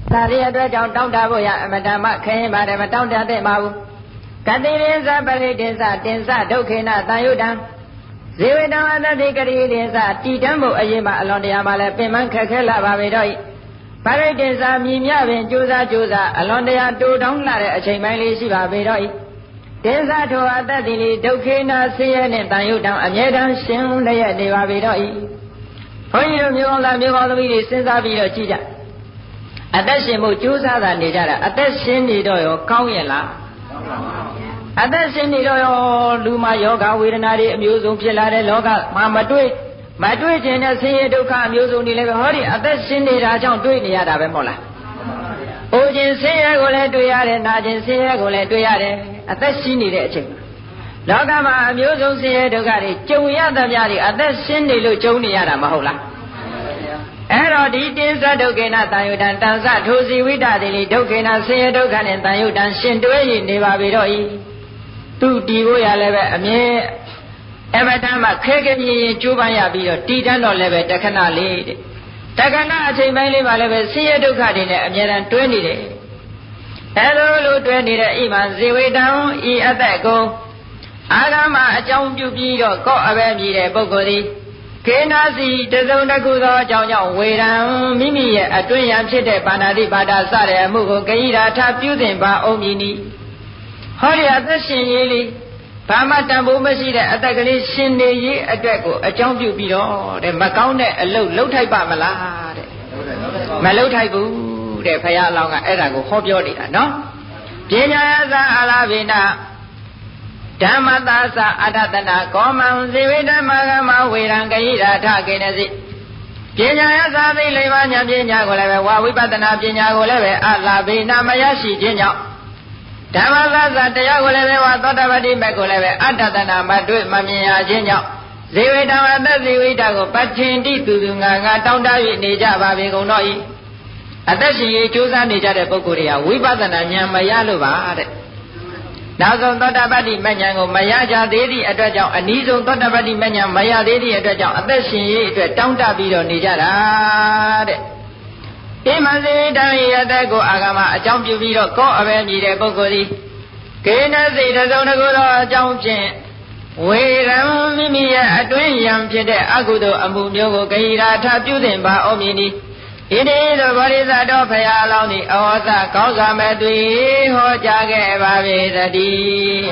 သာရိအတွက်ကြောင့်တောင်းတဖို့ရအမတမခရင်ပါတယ်မတောင်းတတဲ့ပါဘူးကတိရင်းစပရိတေသတင်စဒုက္ခေနတန်ယုတံဇေဝတံအတ္တိကတိတေသတီတံဖို့အရင်မှအလွန်တရာမှလည်းပင်မခက်ခဲလာပါပေတော့ပရိတေသမြည်မြပင်ကြိုးစားအလွန်တရာတိုးတောင်းလာတဲ့အချိန်ပိုင်းလေးရှိပါပေတော့တင်စထိုအတ္တိလေးဒုက္ခေနဆင်းရဲနဲ့တန်ယုတံအမြဲတမ်းရှင်လျက်နေပါပေတော့ဘုန်းကြီးတို့မျိုးကောင်းသားမျိုးကောင်းသမီးတွေစဉ်းစားပြီးတော့ကြည့်ကြအသက်ရှင်မှုကြိုးစားတာနေကြတာအသက်ရှင်နေတော့ရောကောင်းရဲ့လားအသက်ရှင်နေတော့ရောလူမှာယောဂဝေဒနာတွေအမျိုးစုံဖြစ်လာတဲ့လောကမှာမတွေ့ခြင်းနဲ့ဆင်းရဲဒုက္ခအမျိုးစုံတွေလည်းပဲဟောဒီအသက်ရှင်နေတာကြောင့်တွေ့နေရတာပဲမဟုတ်လား။အိုခြင်းဆင်းရဲကိုလည်းတွေ့ရတယ်၊နာခြင်းဆင်းရဲကိုလည်းတွေ့ရတယ်အသက်ရှိနေတဲ့အချိန်မှာလောကမှာအမျိုးစုံဆင်းရဲဒုက္ခတွေကြုံရသမျှတွေအသက်ရှင်နေလို့ကြုံနေရတာမဟုတ်လား။အဲ့တော့ဒီတင်္စဒုက္ခေနတန်ယုတံတန်စထိုစီဝိတတိလိဒုက္ခေနဆင်းရဲဒုက္ခနဲ့တန်ယုတံရှင်တွဲရနေပါပြီတော့ဤသူတည်ဖို့ရလည်းပဲအမြဲအမတမ်းမှခဲခဲပြင်းပြင်းကြိုးပမ်းရပြီးတော့တည်တတ်တော့လည်းပဲတခဏလေးတဲ့တခဏအချိန်ပိုင်းလေးပါလည်းပဲဆင်းရဲဒုက္ခတွေနဲ့အမြဲတမ်းတွဲနေတယ်အဲလိုတွဲနေတဲ့ဣမံဇေဝေတံဤအသက်ကိုအာဂမအကြောင်းပြုပြီးတော့ကော့အပဲမြည်တဲ့ပုဂ္ဂိုလ်သည်ခေနာစီတစုံတစ်ခုသောအကြောင်းကြောင့်ဝေရံမိမိရဲ့အတွင်းရန်ဖြစ်တဲ့ပါဏာတိပါဒစတဲ့အမှုကိုဂိရာထပြုသင်ပါအောင်မည်နီဟောဒီအသက်ရှင်ရေးလေးဘာမှတန်ဖိုးမရှိတဲ့အသက်ကလေးရှင်နေရေးအတွက်ကိုအကြောင်းပြုပြီးတော့တဲ့မကောင်းတဲ့အလုပ်လုပ်ထိုက်ပါမလားတဲ့မလုပ်ထိုက်ဘူးတဲ့ဘုရားအလောင်းကအဲ့ဒါကိုဟောပြောနေတာနော်ပညာယသအာလဘိနာဓမ္မသာသအတ္တနာကောမံဇေဝိဓမ္မကမဝေရံဂိရာထကေနစီပညာယသသိလေးပါးဉာဏ်ပညာကိုလည်းပဲဝဝိပဿနာပညာကိုလည်းပဲအလာဘိနာမရရှိခြင်းကြောင့်ဓမ္မသစ္စာတရားကိုလည်းပဲဝါသောတပတိမေကိုလည်းပဲအတ္တနာမတွေ့မမြင်ရခြင်းကြောင့်ဇေဝေတံအတ္တဇေဝိတကိုပဋ္ဌင်တိသူသူငါတောင်းတ၍နေကြပါပေကုန်တော့ဤအသက်ရှင်ရေးကြိုးစားနေကြတဲ့ပုဂ္ဂိုလ်တွေကဝိပဿနာဉာဏ်မရလို့ပါတဲ့နောက်ဆုံးသောတပတိမဉာဏ်ကိုမရကြသေးသည့်အတွက်ကြောင့်အနည်းဆုံးသောတပတိမဉာဏ်မရသေးသည့်အတွက်ကြောင့်အသက်ရှင်ရေးအတွက်တောင်းတပြီးတော့နေကြတာတဲ့ဣမဇေတံဤအသက်ကိုအာဂမအကြောင်းပြုပြီးတော့ကောအပဲမြည်တဲ့ပုဂ္ဂိုလ်သည်ကေနစိတစုံတစ်ခုသောအကြောင်းဖြင့်ဝေရံမိမိရဲ့အတွင်းယံဖြစ်တဲ့အကုသိုလ်အမှုမျိုးကိုဂိရာထပြုသင်ပါအောင်မည်နီဣတိသောဗောဓိသတောဖရာအလောင်းသည်အဟောသကောင်းစွာမဲ့သွေဟောကြားခဲ့ပါပေသတည်း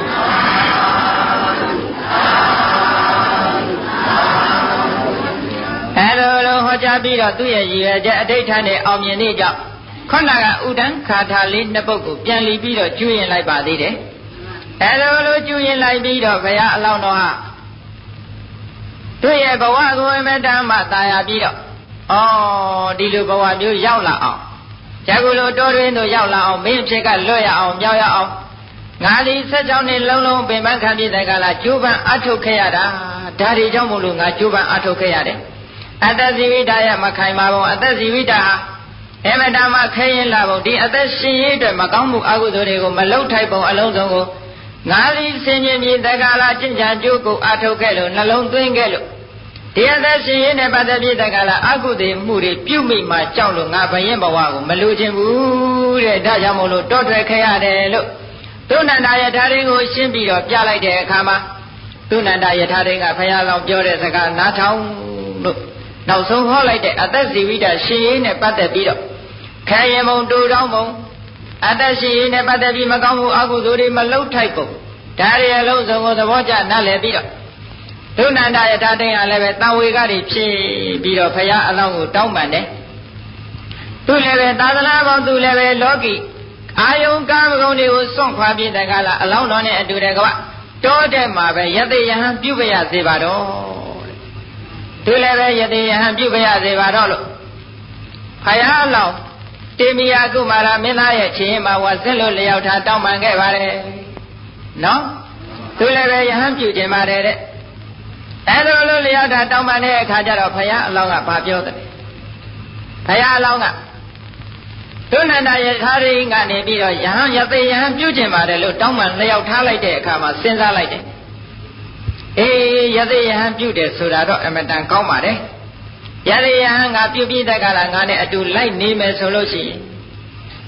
အဲလိုဟောကြားပြီးတော့သူ့ရဲ့ရည်ရွယ်ချက်အဋ္ဌဌာန်နဲ့အောင်မြင်နေကြောင့်ခုနကဥဒ္ဒံခါထာလေးနှစ်ပုဒ်ကိုပြန်လီပြီးတော့ကျွရင်လိုက်ပါသေးတယ်အဲလိုကျွရင်လိုက်ပြီးတော့ဘုရားအလောင်းတော်ဟာသူ့ရဲ့ဘဝကိုအမတ္တမသာယာပြီးတော့ဒီလိုဘဝမျိုးရောက်လာအောင်ဇဂုလိုတော်တွင်တို့ရောက်လာအောင်မင်းဖြစ်ကလွတ်ရအောင်မြောက်ရအောင်ငါလီ16နှစ်လုံးလုံးပင်ပန်းခံပြတဲ့ကလာကျိုးပန်းအထုတ်ခဲ့ရတာဒါတွေကြောင့်မို့လို့ငါကျိုးပန်းအထုတ်ခဲ့ရတယ်အတ္တဇီဝိတယမခိုင်ပါဘူးအတ္တဇီဝိတဟာအမတမခဲရင်လာပုံဒီအသက်ရှင်ရေးအတွက်မကောင်းမှုအကုသိုလ်တွေကိုမလှုပ်ထိုက်ပုံအလုံးစုံကိုငါလီဆင်ញင်ပြီးတက္ကလာကျင့်ကြံကြိုးကိုအထုတ်ခဲ့လို့နှလုံးသွင်းခဲ့လို့ဒီအသက်ရှင်ရေးနဲ့ပတ်သက်ပြီးတက္ကလာအကုသိုလ်မှုတွေပြုမိမှကြောက်လို့ငါဘယင်းဘဝကိုမလိုချင်ဘူးတဲ့ဒါကြောင့်မို့လို့တောထွက်ခဲ့ရတယ်လို့သုဏန္ဒယထာရင်းကိုရှင်းပြီးတော့ပြလိုက်တဲ့အခါမှာသုဏန္ဒယထာရင်းကဘုရားလောင်းပြောတဲ့စကားနားထောင်လို့နောက်ဆုံးဟောလိုက်တဲ့အသက်ဇီဝိတရှင်ရေးနဲ့ပတ်သက်ပြီးတော့ခဲရင်မုံတူတောင်းမုံအသက်ရှင်ရေးနဲ့ပတ်သက်ပြီးမကောင်းမှုအကုသိုလ်တွေမလှုပ်ထိုက်ပုံဒါတွေအလုံးစုံကိုသဘောကျနားလည်ပြီးတော့သုဏန္ဒယထာတိန်ကလည်းပဲတန်ဝေကတွေဖြစ်ပြီးတော့ဘုရားအလောင်းကိုတောင်းပန်တယ်သူလည်းပဲသာသနာပေါင်းသူလည်းပဲလောကီအာယုံကာမဂုဏ်တွေကိုစွန့်ခွာပြီးတကလားအလောင်းတော်နဲ့အတူတကဝတောတဲ့မှာပဲယသိယဟံပြုပရစေပါတော့သူလည်းပဲယသိယဟံပြုပရစေပါတော့လို့ဘုရားအလောင်းတေမီယာကုမာရမင်းသားရဲ့ခြေရင်မှာဝါဆက်လို့လျောက်ထားတောင်းပန်ခဲ့ပါတယ်နော်သူလည်းပဲယဟံပြုခြင်းပါတယ်တဲ့အဲလိုလိုလျောက်ထားတောင်းပန်တဲ့အခါကျတော့ဘုရားအလောင်းကဘာပြောတယ်ဘုရားအလောင်းကသုဏန္ဒယထာရိန်ကနေပြီးတော့ယဟန်ယသိယဟန်ပြုကျင်ပါတယ်လို့တောင်းပန်လျောက်ထားလိုက်တဲ့အခါမှာစဉ်းစားလိုက်တယ်အေးယသိယဟန်ပြုတယ်ဆိုတာတော့အမတန်ကောင်းပါတယ်ယသိယဟန်ကပြုပြီးတဲ့ကလာငါနဲ့အတူလိုက်နေမယ်ဆိုလို့ရှိရင်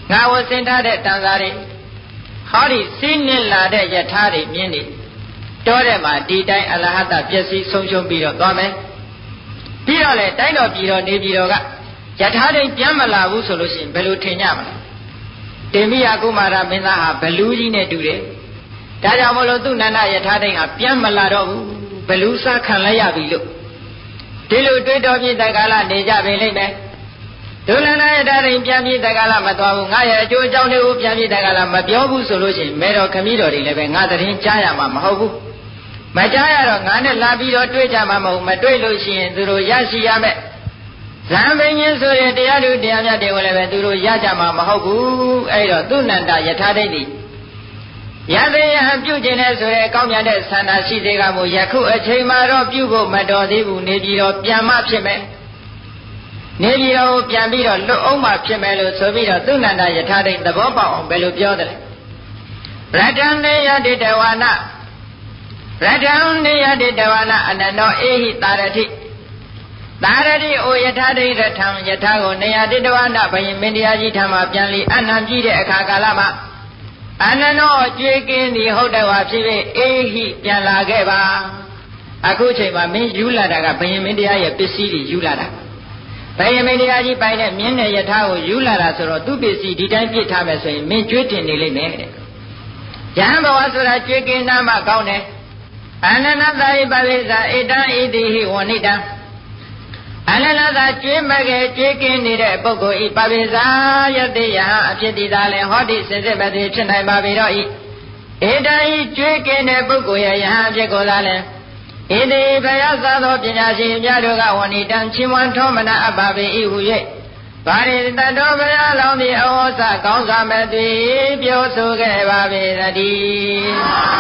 ငါဝစင်ထားတဲ့တန်စာတွေဟောဒီစီးနစ်လာတဲ့ယထာတွေမြင်နေတောထဲမှာဒီတိုင်းအလဟတပျက်စီးဆုံးရှုံးပြီးတော့သွားမယ်ပြီးတော့လေတိုင်းတော်ပြည်တော်နေပြည်တော်ကယထာတွေပြန်မလာဘူးဆိုလို့ရှိရင်ဘယ်လိုထင်ကြမလဲတေမိယကုမာရမင်းသားဟာဘလူးကြီးနဲ့တူတယ်ဒါကြောင့်မလို့သူနန္ဒယထာတွေဟာပြန်မလာတော့ဘူးဘလူးစားခံလိုက်ရပြီလို့ဒီလိုတွေးတော်ပြည်တက္ကလာနေကြပြီလိမ့်မယ်ဒုလန္ဒယထာတွေပြန်ပြည်တက္ကလာမသွားဘူးငါရဲ့အကျိုးအကြောင်းတွေကိုပြန်ပြည်တက္ကလာမပြောဘူးဆိုလို့ရှိရင်မဲတော်ခမည်းတော်တွေလည်းပဲငါသတင်းကြားရမှာမဟုတ်ဘူးမကြားရတော့ငါနဲ့လာပြီးတော့တွေးကြမှာမဟုတ်မတွေးလို့ရှိရင်သူတို့ရရှိရမယ်ဇံပင်ရှင်ဆိုရင်တရားသူတရားမြတ်တွေကိုလည်းပဲသူတို့ရကြမှာမဟုတ်ဘူးအဲ့တော့သူနန္ဒယထာဒိဋ္ဌိယသေယပြုကျင်တဲ့ဆိုရဲကောင်းမြတ်တဲ့ဆန္ဒရှိသေးကမို့ယခုအချိန်မှာတော့ပြုဖို့မတော်သေးဘူးနေပြီးတော့ပြန်မှဖြစ်မယ်နေပြီးတော့ပြန်ပြီးတော့လွတ်အောင်မှဖြစ်မယ်လို့ဆိုပြီးတော့သူနန္ဒယထာဒိဋ္ဌိသဘောပေါက်အောင်ဘယ်လိုပြောတယ်ရတ္တံနေယတိတဝါနရတ္တံနေယတိတဝါနအနန္တောအေဟိတာရတိသာရတိဩယထာဒိဋ္ဌထံယထာကိုနေယတိတဝါနဘယင်မင်းတရားကြီးထံမှာပြန်လီအနံကြည့်တဲ့အခါကာလမှာအနန္တောကြွေကင်းသည်ဟုတ်တယ်ဟာဖြစ်ဖြစ်အေဟိပြန်လာခဲ့ပါအခုချိန်မှာမင်းယူလာတာကဘယင်မင်းတရားရဲ့ပစ္စည်းတွေယူလာတာဘယင်မင်းတရားကြီးပိုင်တဲ့မြင်းနဲ့ယထာကိုယူလာတာဆိုတော့သူ့ပစ္စည်းဒီတိုင်းပြစ်ထားမယ်ဆိုရင်မင်းကြွေးတင်နေလိမ့်မယ်တဲ့ယဟန်ဘဝဆိုတာကြွေကင်းနာမှကောင်းတယ်အနန္တသာယပဝိဇာဧတံဣတိဟိဝဏိတံအနန္တသာကျွေးမကဲကျွေးကင်းနေတဲ့ပုဂ္ဂိုလ်ဤပဝိဇာယတိယဟအဖြစ်တည်သာလဲဟောတိစင်စစ်မတိဖြစ်နိုင်ပါပြီတော့ဤဧတံဤကျွေးကင်းတဲ့ပုဂ္ဂိုလ်ရဲ့ယဟအဖြစ်ကိုသာလဲဣတိဘယသာသောပညာရှင်များတို့ကဝဏိတံချီးမွမ်းထောမနာအပ်ပါပေ၏ဟု၍ဗာရိတတောဘုရားလောင်းသည်အဝေါစကောင်းစွာမဲ့သည်ပြောဆိုခဲ့ပါပေသတည်း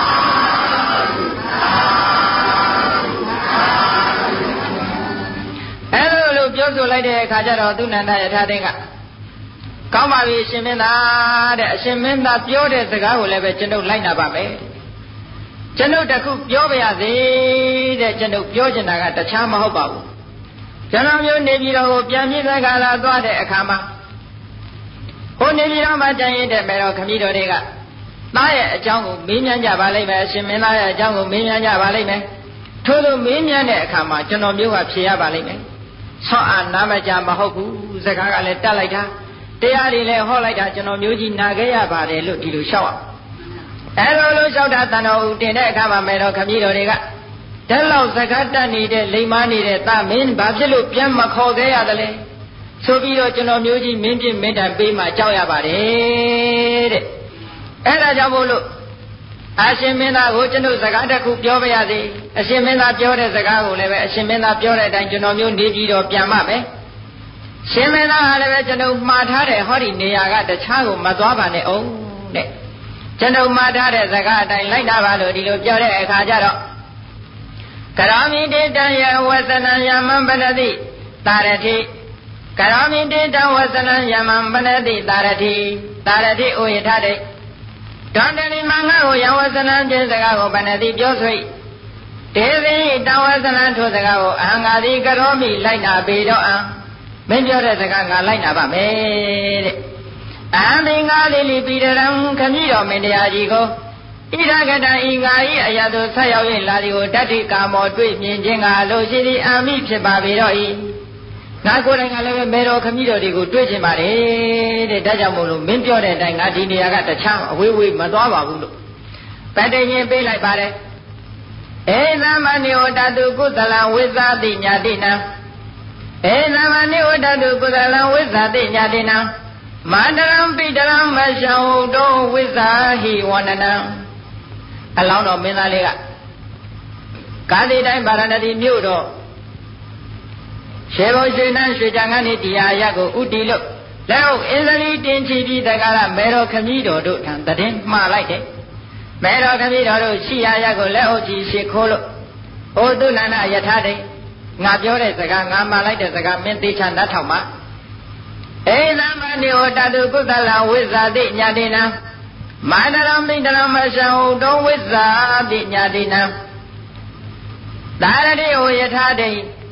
အဲ့လိုပြောဆိုလိုက်တဲ့အခါကျတော့သူနန္ဒယထာတိကကောင်းပါပြီအရှင်မင်းသားတဲ့အရှင်မင်းသားပြောတဲ့စကားကိုလည်းပဲကျွန်ုပ်လိုက်နာပါမယ်ကျွန်ုပ်တခုပြောပါရစေတဲ့ကျွန်ုပ်ပြောချင်တာကတခြားမဟုတ်ပါဘူးကျွန်တော်မျိုးနေပြည်တော်ကိုပြန်ပြည်သက်ကာလာသွားတဲ့အခါမှာဟိုနေပြည်တော်မှာကြံရတဲ့မယ်တော်ခမည်းတော်တွေကသားရဲ့အကြောင်းကိုမေးမြန်းကြပါလိမ့်မယ်အရှင်မင်းသားရဲ့အကြောင်းကိုမေးမြန်းကြပါလိမ့်မယ်ထို့လိုမေးမြန်းတဲ့အခါမှာကျွန်တော်မျိုးကဖြေရပါလိမ့်မယ်ဆောင်းအားနာမကြမဟုတ်ဘူးစကားကလည်းတတ်လိုက်တာတရားတွေလည်းဟောလိုက်တာကျွန်တော်မျိုးကြီးနာခဲ့ရပါတယ်လို့ဒီလိုလျှောက်အောင်အဲလိုလျှောက်တာတန်တော်ဦးတင်တဲ့အခါမှာမယ်တော်ခမည်းတော်တွေကတက်လောက်စကားတတ်နေတဲ့လိမ္မာနေတဲ့သားမင်းဘာဖြစ်လို့ပြန်မခေါ်ခဲ့ရသလဲဆိုပြီးတော့ကျွန်တော်မျိုးကြီးမင်းပြင်းမင်းတန်ပေးမှကြောက်ရပါတယ်တဲ့အဲ့ဒါကြောင့်မို့လို့အရှင်မင်းသားကိုကျွန်တော်စကားတစ်ခုပြောပါရစေအရှင်မင်းသားပြောတဲ့စကားကိုလည်းပဲအရှင်မင်းသားပြောတဲ့အတိုင်းကျွန်တော်မျိုးနေပြီးတော့ပြန်မှမယ်ရှင်မင်းသားကလည်းပဲကျွန်တော်မှားထားတဲ့ဟောဒီနေရာကတခြားကိုမသွားပါနဲ့အောင်တဲ့ကျွန်တော်မှားထားတဲ့စကားအတိုင်းလိုက်တာပါလို့ဒီလိုပြောတဲ့အခါကျတော့ကရောမိတေတံယဝသနံယမံပနတိတာရတိကရောမိတေတံဝသနံယမံပနတိတာရတိတာရတိဩယထတိဒန္တနိမငါကိုယဝသနံကျင်းစကားကိုပနတိပြောဆို၏ဒေဝိတဝသနံထိုစကားကိုအဟံငါသည်ကရောမိလိုက်နာပေတော့အံမင်းပြောတဲ့စကားငါလိုက်နာပါမယ်တဲ့အဟံသင်္ဃာလိလိပိရံခမည်းတော်မင်းတရားကြီးကိုဣရကတံဤငါ၏အရာသို့ဆက်ရောက်၍လာသည်ကိုတတ္တိကာမောတွေ့မြင်ခြင်းကလိုရှိသည်အာမိဖြစ်ပါပေတော့၏ငါကိုယ်တိုင်ကလည်းပဲမေတော်ခမည်းတော်တွေကိုတွေ့ချင်ပါတယ်တဲ့ဒါကြောင့်မို့လို့မင်းပြောတဲ့အတိုင်းငါဒီနေရာကတခြားအဝေးဝေးမသွားပါဘူးလို့ပတ္တိညင်ပေးလိုက်ပါတယ်ဧသမနိဝတ္တတုကုသလံဝိဇာတိညာတိနံဧသမနိဝတ္တတုကုသလံဝိဇာတိညာတိနံမန္တရံပိတရံမရှံဟုတောဝိဇာဟိဝန္ဒနံအလောင်းတော်မင်းသားလေးကကာတိတိုင်းဗာရဏသီမြို့တော်ရှေဘုံရွှေနှန်းရွှေကြံကနေတရားရကိုဥတီလို့လက်ဟုတ်အင်းစလီတင်ချီပြီးတက္ကရာမေတော်ခမည်းတော်တို့ထံတည်မှားလိုက်တယ်မေတော်ခမည်းတော်တို့ရှိရရကိုလက်ဟုတ်ကြီးရှိခိုးလို့ဟိုသူနန္ဒယထာတိငါပြောတဲ့စကားငါမှားလိုက်တဲ့စကားမင်းသိချနားထောင်ပါဧသမနိဝတ္တတုကုသလဝိဇာတိညာတိနံမန္တရံမိတရမရှံဟုတောဝိဇာတိညာတိနံသာရတိဩယထာတိ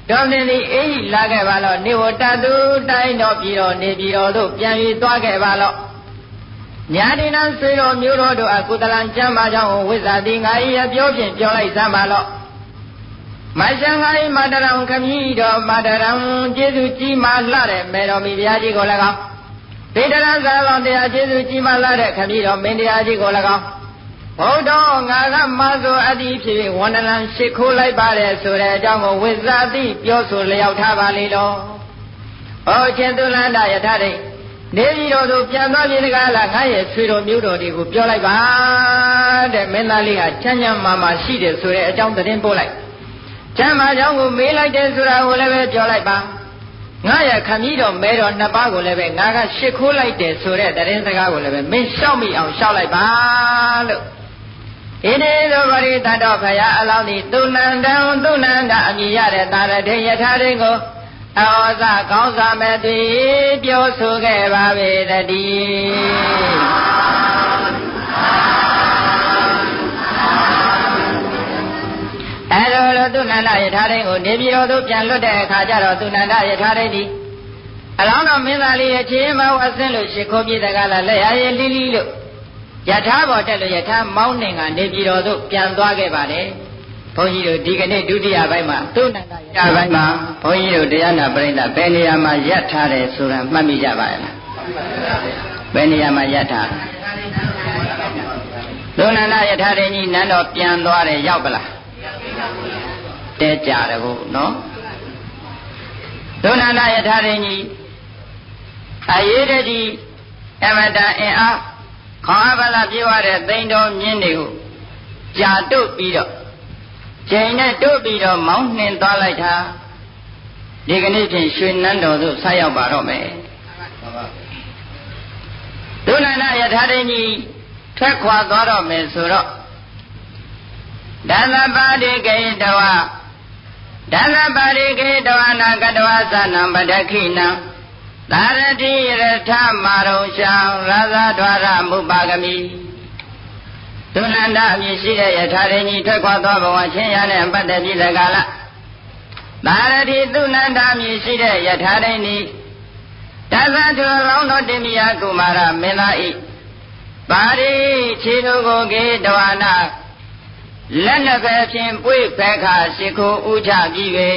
တော်တင်သည်အေးလာခဲ့ပါလော့နေဝတတုတိုင်းတော်ပြည်တော်နေပြည်တော်သို့ပြန်၍သွားခဲ့ပါလော့ညာတိနံဆွေတော်မျိုးတော်တို့အကုသလံကျမ်းပါကြောင့်ဝိဇ္ဇာတိငါ၏အပြောဖြင့်ပြောလိုက်စမ်းပါလော့မရှံငါ၏မတရံခမည်းတော်မတရံကျေးဇူးကြီးမားလှတဲ့မေတော်မီဘုရားကြီးကို၎င်းဒေတရံသာလောတရားကျေးဇူးကြီးမားလှတဲ့ခမည်းတော်မင်းတရားကြီးကို၎င်းဘုဒ္ဓငါကမဆိုအသည်ဖြစ်ဝန္ဒလံရှိခိုးလိုက်ပါတယ်ဆိုတဲ့အကြောင်းကိုဝိဇ္ဇာတိပြောဆိုလျောက်ထားပါလေတော့။ဩချင်းသူလန္တယထာတိနေပြည်တော်သို့ပြန်သွားပြီတကားလားငါရဲ့ဆွေတော်မျိုးတော်တွေကိုပြောလိုက်ပါတဲ့မင်းသားလေးဟာချမ်းချမ်းမာမာရှိတယ်ဆိုတဲ့အကြောင်းသတင်းပို့လိုက်။ချမ်းမာကြောင်းကိုမေးလိုက်တယ်ဆိုတာကိုလည်းပဲပြောလိုက်ပါ။ငါရဲ့ခမည်းတော်မဲတော်နှစ်ပါးကိုလည်းပဲငါကရှိခိုးလိုက်တယ်ဆိုတဲ့သတင်းစကားကိုလည်းပဲမင်းလျှောက်မိအောင်လျှောက်လိုက်ပါလို့ဣတိသောပရိသတ်တော်ဖရာအလောင်းသည်သူနန္တံသူနန္ဒအမည်ရတဲ့သာရထေယထာရင်းကိုဩဇာကောင်းစွာမဲ့သည်ပြောဆိုခဲ့ပါပေတည်းအဲလိုသူနန္ဒယထာရင်းကိုနေပြည်တော်သို့ပြန်လွတ်တဲ့အခါကျတော့သူနန္ဒယထာရင်းသည်အလောင်းတော်မင်းသားလေးရဲ့ခြေမဝဆင်းလို့ရှိခိုးပြေးတကားလားလက်ရည်လီလီလို့ယထာပေါ်တက်လို့ယထာမောင်းနှင်ကနေပြည်တော်သို့ပြန်သွားခဲ့ပါတယ်ဘုန်းကြီးတို့ဒီကနေ့ဒုတိယပိုင်းမှာသုဏန္ဒယထာပိုင်းမှာဘုန်းကြီးတို့တရားနာပရိသတ်ဘယ်နေရာမှာရပ်ထားတယ်ဆိုတာမှတ်မိကြပါရဲ့လားဘယ်နေရာမှာရပ်ထားသုဏန္ဒယထာရင်ကြီးနန်းတော်ပြန်သွားတယ်ရောက်ပလားတဲကြတယ်ဟုတ်နော်သုဏန္ဒယထာရင်ကြီးအရေးတည်းအမတန်အင်အားခေါင်းအပလာပြေဝတဲ့သိန်းတော်မြင်းတွေကိုကြာတုတ်ပြီးတော့ချိန်နဲ့တုတ်ပြီးတော့မောင်းနှင်သွားလိုက်တာဒီကနေ့ဖြင့်ရွှေနန်းတော်သို့ဆက်ရောက်ပါတော့မယ်ဒုနန္ဒယထာရင်ကြီးထွက်ခွာသွားတော့မယ်ဆိုတော့ဒသပါတိကေတဝဒသပါတိကေတဝနာကတဝသနံပဒခိနံသာရတိရထမာရုံရှံရာဇဒွါရမုပါကမိဒုနန္ဒအမည်ရှိတဲ့ယထာရင်ကြီးထွက်ခွာသွားဘဝချင်းရနဲ့ပတ်သက်ပြီးသကာလသာရတိသူနန္ဒအမည်ရှိတဲ့ယထာရင်ကြီးတသထူလောင်းတော်တင်မြာကုမာရမင်းသားဤပါရိခြေတို့ကိုကေတဝနာလက်နှစ်ဖက်ဖြင့်ပွေဖက်ခါရှိခိုးဥချပြီးပဲ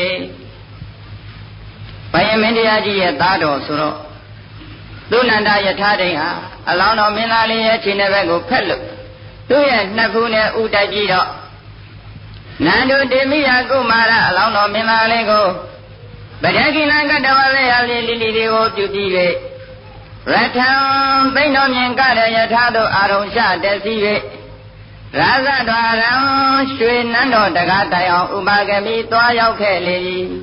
ဘယမင်းတရားကြီးရဲ့သားတော်ဆိုတော့သုဏန္ဒယထာတိန်ဟာအလောင်းတော်မင်းသားလေးရဲ့ခြေနှစ်ဘက်ကိုဖက်လို့သူ့ရဲ့နှစ်ခုနဲ့ဥတိုက်ပြီးတော့နန္ဒုတေမိယကုမာရအလောင်းတော်မင်းသားလေးကိုဗဒကိလကတဝလေယလေးလီလီတွေကိုပြုပြီး၍ရထံသိမ့်တော်မြင်ကြတဲ့ယထာတို့အာရုံရှတက်စီ၍ရာဇဒွါရံရွှေနန်းတော်တကားတိုင်အောင်ဥပါကမိသွားရောက်ခဲ့လေ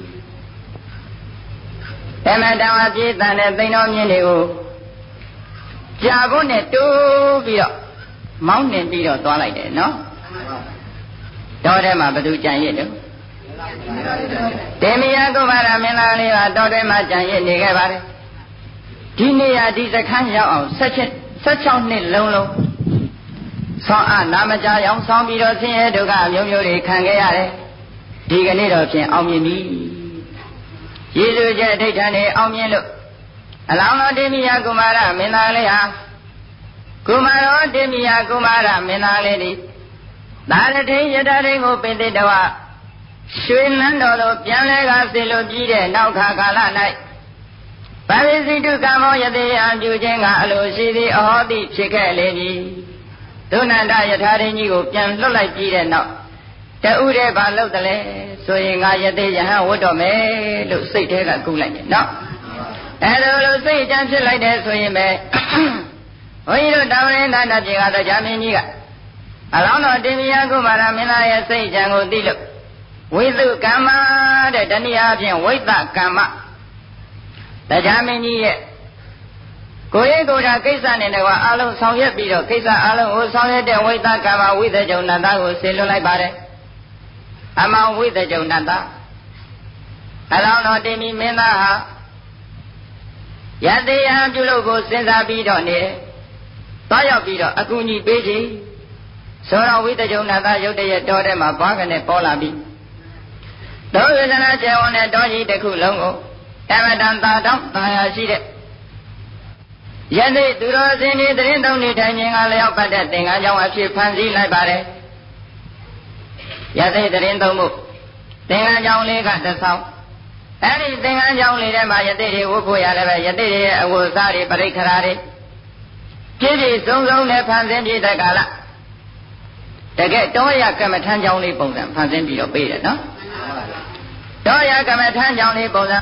ဓမ္မတဝပြေးတန်တဲ့သိမ့်တော်မြင်တွေကိုကြာဖို့နဲ့တိုးပြီးတော့မောင်းနှင်ပြီးတော့သွားလိုက်တယ်နော်တောထဲမှာဘသူကြံရစ်တယ်တေမယကုမာရမင်းသားလေးကတောထဲမှာကြံရစ်နေခဲ့ပါတယ်ဒီနေရာဒီစခန်းရောက်အောင်16နှစ်လုံးဆောင်းအနာမကြရောင်ဆောင်းပြီးတော့ဆင်းရဲဒုက္ခမျိုးမျိုးတွေခံခဲ့ရတယ်ဒီကနေ့တော့ဖြင့်အောင်မြင်ပြီယေရှုကျအဋ္ဌိဋ္ဌာန်နေအောင်မြင်လို့အလောင်းတော်တေမိယကုမာရမင်းသားလေးဟာကုမာရောတေမိယကုမာရမင်းသားလေးဒီသာရထေယထာရိကိုပိသိတဝရွှေနန်းတော်သို့ပြန်လဲကားစေလို့ပြီးတဲ့နောက်ခါကာလ၌ပါရိစိတုကံမောယတိယံပြုခြင်းကအလိုရှိသည်အဟောတိဖြစ်ခဲ့လေပြီဒုနန္ဒယထာရိကြီးကိုပြန်လွတ်လိုက်ပြီးတဲ့နောက်တဥတဲ့ဘာလုပ်တယ်လဲဆိုရင်ငါယတိယဟန်ဝတ်တော်မယ်လို့စိတ်ထဲကကူးလိုက်တယ်နော်အဲလိုစိတ်အကြံဖြစ်လိုက်တယ်ဆိုရင်ပဲဘုန်းကြီးတို့တောင်းရင်သာပြေကတော့ဂျာမင်းကြီးကအလောင်းတော်တင်မြာကုမာရမင်းသားရဲ့စိတ်အကြံကိုသိလို့ဝိသုကမ္မတဲ့တနည်းအားဖြင့်ဝိသကမ္မတရားမင်းကြီးရဲ့ကိုယ်ရေးကိုယ်တာကိစ္စနဲ့တကွာအလုံးဆောင်ရွက်ပြီးတော့ကိစ္စအလုံးကိုဆောင်ရွက်တဲ့ဝိသကမ္မဝိသကြုံနတ္တကိုဆေလွတ်လိုက်ပါတယ်အမောင်ဝိသကြုံနတ္တအလောင်းတော်တင်မြမင်းသားဟာယတိယပြုလို့ကိုစဉ်းစားပြီးတော့နေသွားရောက်ပြီးတော့အကူအညီပေးခြင်းဆိုတော့ဝိသကြုံနတ္တရုတ်တရက်တော်ထဲမှာဘာကနေပေါ်လာပြီးတသောဝေဒနာကျေဝနဲ့တောကြီးတစ်ခုလုံးကိုအမတန်သာတောင်းသာယာရှိတဲ့ယနေ့သူတော်စင်ဒီတရင်သုံးနေထိုင်ခြင်းကလျောက်ပတ်တဲ့သင်္ကန်းကြောင့်အဖြစ်ဖန်ဆီးလိုက်ပါတယ်ယနေ့တရင်သုံးမှုသင်္ကန်းကြောင့်လေးကတစ်ဆောင်အဲ့ဒီသင်္ကန်းကြောင့်လေးထဲမှာယနေ့တွေဝတ်ဖို့ရလည်းပဲယနေ့တွေရဲ့အဝတ်အစားတွေပရိက္ခရာတွေပြည့်ပြည့်စုံစုံနဲ့ဖန်ဆင်းပြတဲ့ကာလတကယ်တောရကမ္မထမ်းကြောင့်လေးပုံစံဖန်ဆင်းပြီးတော့ပေးတယ်နော်တောရကမ္မထမ်းကြောင့်လေးပုံစံ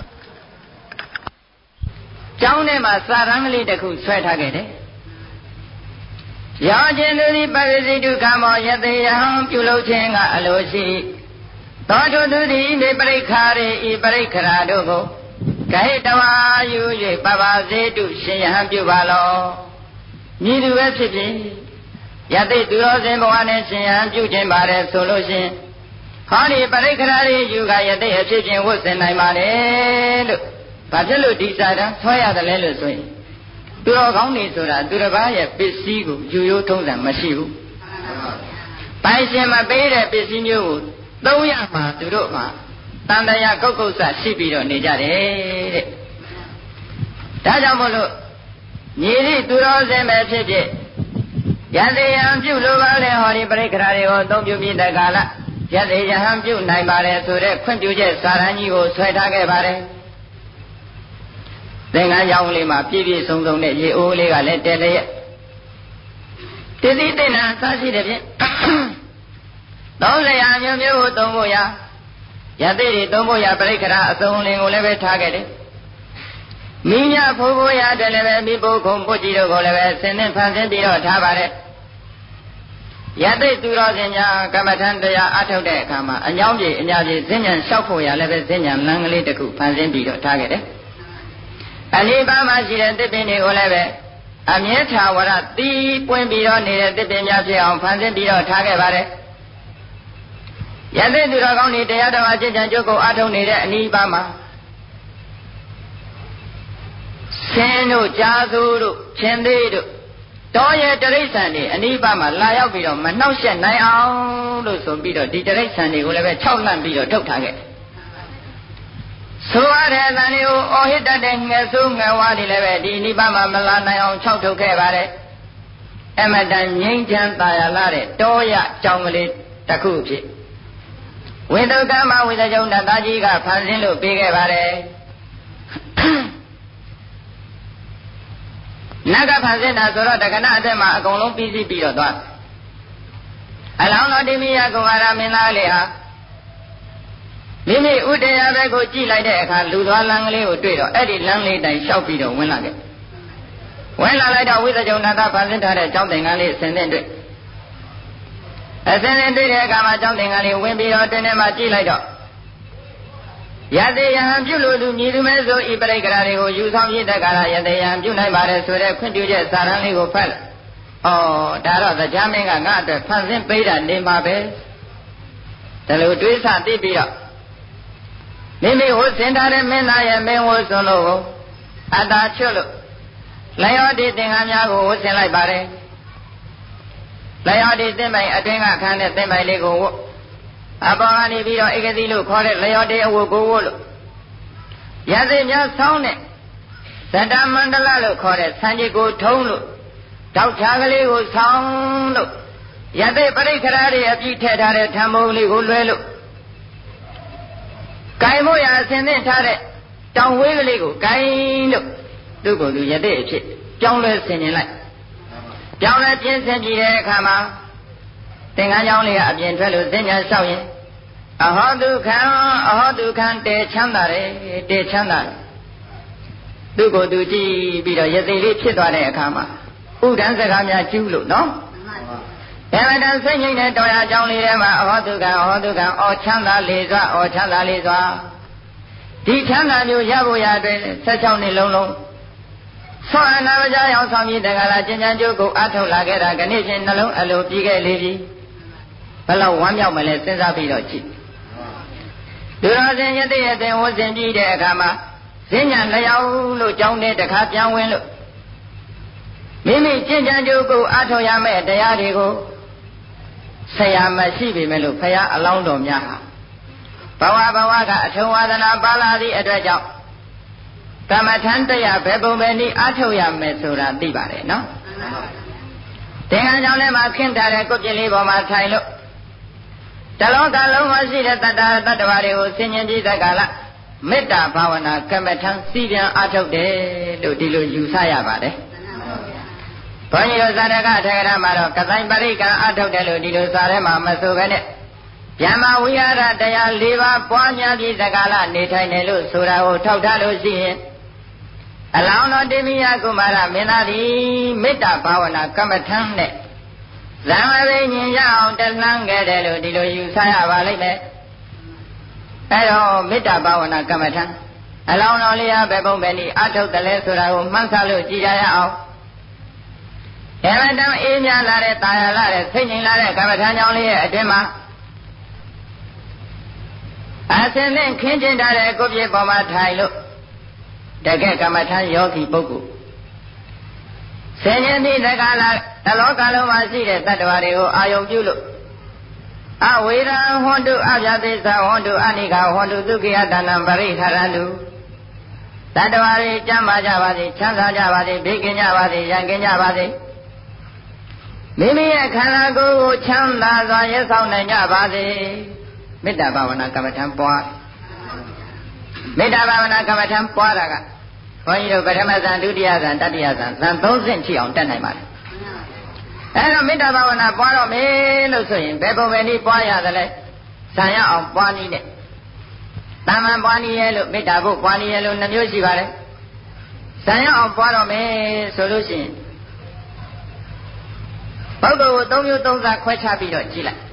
ကျောင်းထဲမှာစာရမ်းလေးတစ်ခုဆွဲထားခဲ့တယ်။ရောခြင်းသူသည်ပဝိစိတုကမောယတေယံပြုလုပ်ခြင်းကအလိုရှိသောထုသူသည်ဒီပရိက္ခာရေဤပရိက္ခရာတို့ကိုဂဟိတဝါယူ၍ပပစေတုရှင်ယဟံပြုပါလော။မြည်သူပဲဖြစ်ဖြစ်ယသိသူတော်စင်ဘဝနဲ့ရှင်ယဟန်ပြုခြင်းပါတယ်ဆိုလို့ရှင်ဟောဒီပရိက္ခရာတွေယူကယသိအဖြစ်ချင်းဝတ်ဆင်နိုင်ပါတယ်လို့ဘာဖြစ်လို့ဒီစာတန်းဆွဲရတယ်လဲလို့ဆိုရင်သူတော်ကောင်းနေဆိုတာသူတစ်ပါးရဲ့ပစ္စည်းကိုယူရိုးထုံးစံမရှိဘူးပိုင်ရှင်မပေးတဲ့ပစ္စည်းမျိုးကိုသုံးရမှာသူတို့မှာတန်တရားကုတ်ကုတ်ဆရှိပြီးတော့နေကြတယ်တဲ့ဒါကြောင့်မို့လို့ညီရိသူတော်စင်ပဲဖြစ်ဖြစ်ယသိယံပြုလိုပါလေဟောဒီပရိက္ခရာတွေကိုအသုံးပြုပြီးတဲ့ကာလယသိယဟံပြုနိုင်ပါတယ်ဆိုတဲ့ခွင့်ပြုချက်စာရန်ကြီးကိုဆွဲထားခဲ့ပါတယ်သင်္ကန်းကြောင်းလေးမှာပြည့်ပြည့်စုံစုံနဲ့ရေအိုးလေးကလည်းတဲလျက်တည်တည်တင်တာအစရှိတဲ့ဖြင့်30ရာမျိုးမျိုးကိုသုံးဖို့ရယသိတွေသုံးဖို့ရပရိက္ခရာအစုံလင်ကိုလည်းပဲထားခဲ့တယ်မိညာဖိုးဖိုးရတယ်လည်းပဲမိဖို့ခုံပုတ်ကြီးတို့ကိုလည်းပဲဆင်းနှင်းဖန်ဆင်းပြီးတော့ထားပါတယ်ယသိသူတော်စင်ညာကမ္မထံတရားအထုတ်တဲ့အခါမှာအညောင်းပြေအညာပြေဈဉ္ဉံလျှောက်ဖို့ရလည်းပဲဈဉ္ဉံလမ်းကလေးတစ်ခုဖန်ဆင်းပြီးတော့ထားခဲ့တယ်အနိဗ္ဗာန်မှာရှိတဲ့သစ်ပင်တွေကိုလည်းပဲအမြဲထာဝရသီးပွင့်ပြီးတော့နေတဲ့သစ်ပင်များဖြစ်အောင်ဖန်ဆင်းပြီးတော့ထားခဲ့ပါတယ်ယသိသူတော်ကောင်းတွေတရားတော်အကျင့်ကြံကြိုးကိုအားထုတ်နေတဲ့အနိဗ္ဗာန်မှာဆင်းတို့ကြာသူတို့ရှင်သေးတို့တောရဲ့တိရစ္ဆာန်တွေအနိဗ္ဗာန်မှာလာရောက်ပြီးတော့မနှောက်ယှက်နိုင်အောင်လို့ဆိုပြီးတော့ဒီတိရစ္ဆာန်တွေကိုလည်းပဲ၆လန့်ပြီးတော့ထုတ်ထားခဲ့ဆိုရတဲ့အတန်လေးကိုအော်ဟစ်တတ်တဲ့ငှက်ဆိုးငှက်ဝါးတွေလည်းပဲဒီနိဗ္ဗာန်မှာမလာနိုင်အောင်၆ထုတ်ခဲ့ပါတယ်အမတန်ငြိမ်းချမ်းသာယာလာတဲ့တောရကြောင်ကလေးတစ်ခုဖြစ်ဝိသုကမဝိသကြုံတသားကြီးကဖန်ဆင်းလို့ပေးခဲ့ပါတယ်နဂဖန်ဆင်းတာဆိုတော့တက္ကနာအထက်မှာအကုန်လုံးပြီးစီးပြီးတော့သွားအလောင်းတော်တိမိယကုမာရမင်းသားလေးဟာမိမိဥတရာဘက်ကိုကြည့်လိုက်တဲ့အခါလူသွားလမ်းကလေးကိုတွေ့တော့အဲ့ဒီလမ်းလေးတိုင်လျှောက်ပြီးတော့ဝင်လာခဲ့ဝင်လာလိုက်တော့ဝိသကြုံနာတာဖန်ဆင်းထားတဲ့ကျောင်းသင်္ကန်းလေးအစဉ်သင်တွေ့အစဉ်သင်တွေ့တဲ့အခါမှာကျောင်းသင်္ကန်းလေးဝင်ပြီးတော့တင်းထဲမှာကြည့်လိုက်တော့ယသိယဟံပြုလို့သူမြည်သူမဲဆိုဤပရိက္ခရာတွေကိုယူဆောင်ရတဲ့ကာလယသိယဟံပြုနိုင်ပါတယ်ဆိုတဲ့ခွင့်ပြုချက်စာရန်လေးကိုဖတ်လိုက်။ဩဒါတော့တရားမင်းကငါ့အတွက်ဖန်ဆင်းပေးတာနေမှာပဲ။ဒါလိုတွေးဆသိပြီးတော့မိမိဝတ်ဆင်ထားတဲ့မင်းသားရဲ့မင်းဝတ်စွန်လို့အတ္တချွတ်လို့လျော်ဒီသင်္ကန်းများကိုဝတ်ဆင်လိုက်ပါတယ်။လျော်ဒီသင်္ပိုင်အတွင်းကခန်းတဲ့သင်္ပိုင်လေးကိုဝတ်အပေါ်ကနေပြီးတော့ဧကတိလို့ခေါ်တဲ့လျော်တေအဝတ်ကိုဝတ်လို့ယသိများဆောင်းတဲ့ဇတမန္တလလို့ခေါ်တဲ့ဆံကြီးကိုထုံးလို့တောက်ချာကလေးကိုဆောင်းလို့ယသိပရိက္ခရာတွေအပြည့်ထည့်ထားတဲ့ထံမုံလေးကိုလွှဲလို့ကိုင်မို့ရအစဉ်သင့်ထားတဲ့တောင်ဝေးကလေးကိုကိုင်လို့သူ့ကိုယ်သူယသိအဖြစ်ပြောင်းလဲဆင်ကျင်လိုက်ပြောင်းလဲပြင်းဆင်ပြီးတဲ့အခါမှာသင်္ကန်းကြောင်းလေးကအပြင်ထွက်လို့ဈဉ္ညာလျှောက်ရင်အဟောတုခံတေချမ်းသာတယ်တေချမ်းသာတယ်သူ့ကိုယ်သူကြည့်ပြီးတော့ယသိလေးဖြစ်သွားတဲ့အခါမှာဥဒ္ဒံစကားများကျူးလို့နော်ဓမ္မတန်စိတ်ငြိမ့်တဲ့တော်ရအကြောင်းလေးထဲမှာအဟောတုခံအောချမ်းသာလေးစွာအောချမ်းသာလေးစွာဒီချမ်းသာမျိုးရဖို့ရအတွက်16နှစ်လုံးဆွမ်းအနာမကြအောင်ဆောင်ပြီးတက္ကလာကျဉ်းချမ်းကျိုးကိုအထုတ်လာခဲ့တာခဏချင်းနှလုံးအလိုပြီးခဲ့လေပြီဘယ်လောက်ဝမ်းမြောက်မလဲစဉ်းစားပြီးတော့ကြည့်သူတော်စင်ယသိယသိဝတ်ဆင်ပြီးတဲ့အခါမှာဈဉ္ညာလျောက်လို့ကြောင်းတဲ့တခါပြန်ဝင်လို့မိမိကျင့်ကြံကြိုးကိုအားထုတ်ရမယ့်တရားတွေကိုဆရာမရှိပေမဲ့လို့ဖရာအလောင်းတော်များဟာဘဝကအထုံဝါဒနာပါလာသည့်အတွက်ကြောင့်ကမ္မထံတရားဘယ်ပုံပဲနည်းအထုတ်ရမယ်ဆိုတာသိပါတယ်နော်သင်္ကန်းကြောင့်လည်းမှခင်းထားတဲ့ကုတ်ပြလေးပေါ်မှာထိုင်လို့တလောကလုံးမှာရှိတဲ့တတ္တဝါတွေကိုဆင်ញင်ပြီးတဲ့ကာလမေတ္တာဘာဝနာကမ္မထံစီပြန်အထုတ်တယ်လို့ဒီလိုယူဆရပါတယ်ဘုန်းကြီးတို့ဇာတကထေရမှာတော့ကသိုင်းပရိကံအထုတ်တယ်လို့ဒီလိုစာထဲမှာမဆိုဘဲနဲ့ဗျမဝိဟာရတရား၄ပါးပွားများပြီးသက္ကာလနေထိုင်တယ်လို့ဆိုတာကိုထောက်ထားလို့ရှိရင်အလောင်းတော်တိမိယကုမာရမင်းသားသည်မေတ္တာဘာဝနာကမ္မထံနဲ့ဇံဝိညာဉ်ရအောင်တလှမ်းခဲ့တယ်လို့ဒီလိုယူဆရပါလိမ့်မယ်အဲတော့မေတ္တာဘာဝနာကမ္မထံအလောင်းတော်လေးရပဲပုံပဲနည်းအထုတ်တယ်လဲဆိုတာကိုမှန်းဆလို့ကြည်ကြရအောင်အမတန်အေးမြလာတဲ့တာယာလာတဲ့စိတ်ငြိမ်လာတဲ့ကမ္မထံကြောင့်လေးရဲ့အတွင်းမှာအစင်းနဲ့ခင်းကျင်ထားတဲ့ကိုယ်ပြေပေါ်မှာထိုင်လို့တကယ်ကမ္မထံယောဂီပုဂ္ဂိုလ်ဆင်ញင်ပြီးတက္ကလာတလောကလုံးမှာရှိတဲ့တ attva တွေကိုအာယုံပြုလို့အဝေရံဟွန်တုအပြသေသဟွန်တုအနိကဟွန်တုဒုက္ခိယတဏံပရိခရတုတ attva တွေကျမ်းမာကြပါစေချမ်းသာကြပါစေဘေးကင်းကြပါစေရန်ကင်းကြပါစေမိမိရဲ့ခန္ဓာကိုယ်ကိုချမ်းသာစွာရဲဆောင်နိုင်ကြပါစေမေတ္တာဘာဝနာကမ္မထံပွားမေတ္တာဘာဝနာကမ္မထံပွားတာကဘုန်းကြီးတို့ပထမဇန်ဒုတိယဇန်တတိယဇန်ဇန်3ဆင့်ချိအောင်တက်နိုင်ပါတယ်အဲတော့မေတ္တာဘာဝနာပွားတော့မယ်လို့ဆိုရင်ဘယ်ပုံပဲနည်းပွားရတယ်လဲဇန်ရအောင်ပွားနည်းနဲ့တမန်ပွားနည်းရဲ့လို့မေတ္တာဖို့ပွားနည်းရဲ့လို့နှမျိုးရှိပါတယ်ဇန်ရအောင်ပွားတော့မယ်ဆိုလို့ရှိရင်ပုဂ္ဂိုလ်ကို3မျိုး3စားခွဲခြားပြီးတော့ကြည့်လိုက်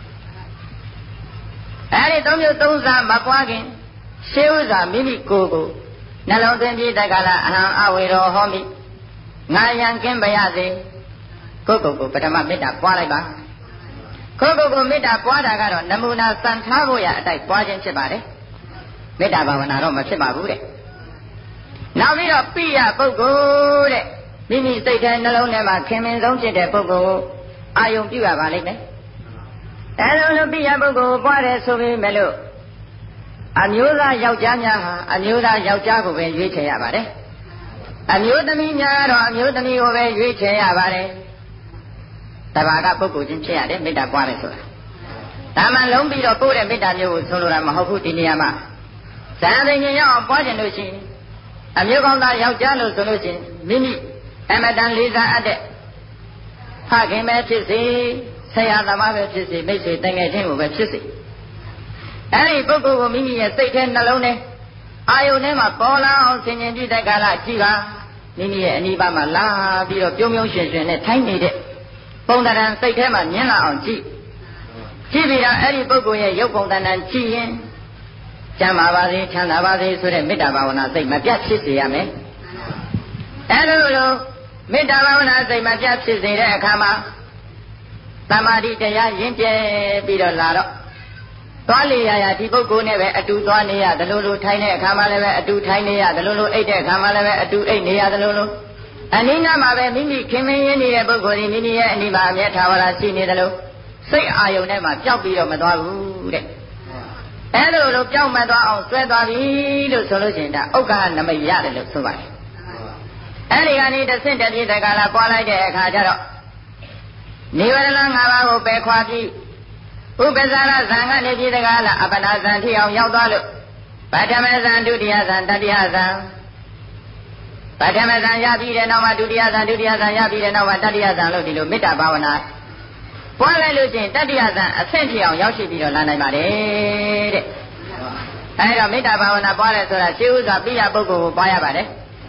အဲဒီ3မျိုး3စားမပွားခင်ရှေးဥစွာမိမိကိုယ်ကိုနှလုံးသွင်းပြီးတက္ကလာအဟံအဝေရောဟောမိငါယံကင်းပါရစေကိုယ့်ကိုယ်ကိုပထမမေတ္တာပွားလိုက်ပါကိုယ့်ကိုယ်ကိုမေတ္တာပွားတာကတော့နမူနာစံထားဖို့ရအတိုက်ပွားခြင်းဖြစ်ပါတယ်မေတ္တာဘာဝနာတော့မဖြစ်ပါဘူးတဲ့နောက်ပြီးတော့ပိယပုဂ္ဂိုလ်တဲ့မိမိစိတ်ထဲနှလုံးထဲမှာခင်မင်ဆုံးဖြစ်တဲ့ပုဂ္ဂိုလ်ကိုအာယုံပြုရပါလိမ့်မယ်အဲလိုပိယပုဂ္ဂိုလ်ကိုပွားတယ်ဆိုပြီးမဲ့လို့အမျိုးသားယောက်ျားများဟာအမျိုးသားယောက်ျားကိုပဲရွေးချယ်ရပါတယ်အမျိုးသမီးများတော့အမျိုးသမီးကိုပဲရွေးချယ်ရပါတယ်တဘာကပုဂ္ဂိုလ်ချင်းဖြစ်ရတယ်မေတ္တာပွားတယ်ဆိုတာဒါမှလုံးပြီးတော့ကိုယ့်ရဲ့မေတ္တာမျိုးကိုဆိုလိုတာမဟုတ်ဘူးဒီနေရာမှာဇာတိဉာဏ်ရောက်အောင်ပွားခြင်းလို့ရှိရင်အမျိုးကောင်းသားယောက်ျားလို့ဆိုလို့ရှိရင်မိမိအမတန်လေးစားအပ်တဲ့ဖခင်ပဲဖြစ်စေဆရာသမားပဲဖြစ်စေမိတ်ဆွေတန်ငယ်ချင်းကိုပဲဖြစ်စေအဲဒီပုဂ္ဂိုလ်ကိုမိမိရဲ့စိတ်ထဲနှလုံးထဲအာယုန်ထဲမှာပေါ်လာအောင်ဆင်ခြင်ပြီးတဲ့ကာလကြည့်ပါမိမိရဲ့အနိဗ္ဗာန်မှာလာပြီးတော့ပြုံးပြုံးရွှင်ရွှင်နဲ့ထိုင်နေတဲ့ပုံသဏ္ဍာန်စိတ်ထဲမှာမြင်လာအောင်ကြည့်ပြီးတော့အဲ့ဒီပုဂ္ဂိုလ်ရဲ့ရုပ်ပုံသဏ္ဍာန်ကြည့်ရင်ကျမ်းပါပါစေချမ်းသာပါစေဆိုတဲ့မေတ္တာဘာဝနာစိတ်မပြတ်ဖြစ်စေရမယ်အဲ့လိုမေတ္တာဘာဝနာစိတ်မပြတ်ဖြစ်စေတဲ့အခါမှာသမာဓိတရားရင့်ကျက်ပြီးတော့လာတော့သွားလေရဒီပုဂ္ဂိုလ်နဲ့ပဲအတူသွားနေရတယ်လို့ထိုင်တဲ့အခါမှာလည်းပဲအတူထိုင်နေရတယ်လို့အိတ်တဲ့အခါမှာလည်းပဲအတူအိတ်နေရတယ်လို့အနိနာမှာပဲမိမိခင်မင်းရင်းနေတဲ့ပုဂ္ဂိုလ်ဒီမိမိရဲ့အနိမှာအမြဲထာဝရရှိနေတယ်လို့စိတ်အာယုန်ထဲမှာပျောက်ပြီးတော့မသွားဘူးတဲ့အဲလိုပျောက်မသွားအောင်ဆွဲသွားပြီလို့ဆိုလို့ရှိရင်ဒါဥက္ကနမိတ်ရတယ်လို့ဆိုပါတယ်အဲဒီကနေတစ်ဆင့်တစ်ပြေးတက္ကလာပွားလိုက်တဲ့အခါကျတော့နိဝရဏ၅ပါးကိုပယ်ခွာပြီးဥပ္ပဇာရဇံကနေပြည်တကားလားအပ္ပနာဇံထိအောင်ရောက်သွားလို့ပထမဇံဒုတိယဇံတတိယဇံပထမဇံရပြီးတဲ့နောက်မှာဒုတိယဇံရပြီးတဲ့နောက်မှာတတိယဇံလို့ဒီလိုမေတ္တာဘာဝနာပွားလိုက်လို့ချင်းတတိယဇံအဆင့်ထိအောင်ရောက်ရှိပြီးတော့လာနိုင်ပါတယ်တဲ့အဲဒီတော့မေတ္တာဘာဝနာပွားတယ်ဆိုတာရှင်းဥစွာပိယပုဂ္ဂိုလ်ကိုပွားရပါတယ်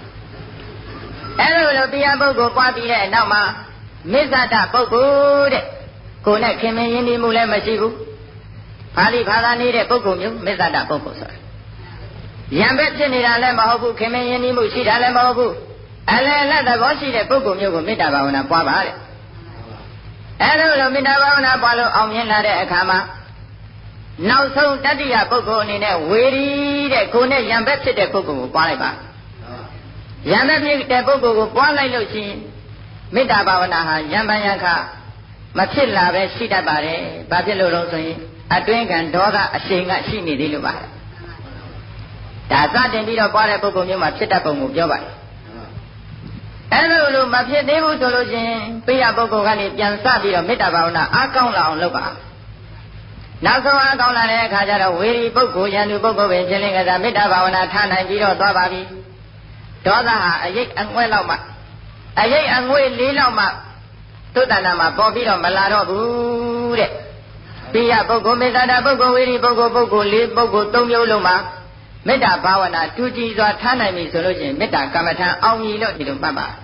အဲဒီလိုပိယပုဂ္ဂိုလ်ပွားပြီးတဲ့နောက်မှာမစ္ဆဒပုဂ္ဂိုလ်တဲ့ကိုယ်နဲ့ခင်မင်းရင်းနှီးမှုလည်းမရှိဘူးပါဠိဘာသာနေတဲ့ပုဂ္ဂိုလ်မျိုးမစ္ဆဒပုဂ္ဂိုလ်ဆိုတာရံပဲဖြစ်နေတာလည်းမဟုတ်ဘူးခင်မင်းရင်းနှီးမှုရှိတာလည်းမဟုတ်ဘူးအလယ်လက်သဘောရှိတဲ့ပုဂ္ဂိုလ်မျိုးကိုမေတ္တာဘာဝနာပွားပါတဲ့အဲလိုမေတ္တာဘာဝနာပွားလို့အောင်မြင်လာတဲ့အခါမှာနောက်ဆုံးတတိယပုဂ္ဂိုလ်အနေနဲ့ဝေရီတဲ့ကိုယ်နဲ့ရံပဲဖြစ်တဲ့ပုဂ္ဂိုလ်ကိုပွားလိုက်ပါရံပဲဖြစ်တဲ့ပုဂ္ဂိုလ်ကိုပွားလိုက်လို့ရှိရင်မေတ္တာဘာဝနာဟာယံပန်ယံခမဖြစ်လာပဲရှိတတ်ပါတယ်။ဘာဖြစ်လို့လဲဆိုရင်အတွင်းကံဒေါသအရှိန်ကရှိနေသေးလို့ပါဒါစတင်ပြီးတော့ပွားတဲ့ပုဂ္ဂိုလ်မျိုးမှာဖြစ်တတ်ပုံကိုပြောပါတယ်အဲ့လိုမဖြစ်သေးဘူးဆိုလို့ချင်းပိယပုဂ္ဂိုလ်ကနေပြန်စပြီးတော့မေတ္တာဘာဝနာအားကောင်းလာအောင်လုပ်ပါနောက်ဆုံးအားကောင်းလာတဲ့အခါကျတော့ဝေရီပုဂ္ဂိုလ်ယန္တုပုဂ္ဂိုလ်ပဲဖြစ်လင်းကစားမေတ္တာဘာဝနာထားနိုင်ပြီးတော့သွားပါပြီဒေါသဟာအရိပ်အငွဲ့လောက်မှအရိပ်အငွေ့လေးလောက်မှသုတ္တနာမှာပေါ်ပြီးတော့မလာတော့ဘူးတဲ့ပိယပုဂ္ဂိုလ်မေတ္တာပုဂ္ဂိုလ်ဝေရီပုဂ္ဂိုလ်ပုဂ္ဂိုလ်လေးပုဂ္ဂိုလ်၃မျိုးလုံးမှာမေတ္တာဘာဝနာတူကြည်စွာထားနိုင်ပြီဆိုလို့ရှိရင်မေတ္တာကမ္မထံအောင်ပြီလို့ဒီလိုမှတ်ပါ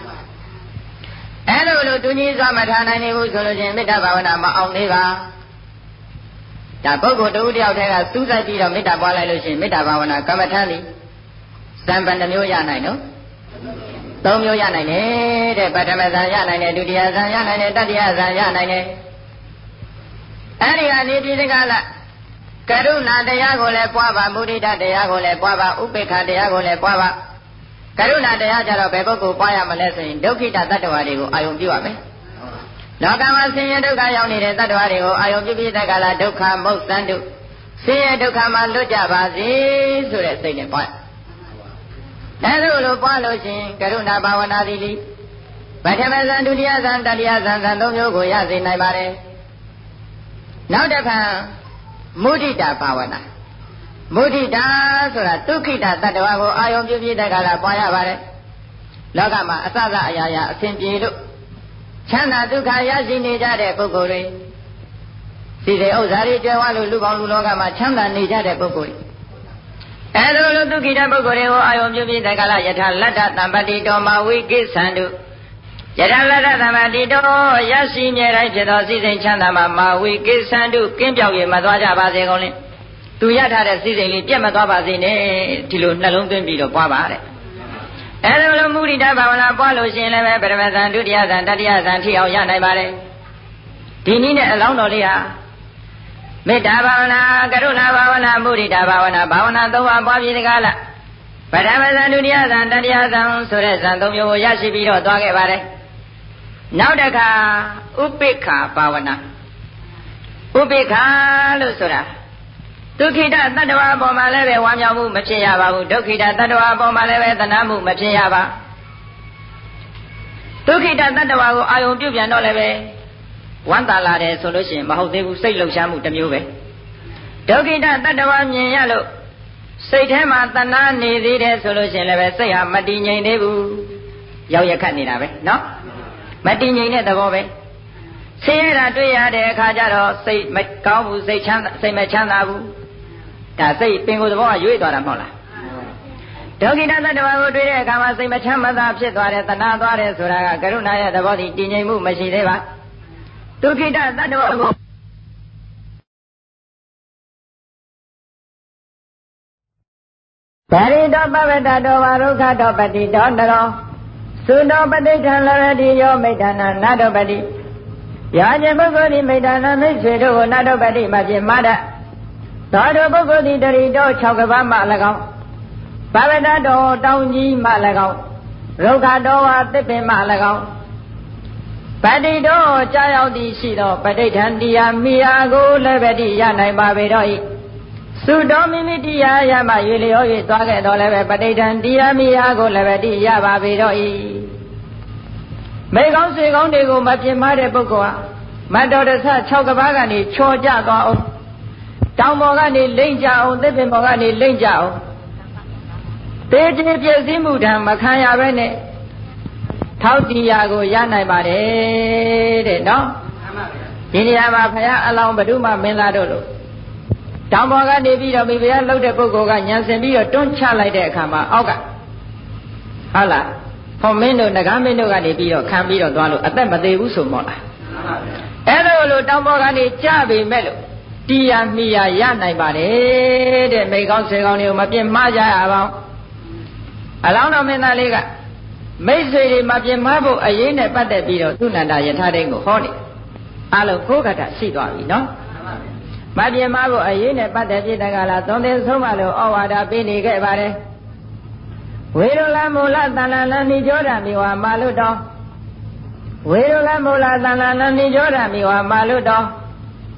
အဲ့လိုတူကြည်စွာမထားနိုင်ဘူးဆိုလို့ရှိရင်မေတ္တာဘာဝနာမအောင်သေးပါဒါပုဂ္ဂိုလ်တူတယောက်တည်းကစူးစိုက်ပြီးတော့မေတ္တာပွားလိုက်လို့ရှိရင်မေတ္တာဘာဝနာကမ္မထံသည်ဇံပန်တစ်မျိုးရနိုင်နော်၃မျိုးရနိုင်တယ်တဲ့ပထမဇံရနိုင်တယ်ဒုတိယဇံရနိုင်တယ်တတိယဇံရနိုင်တယ်အဲ့ဒီကနေဒီစကားလားကရုဏာတရားကိုလည်းပွားပါမုဒိတာတရားကိုလည်းပွားပါဥပေက္ခတရားကိုလည်းပွားပါကရုဏာတရားကြတော့ဘယ်ပုဂ္ဂိုလ်ပွားရမလဲဆိုရင်ဒုက္ခိတတတ္တဝါတွေကိုအာယုံပြုရမယ်လောကမှာဆင်းရဲဒုက္ခရောက်နေတဲ့တတ္တဝါတွေကိုအာယုံပြုပြီးတဲ့ကာလဒုက္ခမုတ်သန္တုဆင်းရဲဒုက္ခမှာလွတ်ကြပါစေဆိုတဲ့စိတ်နဲ့ပွားဒါလိုပွားလို့ရှင်ကရုဏာဘာဝနာသည်လိပထမဇန်ဒုတိယဇန်တတိယဇန်၃မျိုးကိုရစေနိုင်ပါတယ်နောက်တစ်ခါမုဒိတာဘာဝနာမုဒိတာဆိုတာဒုက္ခိတတတ္တဝါကိုအာယုံပြုပြီးတဲ့ကာလပွားရပါတယ်လောကမှာအစစအရာရာအစဉ်ပြေလို့ချမ်းသာဒုက္ခရရှိနေကြတဲ့ပုဂ္ဂိုလ်တွေစီတဲ့ဥစ္စာတွေကျွဲဝလို့လူကောင်းလူလောကမှာချမ်းသာနေကြတဲ့ပုဂ္ဂိုလ်တွေအဲလိုဒုက္ခိတပုဂ္ဂိုလ်တွေကိုအာယုံပြုပြီးတဲ့ကာလယထာလတ္တသံပတိတောမဝိကိသန္တုယထာလတ္တသံပတိတောရရှိမြဲတိုင်းဖြစ်သောစိစိမ်ချမ်းသာမှာမာဝိကိသန္တုကင်းပြောက်ရမသွားကြပါစေကုန်လေသူရထားတဲ့စိစိမ်လေးပြတ်မသွားပါစေနဲ့ဒီလိုနှလုံးသွင်းပြီးတော့ပွားပါတဲ့အဲလိုမုဒိတာဘာဝနာပွားလို့ရှိရင်လည်းပထမဇန်ဒုတိယဇန်တတိယဇန်ထိအောင်ရနိုင်ပါတယ်ဒီနည်းနဲ့အလောင်းတော်လေးဟာမေတ္တာဘာဝနာကရုဏာဘာဝနာမုဒိတာဘာဝနာဘာဝနာ၃ပါးပွားပြီးတကားလားပထမဇန်ဒုတိယဇန်တတိယဇန်ဆိုတဲ့ဇန်၃မျိုးကိုရရှိပြီးတော့သွားခဲ့ပါတယ်နောက်တစ်ခါဥပိ္ပခာဘာဝနာဥပိ္ပခာလို့ဆိုတာဒုက္ခိတတတ္တဝါအပေါ်မှာလည်းပဲဝမ်းမြောက်မှုမဖြစ်ရပါဘူးဒုက္ခိတတတ္တဝါအပေါ်မှာလည်းပဲသနာမှုမဖြစ်ရပါဒုက္ခိတတတ္တဝါကိုအာယုံပြုပြန်တော့လည်းပဲဝမ်းသာလာတယ်ဆိုလို့ရှိရင်မဟုတ်သေးဘူးစိတ်လှုပ်ရှားမှုတစ်မျိုးပဲဒုက္ခိတတတ္တဝါမြင်ရလို့စိတ်ထဲမှာတဏှာနေသေးတယ်ဆိုလို့ရှိရင်လည်းပဲစိတ်ဟာမတည်ငြိမ်သေးဘူးရောက်ရခတ်နေတာပဲနော်မတည်ငြိမ်တဲ့သဘောပဲဆင်းရဲတာတွေ့ရတဲ့အခါကျတော့စိတ်မကောင်းဘူးစိတ်မချမ်းသာဘူးဒါစိတ်ပင်ကိုယ်သဘောကရွေ့သွားတာမဟုတ်လားဒုက္ခိတတတ္တဝါကိုတွေ့တဲ့အခါမှာစိတ်မချမ်းသာဖြစ်သွားတယ်တဏှာသွားတယ်ဆိုတာကကရုဏာရဲ့သဘောတည်ငြိမ်မှုမရှိသေးပါဒုက္ခိတတတ္တဝါကိုပါရိတောပဝတ္တတောဝရုခတောပတိတောနရောသုတောပဋိဋ္ဌံလရတိယောမိဋ္ဌာနာနတောပတိယာဇေပုဂ္ဂိုလ်ဒီမိဋ္ဌာနာမိတ်ဆွေတို့ကိုနတောပတိမဖြစ်မတတ်သောတောပုဂ္ဂိုလ်ဒီတရိတော6ကဘာမှ၎င်းပဝတ္တတောတောင်ကြီးမှ၎င်းရုခတောဝါသစ်ပင်မှ၎င်းပတိတောကြာရောက်သည်ရှိသောပဋိဋ္ဌံတရားမိယာကိုလည်းပဲတိရနိုင်ပါပေတော့၏သုတောမိမိတရားရမှရွေလျော၍သွားခဲ့တော်လည်းပဲပဋိဋ္ဌံတရားမိယာကိုလည်းပဲတိရပါပေတော့၏မိကောင်းဆွေကောင်းတွေကိုမပြင်းမတဲ့ပုဂ္ဂိုလ်ဟာမတော်တဆ6ကဘာကနေချော်ကြသွားအောင်တောင်ပေါ်ကနေလိမ့်ကြအောင်သစ်ပင်ပေါ်ကနေလိမ့်ကြအောင်တေးကြီးပြည့်စည်မှုတံမခံရပဲနဲ့ထောက်တရားကိုရနိုင်ပါတယ်တဲ့နော်ဒီနေရာမှာဘုရားအလောင်းဘုဒ္ဓမမင်းသားတို့လို့တောင်ပေါ်ကနေပြီးတော့မိဖုရားလှုပ်တဲ့ပုဂ္ဂိုလ်ကညံစင်ပြီးတော့တွန်းချလိုက်တဲ့အခါမှာအောက်ကဟုတ်လားဟောမင်းတို့ငကားမင်းတို့ကနေပြီးတော့ခံပြီးတော့သွားလို့အသက်မသေးဘူးဆိုမောလားအဲ့လိုတောင်ပေါ်ကနေကြပေမဲ့လို့တရားမိယာရနိုင်ပါတယ်တဲ့မိကောင်းဆွေကောင်းတွေကိုမပြင်းမှားကြရပါဘူးအလောင်းတော်မင်းသားလေးကမိတ်ဆွေတွေမပြင်းမှားဖို့အရေးနဲ့ပတ်သက်ပြီးတော့သူနန္ဒယထာတိန်ကိုဟောနေအလုံးကိုးကတ္တရှိသွားပြီနော်မပြင်းမှားဖို့အရေးနဲ့ပတ်သက်ပြတဲ့ကလာသုံးသိဆုံးမလို့ဩဝါဒပေးနေခဲ့ပါတယ်ဝေရလမူလတဏ္ဍလနိကြောဓမိဝါမာလုတောဝေရလမူလတဏ္ဍလနိကြောဓမိဝါမာလုတော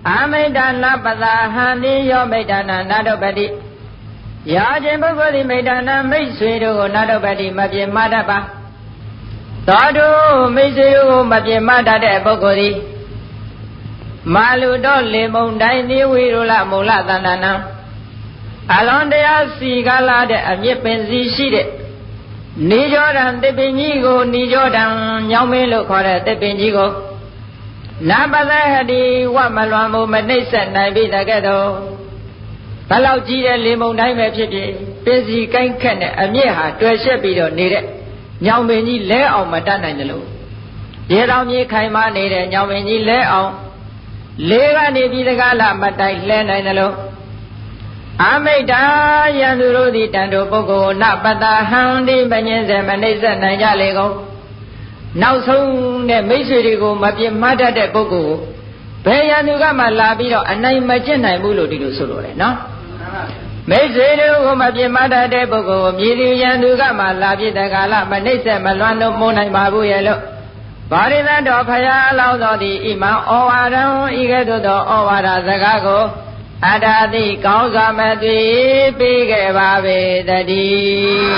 အာမိတနာပတာဟံတိယောမိတနာနာတုပတိရာခြင်းပုဂ္ဂိုလ်သည်မိတနာမိတ်ဆွေတို့ကိုနာတုပတိမပြေမတတ်ပါသောတုမိတ်ဆွေတို့ကိုမပြေမတတ်တဲ့ပုဂ္ဂိုလ်သည်မာလူတော်လေမုန်တိုင်းသည်ဝိရုလမူလသန္တနာအလွန်တရားစီကားလာတဲ့အမြင့်ပင်စီရှိတဲ့နေကြောတံသစ်ပင်ကြီးကိုနေကြောတံညောင်းမင်းလို့ခေါ်တဲ့သစ်ပင်ကြီးကိုနာပသဟတိဝမလွန်မှုမနှိမ့်ဆက်နိုင်ပြီတကဲ့သို့ဘလောက်ကြီးတဲ့လေမုန်တိုင်းပဲဖြစ်ဖြစ်ပင်စီကိုင်းခက်တဲ့အမြင့်ဟာတွယ်ရှက်ပြီးတော့နေတဲ့ညောင်ပင်ကြီးလဲအောင်မတတ်နိုင်တယ်လို့ရေတော်မြေခိုင်မာနေတဲ့ညောင်ပင်ကြီးလဲအောင်လေးကနေပြီးတကားလာမတိုက်လှဲနိုင်တယ်လို့အမိတ္တာယံသူတို့သည်တန်တို့ပုဂ္ဂိုလ်နပတဟံတိမငင်းစေမနှိမ့်ဆက်နိုင်ကြလေကုန်နောက်ဆုံးတဲ့မိတ်ဆွေတွေကိုမပြတ်မှတ်တတ်တဲ့ပုဂ္ဂိုလ်ကိုဘယ်ယံသူကမှလာပြီးတော့အနိုင်မကျင့်နိုင်ဘူးလို့ဒီလိုဆိုလိုတယ်နော်မိတ်ဆွေတွေကိုမပြတ်မှတ်တတ်တဲ့ပုဂ္ဂိုလ်ကိုမြည်သူယံသူကမှလာပြတဲ့ကာလမနှိမ့်ဆက်မလွမ်းလို့မနိုင်ပါဘူးရဲ့လို့ဗာရိသတော်ဖရာအလောင်းတော်သည်ဣမံဩဝါဒံဤကဲ့သို့သောဩဝါဒစကားကိုအတ္တတိကောင်းစွာမသိပေးခဲ့ပါပေတည်း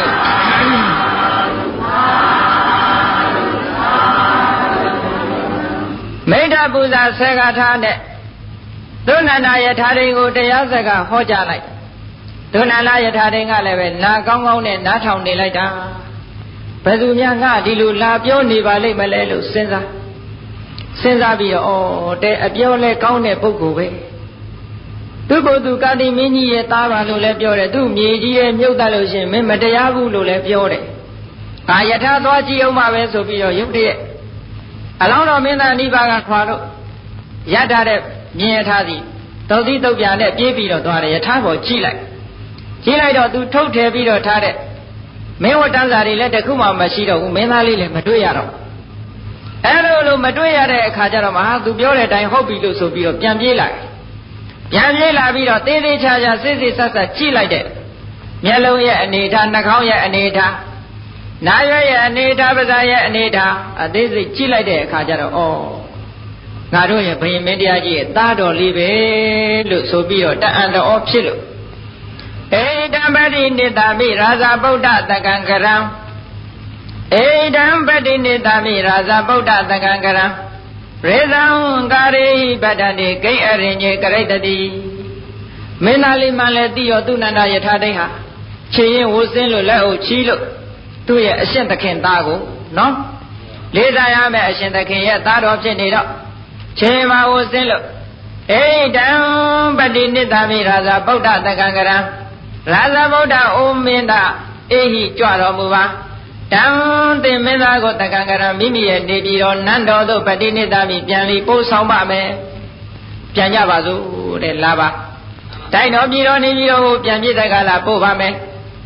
မိဋ္ဌပူဇာဆေကထာနဲ့သုဏနာယထာရင်ကိုတရားစကားဟောကြားလိုက်သုဏနာယထာရင်ကလည်းပဲနာကောင်းကောင်းနဲ့နားထောင်နေလိုက်တာဘယ်သူများငါဒီလိုလာပြောနေပါလိမ့်မလဲလို့စဉ်းစားပြီးတော့တဲ့အပြောလဲကောင်းတဲ့ပုဂ္ဂိုလ်ပဲသူကိုယ်သူကာတိမင်းကြီးရဲ့သားပါလို့လည်းပြောတယ်သူမြေကြီးရဲ့မြုပ်တတ်လို့ရှိရင်မင်းမတရားဘူးလို့လည်းပြောတယ်။ဒါယထာသွားကြည့်အောင်ပါပဲဆိုပြီးတော့ရုပ်တရက်အလောင်းတော်မင်းသားအနိဗ္ဗာန်ကခွာလို့ရထားတဲ့မြင်ရထားသည်တုတ်သီးတုတ်ပြာနဲ့ပြေးပြီးတော့သွားတယ်ယထာပေါ်ကြည့်လိုက်တော့သူထုတ်ထည့်ပြီးတော့ထားတဲ့မင်းဝတ္တန်စာတွေလည်းတခုမှမရှိတော့ဘူးမင်းသားလေးလည်းမတွေ့ရတော့အဲ့လိုမတွေ့ရတဲ့အခါကျတော့မဟာသူပြောတဲ့အတိုင်းဟုတ်ပြီလို့ဆိုပြီးတော့ပြန်ပြေးလာပြီးတော့သေးသေးချာချာစစ်စစ်ဆက်ဆက်ကြည့်လိုက်တဲ့မျက်လုံးရဲ့အနေထားနှာခေါင်းရဲ့အနေထားနားရဲ့အနေထားပါးစပ်ရဲ့အနေထားအသေးစိတ်ကြည့်လိုက်တဲ့အခါကျတော့ငါတို့ရဲ့ဘုရင်မင်းတရားကြီးရဲ့သားတော်လေးပဲလို့ဆိုပြီးတော့တအံတော်ဖြစ်လို့ဧတံပတိနိတမိရာဇဗုဒ္ဓတက္ကံကရံဧတံပတိနိတမိရာဇဗုဒ္ဓတက္ကံကရံရေသံကာရိပတ္တတိဂိအရင်ကြီးကရိတ္တိမင်းသားလေးမှလည်းသိရောသူနန္ဒယထာတိဟာခြေရင်ဝဆင်းလို့လက်အုပ်ချီးလို့သူ့ရဲ့အရှင်သခင်သားကိုနော်လေးစားရမယ်အရှင်သခင်ရဲ့သားတော်ဖြစ်နေတော့ခြေမှာဝဆင်းလို့ဧတံပတိနိတမိရာဇဗုဒ္ဓတက္ကံကရံရာဇဗုဒ္ဓအိုမင်းသားအေဟိကြွတော်မူပါတံသင်မင်းသားကိုတက္ကံကရံမိမိရဲ့နေပြည်တော်နန်းတော်သို့ပတိနိတမိပြန်လီပို့ဆောင်ပါမယ်ပြန်ကြပါစို့တဲ့လာပါတိုင်းတော်ပြည်တော်နေပြည်တော်ကိုပြန်ပြည့်တဲ့ကလာပို့ပါမယ်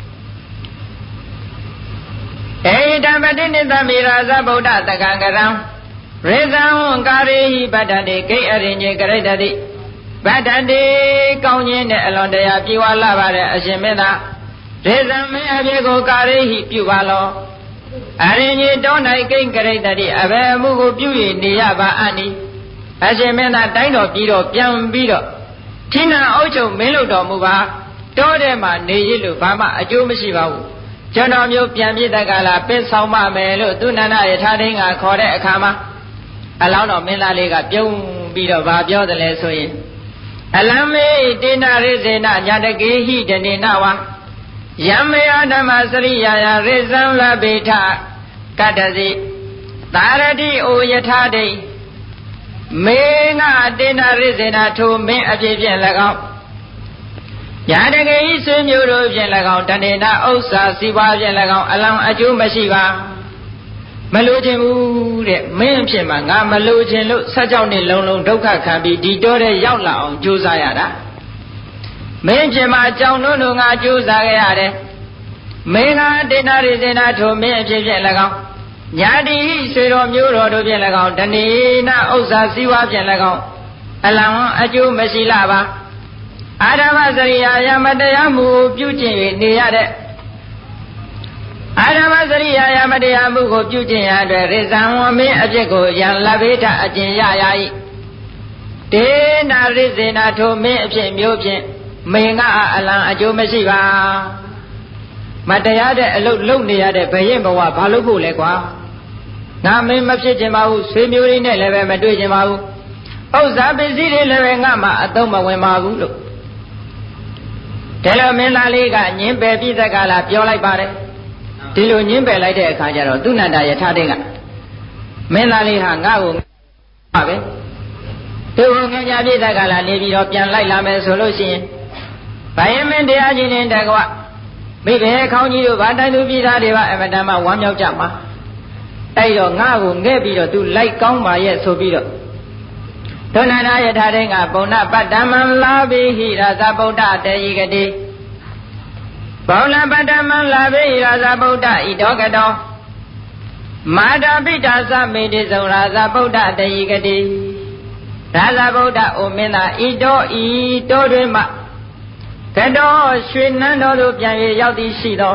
ဧတံပတိနိတမိရာဇဗုဒ္ဓတက္ကံကရံရေသံကာရိဟိပတ္တတိဂိအရင်ကြီးကရိတ္တိပတ္တတိကောင်းခြင်းနဲ့အလွန်တရာပြေဝလာပါတဲ့အရှင်မင်းသားရေသံမင်းအဖြစ်ကိုကာရိဟိပြုပါလောအရင်ကြီးတော၌ကိကရိတ္တိအဘယ်မှုကိုပြု၍နေရပါအနိအရှင်မင်းသားတိုင်းတော်ပြည်တော်ပြန်ပြီးတော့ထိနာအုပ်ချုပ်မင်းလုပ်တော်မူပါတောထဲမှာနေရလို့ဘာမှအကျိုးမရှိပါဘူးကျွန်တော်မျိုးပြန်ပြည့်တဲ့ကလာပင့်ဆောင်ပါမယ်လို့သူနန္ဒယထာတိန်ကခေါ်တဲ့အခါမှာအလောင်းတော်မင်းသားလေးကပြုံးပြီးတော့ဗာပြောတယ်လဲဆိုရင်အလံမေတေနရိစေနညာတကေဟိတနေနဝယမေယဓမ္မစရိယာယရိဇံလဘေထကတ္တစီသာရတိဩယထာတိမေငါတေနရိစေနထိုမင်းအဖြစ်ဖြင့်၎င်းညာတကေဟိဆွေမျိုးတို့ဖြင့်၎င်းတနေနဥစ္စာစီပွားဖြင့်၎င်းအလံအကျိုးမရှိပါမလိုချင်ဘူးတဲ့မင်းဖြစ်မှာငါမလိုချင်လို့16နှစ်လုံးလုံးဒုက္ခခံပြီးဒီတော့တဲ့ရောက်လာအောင်ကြိုးစားရတာမင်းဖြစ်မှာအကြောင်းတို့ငါကြိုးစားခဲ့ရတယ်မင်းကတေနာရိစေနာထိုမင်းအဖြစ်ဖြင့်၎င်းညာတိဆွေတော်မျိုးတော်တို့ဖြင့်၎င်းတဏိနာဥစ္စာစည်းဝါးဖြင့်၎င်းအလံအကျိုးမရှိလာပါအာဓမ္မစရိယာယမတရားမှုပြုကျင့်၍နေရတဲ့အာဓမ္မစရိယာယမတရားမှုကိုပြုကျင့်ရတဲ့ရိဇံဝမင်းအဖြစ်ကိုယံလဘေထအကျင့်ရ၏တေနာရိစေနာထိုမင်းအဖြစ်မျိုးဖြင့်မေငါအလံအကျိုးမရှိပါမတရားတဲ့အလုပ်လုပ်နေရတဲ့ဘရင်ဘဝဘာလို့ဖို့လဲကွာငါမင်းမဖြစ်ချင်ပါဘူးဆွေမျိုးတွေနဲ့လည်းပဲမတွေ့ချင်ပါဘူးဥစ္စာပစ္စည်းတွေလည်းပဲငါမှအသုံးမဝင်ပါဘူးလို့ဒါလိုမင်းသားလေးကညင်းပယ်ပြီးတဲ့ကလာပြောလိုက်ပါတယ်ဒီလိုညင်းပယ်လိုက်တဲ့အခါကျတော့သူဏ္ဍယထာတိကမင်းသားလေးဟာငါ့ကိုပါပဲသူ့ကိုငညာပြည့်တဲ့ကလာနေပြီးတော့ပြန်လိုက်လာမယ်ဆိုလို့ရှိရင်ဘယင်မင်းတရားကြီးနဲ့တကွမိဘခေါင်းကြီးတို့ဗာတိုင်းသူပြည်သားတွေကအမတန်မှဝမ်းမြောက်ကြမှာအဲ့တော့ငါ့ကိုငဲ့ပြီးတော့သူလိုက်ကောင်းပါရဲ့ဆိုပြီးတော့ဒုဏ္ဍယထာတိကပုံနာပတ္တမံလာဘိဟိရာဇဗုဒ္ဓတေယိကတိဘောလပတ္တမံလာဘိဟိရာဇဗုဒ္ဓဣတောကတောမာတာပိတာသမေတိဇုံရာဇဗုဒ္ဓတေယိကတိရာဇဗုဒ္ဓအိုမင်းသာဣတောဤတောတွင်မှကတောရွှေနန်းတော်သို့ပြန်၍ရောက်သည်ရှိသော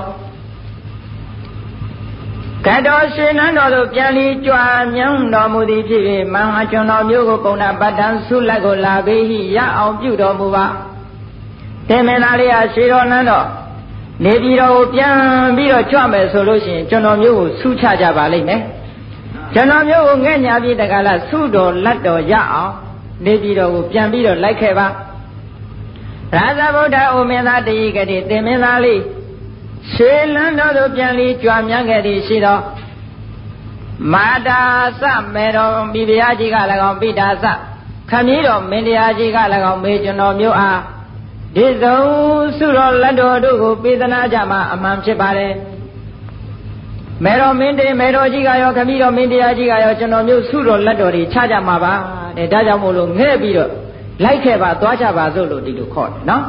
ကတောရွှေနန်းတော်သို့ပြန်လီကြွမြောင်းတော်မူသည်ဖြစ်၍မဟာကျွန်တော်မျိုးကိုပုံနာပတ္တံဆုလက်ကိုလာပေဟိရအောင်ပြုတော်မူပါတင်မင်းသားလေးဟာရွှေတော်နန်းတော်နေပြည်တော်ကိုပြန်ပြီးတော့ကြွမယ်ဆိုလို့ရှိရင်ကျွန်တော်မျိုးကိုဆုချကြပါလိမ့်မယ်ကျွန်တော်မျိုးကိုငဲ့ညာပြီးတကလားဆုတော်လက်တော်ရအောင်နေပြည်တော်ကိုပြန်ပြီးတော့လိုက်ခဲ့ပါရာဇဗုဒ္ဓအိုမင်းသားတေယိကတိတင်မင်းသားလေးရွှေလန်းတော်သို့ပြန်လီကြွမြန်းခဲ့သည်ရှိသောမာတာသမေတော်မိဖုရားကြီးက၎င်းပိတာသခမည်းတော်မင်းတရားကြီးက၎င်းမေကျွန်တော်မျိုးအားဒီစုံစုတော်လက်တော်တို့ကိုပေးသနာကြမှာအမှန်ဖြစ်ပါတယ်မေတော်မင်းတေမေတော်ကြီးကရောခမည်းတော်မင်းတရားကြီးကရောကျွန်တော်မျိုးစုတော်လက်တော်တွေချကြမှာပါတဲ့ဒါကြောင့်မို့လို့ငဲ့ပြီးတော့လိုက်ခဲ့ပါသွားကြပါစို့လို့ဒီလိုခေါ်တယ်နော်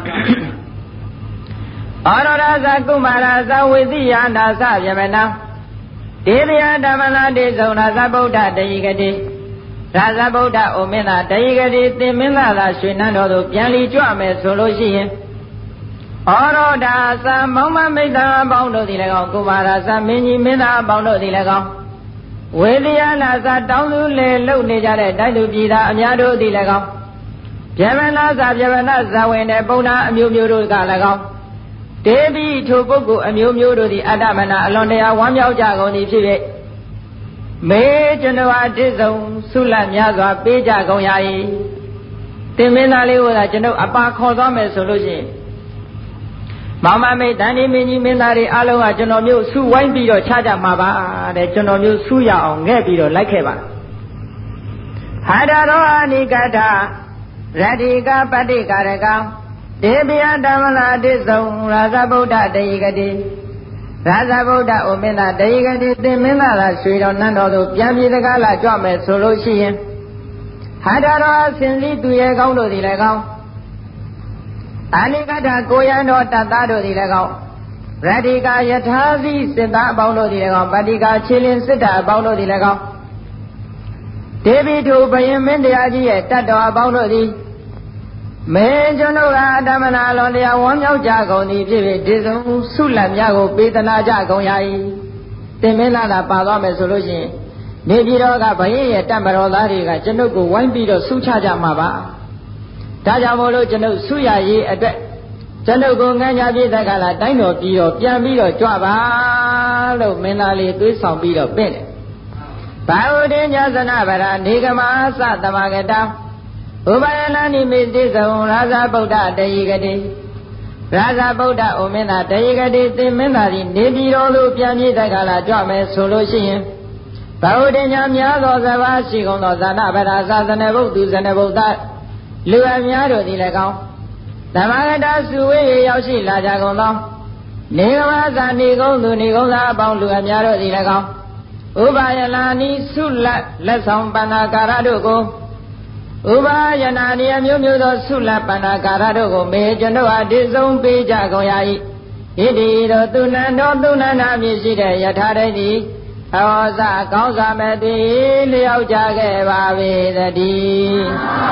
ဩရရဇကုမာရဇဝိသိယနာသဗျမနာဒေဝယဓမ္မနာတေဇုံရာဇဗုဒ္ဓတေယိကတိရာဇဗုဒ္ဓအိုမင်းသားတေယိကတိသင်မင်းသားသာရွှေနန်းတော်သို့ပြန်လီကြွမယ်ဆိုလို့ရှိရင်ဩရောဓာသမောင်မမိတ်တာအပေါင်းတို့သည်လည်းကောင်းကုမာရသမင်းကြီးမင်းသားအပေါင်းတို့သည်လည်းကောင်းဝေလျာနာသတောင်းသူလေလုံနေကြတဲ့တိုက်သူပြည်သားအများတို့သည်လည်းကောင်းဗျမနာဇဗျမနာဇဝင်တဲ့ပုံနာအမျိုးမျိုးတို့ကလည်းကောင်းဒေဝီထိုပုဂ္ဂိုလ်အမျိုးမျိုးတို့သည်အတ္တမနာအလွန်တရာဝမ်းမြောက်ကြကုန်သည်ဖြစ်၍မေကျွန်တော်အတိစုံဆုလတ်များစွာပေးကြကုန်ရ၏တင်မင်းသားလေးကကျွန်တော်အပါခေါ်သွားမယ်ဆိုလို့ရှိရင်မောင်မမိတ်တန်ဒီမင်းကြီးမင်းသားတွေအားလုံးကကျွန်တော်မျိုးဆုဝိုင်းပြီးတော့ချကြမှာပါတဲ့ကျွန်တော်မျိုးဆုရအောင်ငဲ့ပြီးတော့လိုက်ခဲ့ပါဟာဒရောအာနိကထရတိကပတိကာရကံဒေဝယဓမ္မနာတိစုံရာဇဗုဒ္ဓတေယိကတိရာဇဗုဒ္ဓအိုမင်းသားတေယိကတိသင်မင်းသားလားရွှေတော်နန်းတော်သို့ပြန်ပြေတကားလာကြွမယ်ဆိုလို့ရှိရင်ဟာဒရောအစဉ်စည်းသူရဲ့ကောင်းတို့သည်လည်းကောင်းအာနိကထကိုရန်တော်တတ်သားတို့သည်လည်းကောင်းရတိကယထာသီစစ်သားအပေါင်းတို့သည်လည်းကောင်းပတိကခြေလင်းစစ်သားအပေါင်းတို့သည်လည်းကောင်းဒေဝီထုဘယင်မင်းတရားကြီးရဲ့တတ်တော်အပေါင်းတို့သည်မေကျွန်ုပ်ကအတ္တမနာလွန်တရားဝမ်းမြောက်ကြကုန်သည်ဖြစ်ဖြစ်ဒီစုံဆုလတ်များကိုပေးသနာကြကုန်ရ၏တင်မင်းလာတာပါသွားမယ်ဆိုလို့ရှိရင်နေပြည်တော်ကဘယင်ရဲ့တတ်မတော်သားတွေကကျွန်ုပ်ကိုဝိုင်းပြီးတော့ဆုချကြမှာပါဒါကြောင့်မို့လို့ကျွန်ုပ်ဆုရရေးအတွက်ကျွန်ုပ်ကိုငန်းညာပြည့်တဲ့ကလာတိုင်းတော်ပြီးတော့ပြန်ပြီးတော့ကြွပါလို့မင်းသားလေးသွေးဆောင်ပြီးတော့ပင့်တယ်ဘာဝတိညသနဗရာနေကမသသမဂတဥပယနာနိမိတိဇံရာဇဗုဒ္ဓတေယိကတိရာဇဗုဒ္ဓအိုမင်းသားတေယိကတိသင်မင်းသားသည်နေပြည်တော်သို့ပြန်ပြေးတဲ့ကလာကြွမယ်ဆိုလို့ရှိရင်ဘာဝတိညာများသောစဘာရှိကုန်သောဇာနာဗရာသာသနေဘုဒ္ဓဇနဗုဒ္ဓလူအများတို့သည်လည်းကောင်းသမဂတစုဝေးရောက်ရှိလာကြကုန်သောနေကမဇာနေကုန်းသူနေကုန်းသားအပေါင်းလူအများတို့သည်လည်းကောင်းဥပယနာနိဆုလက်ဆောင်ပန္နာကာရတို့ကိုဥပယနာနိအမျိုးမျိုးသောဆုလပန္နာကာရတို့ကိုမေကျွန်တော်အတိဆုံးပေးကြကုန်ရ၏ဣတိတော်သူနန္တော်သူနန္ဒအမည်ရှိတဲ့ယထာတိတိဟောဇကောင်းစွာမဲ့တည်လျောက်ကြခဲ့ပါပေသတည်း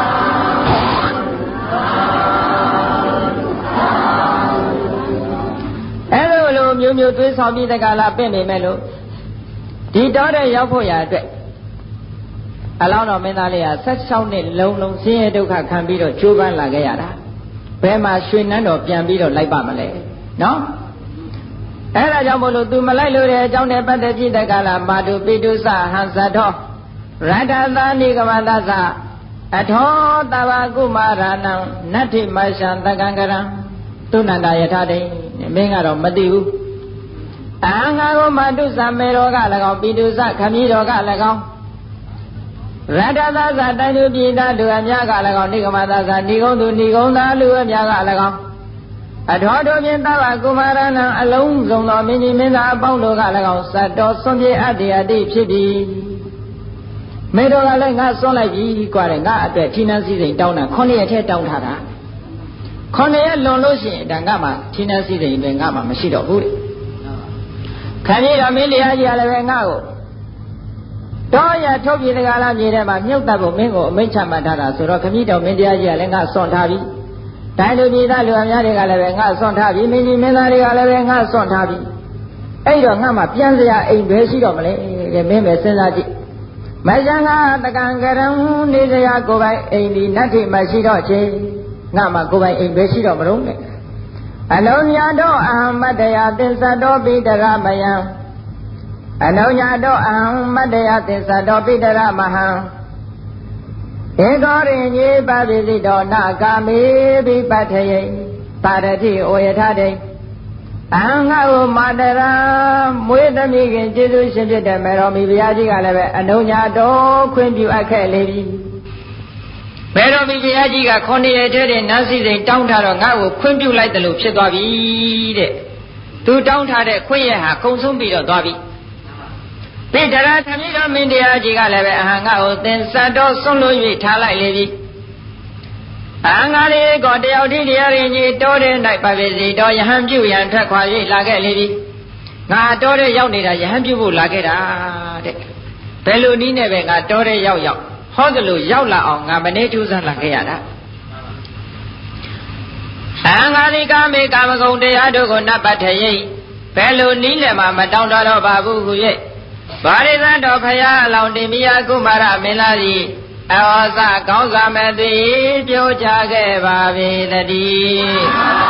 အဲ့လိုမျိုးမျိုးသွေးဆောင်ပြီးတကလားပင့်နေမယ်လို့ဒီတော့တဲ့ရောက်ဖို့ရအတွက်အလောင်းတော်မင်းသားလေးဟာ16နှစ်လုံးလုံးဆင်းရဲဒုက္ခခံပြီးတော့ကြိုးပမ်းလာခဲ့ရတာဘယ်မှာရွှေနန်းတော်ပြန်ပြီးတော့လိုက်ပါမလဲနော်အဲ့ဒါကြောင့်မို့လို့သူမလိုက်လို့တဲ့အကြောင်းနဲ့ပတ်သက်ကြည့်တဲ့ကာလမာတုပိတုစဟံဇတောရတ္တသာနိကမသသအထောတဘာကုမာရဏံနတ္ထိမရှံတက္ကံကရံသုဏန္တယထာတိမင်းကတော့မသိဘူးအာငါကိုမာတုသမေရောက၎င်းပိတုစခမည်းတော်က၎င်းရတ္တသာသတိုင်းသူပြည်သားလူအများက၎င်းနိကမသသဏိကုံသူဏိကုံသားလူအများက၎င်းအထောတို့ဖြင့်သဗ္ဗကုမာရဏံအလုံးစုံသောမင်းကြီးမင်းသားအပေါင်းတို့က၎င်းစတ်တော်ဆွန်ပြေအတ္တိအတိဖြစ်ပြီမေတော်ကလည်းငါဆွန်လိုက်ပြီကွာတဲ့ငါအတွက်ဌိနန်းစည်းစိမ်တောင်းတာ9ရက်ထဲတောင်းထားတာ9ရက်လွန်လို့ရှိရင်ဒါငါမှဌိနန်းစည်းစိမ်တွေငါမှမရှိတော့ဘူးတဲ့ခဏကြီးတော်မင်းတရားကြီးကလည်းပဲငါ့ကိုတော့ရထုတ်ပြည်တကားလားမြေထဲမှာမြုပ်တတ်ဖို့မင်းကိုအမိန့်ချမှတ်ထားတာဆိုတော့ခမည်းတော်မင်းတရားကြီးကလည်းငါဆွန်ထားပြီတိုင်းလူပြည်သားလူအများတွေကလည်းပဲငါဆွန်ထားပြီမင်းကြီးမင်းသားတွေကလည်းပဲငါဆွန်ထားပြီအဲ့တော့ငါမှပြန်စရာအိမ်ပဲရှိတော့မလဲတဲ့မင်းပဲစဉ်းစားကြည့်မယံကတကံကရံနေစရာကိုယ်ပိုင်အိမ်ဒီနတ္ထိမရှိတော့ချေငါမှကိုယ်ပိုင်အိမ်ပဲရှိတော့မလို့နဲ့အလုံးညာတော့အဟံမတ္တယာသစ္စာတော်ပိတရမယံအလုံးညာတော့အဟံမတ္တယာသစ္စာတော်ပိတရမဟံဧကောရိညေပပိစိတောနာကာမေဘိပတ္ထယေပါရတိဩယထာတေအဟံငါ့ကိုမာတရာမွေးသမီးခင်ကျေးဇူးရှင်ဖြစ်တဲ့မေတော်မီဘုရားကြီးကလည်းပဲအနုညာတော်ခွင့်ပြုအပ်ခဲ့လေပြီမေတော်မီဘုရားကြီးက9ရက်တည်းတဲ့နန်းစည်းစိမ်တောင်းထားတော့ငါ့ကိုခွင့်ပြုလိုက်တယ်လို့ဖြစ်သွားပြီတဲ့သူတောင်းထားတဲ့ခွင့်ရဟာကုံဆုံးပြီးတော့သွားပြီပိတရာသမီးတော်မင်းတရားကြီးကလည်းပဲအဟံငါ့ကိုသင်္စတ်တော်ဆွန့်လို့၍ထားလိုက်လေပြီအဟံငါလေးကတယောက်တည်းတရားရင်ကြီးတောတဲ့၌ပပိစီတော်ယဟန်ပြုရန်ထွက်ခွာ၍လာခဲ့လေပြီငါတောတဲ့ရောက်နေတာယဟန်ပြုဖို့လာခဲ့တာတဲ့ဘယ်လိုနည်းနဲ့ပဲငါတောတဲ့ရောက်ဟောသလိုရောက်လာအောင်ငါမနေထူးဆန်းလာခဲ့ရတာအဟံငါသည်ကာမေကာမဂုဏ်တရားတို့ကိုနတ်ပတ်ထရိဘယ်လိုနည်းနဲ့မှမတောင်းတတော့ပါဘူးဟု၍ဗာရိသတော်ဖရာအလောင်းတင်မိယကုမာရမင်းသားကြီးအဟောစကောင်းစွာမဲ့သည်ပြောကြခဲ့ပါပေတည်း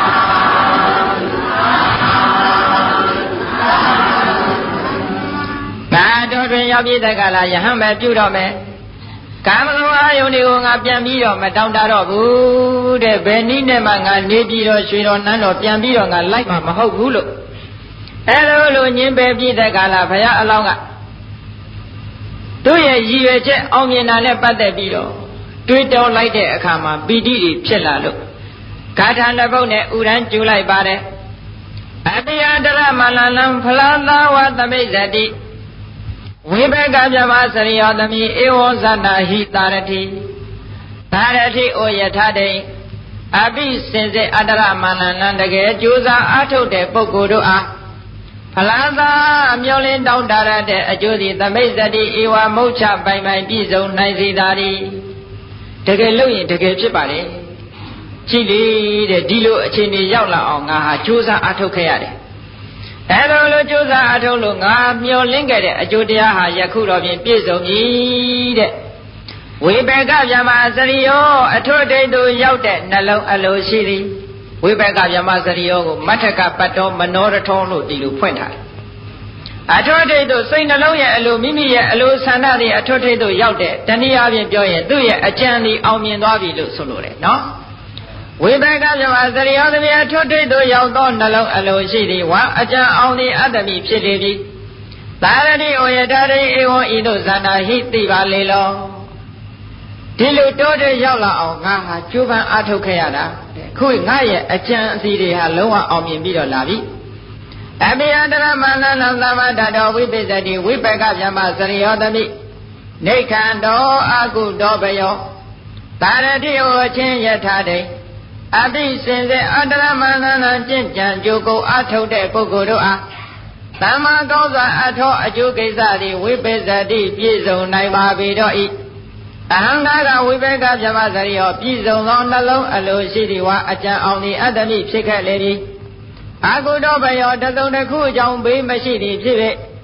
ငါတို့တွင်ရောက်ပြတဲ့ကလာယဟန်မဲ့ပြုတော့မယ်ကာမဂုဏ်အာယုန်တွေကိုငါပြန်ပြီးတော့မတောင်းတတော့ဘူးတဲ့ဘယ်နည်းနဲ့မှငါနေပြီးတော့ရွှေတော်နန်းတော်ပြန်ပြီးတော့ငါလိုက်မှာမဟုတ်ဘူးလို့အဲလိုညင်းပယ်ပြတဲ့ကလာဘုရားအလောင်းကတို့ရဲ့ရည်ရွယ်ချက်အောင်မြင်တာနဲ့ပတ်သက်ပြီးတော့တွေးတောလိုက်တဲ့အခါမှာပီတိတွေဖြစ်လာလို့ဂါထာတစ်ပုဒ်နဲ့ဥရန်ကျူလိုက်ပါတယ်အတ္တယတရမလလံဖလားသာဝသမိတ်ဇတိဝိဘကမြမစရိယောသမိဧဝံဇနာဟိတာရတိတာရတိဩယထာတိအပိစင်စေအတ္တရမလလံတကယ်ကြိုးစားအားထုတ်တဲ့ပုဂ္ဂိုလ်တို့အားဖလားသာအမျောလင်းတောင်းတရတဲ့အကျိုးသည်သမိတ်ဇတိဧဝမုတ်ချပိုင်ပိုင်ပြည့်စုံနိုင်စေသာသည်တကယ်လို့ရင်တကယ်ဖြစ်ပါလေကြည့်လေတဲ့ဒီလိုအခြေအနေရောက်လာအောင်ငါဟာကြိုးစားအားထုတ်ခဲ့ရတယ်အဲလိုကြိုးစားအားထုတ်လို့ငါမျောလင်းခဲ့တဲ့အကျိုးတရားဟာယခုတော့ပြင်ပြည့်စုံပြီတဲ့ဝိဘကဗျမစရိယောအထွတ်ထိပ်သို့ရောက်တဲ့နှလုံးအလိုရှိသည်ဝိဘကဗျမစရိယောကိုမထကပတ္တောမနောရထောလို့ဒီလိုဖွင့်ထားတယ်အထွတ်ထိပ်သို့စိတ်နှလုံးရဲ့အလိုမိမိရဲ့အလိုဆန္ဒတွေအထွတ်ထိပ်သို့ရောက်တဲ့တနည်းအားဖြင့်ပြောရင်သူ့ရဲ့အကြံဒီအောင်မြင်သွားပြီလို့ဆိုလိုတယ်နော်ဝိဘကဗျမစရိယောသမီးအထွတ်ထိပ်သို့ရောက်သောနှလုံးအလိုရှိသည်ဝါအကြံအောင်သည်အတ္တမိဖြစ်လေပြီသာရတိဩယထာရိဧဝံဤသို့ဇာနာဟိသိပါလေလောဒီလိုတိုးတဲ့ရောက်လာအောင်ငါဟာကြိုးပမ်းအားထုတ်ခဲ့ရတာခုငါရဲ့အကြံအစီတွေဟာလုံးဝအောင်မြင်ပြီးတော့လာပြီအပိယတရမန္နနသမတတော်ဝိပိစတိဝိပကဗျမစရိယောသမိနေခန္တောအာကုတောဘယောတာရတိဟောချင်းယထာတိအပိစင်စေအတရမန္နနကျင့်ကြံကြိုးကိုအားထုတ်တဲ့ပုဂ္ဂိုလ်တို့အားသမ္မာကောင်းစွာအထောအကျိုးကိစ္စသည်ဝိပိစတိပြည့်စုံနိုင်ပါပေတော့၏အဟံကာကဝိဘကဗျမစရိယောပြည့်စုံသောနှလုံးအလိုရှိသည်ဝါအကြံအောင်သည်အတ္တမိဖြစ်ခဲ့လေသည်အာကုတောဘယောတသုံးတစ်ခုအကြောင်းဘေးမရှိသည်ဖြစ်၍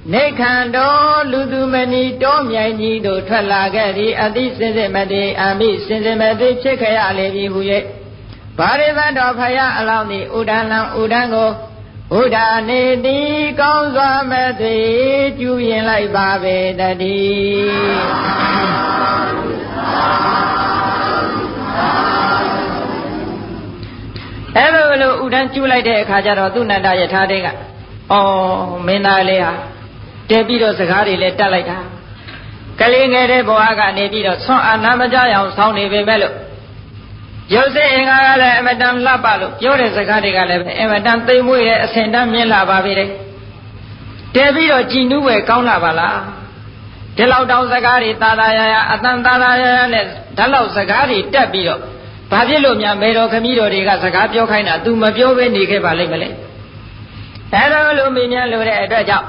နေခန္ဓာလူသူမဏီတောမြိုင်ကြီးတို့ထွက်လာခဲ့သည်အတိစင်စစ်မတိအမိစင်စစ်မတိဖြစ်ခဲ့ရလေပြီဟု၍ဘာရိသတော်ဖယားအလောင်းသည်ဥဒ္ဒလံဥဒ္ဒံကိုဥဒ္ဒနေတိကောင်းစွာမဲ့သိကျူရင်လိုက်ပါပေတည်းအဲ့လိုဥဒ္ဒံကျူလိုက်တဲ့အခါကျတော့သူနန္ဒယထာတဲ့ကမင်းသားလေးဟာတဲပြီးတော့စကားတွေလည်းတတ်လိုက်တာကလေးငယ်တဲ့ဘဝကနေပြီးတော့ဆွမ်းအာနာမကြအောင်ဆောင်းနေပေမဲ့လို့ရုပ်စိတ်အင်္ဂါကလည်းအမတန်လှပလို့ပြောတဲ့စကားတွေကလည်းအမတန်သိမ်မွေ့တဲ့အစင်တန်းမြင်လာပါပြီတဲ့တဲပြီးတော့ကြည်နူးွယ်ကောင်းလာပါလားဒီလောက်တောင်စကားတွေသာသာရရအတန်သာသာရရနဲ့ဓာတ်လောက်စကားတွေတက်ပြီးတော့ဘာဖြစ်လို့များမေတော်ခမည်းတော်တွေကစကားပြောခိုင်းတာ तू မပြောဘဲနေခဲ့ပါလိမ့်မလဲအဲ့ဒါလိုမိမြန်လို့တဲ့အတွက်ကြောင့်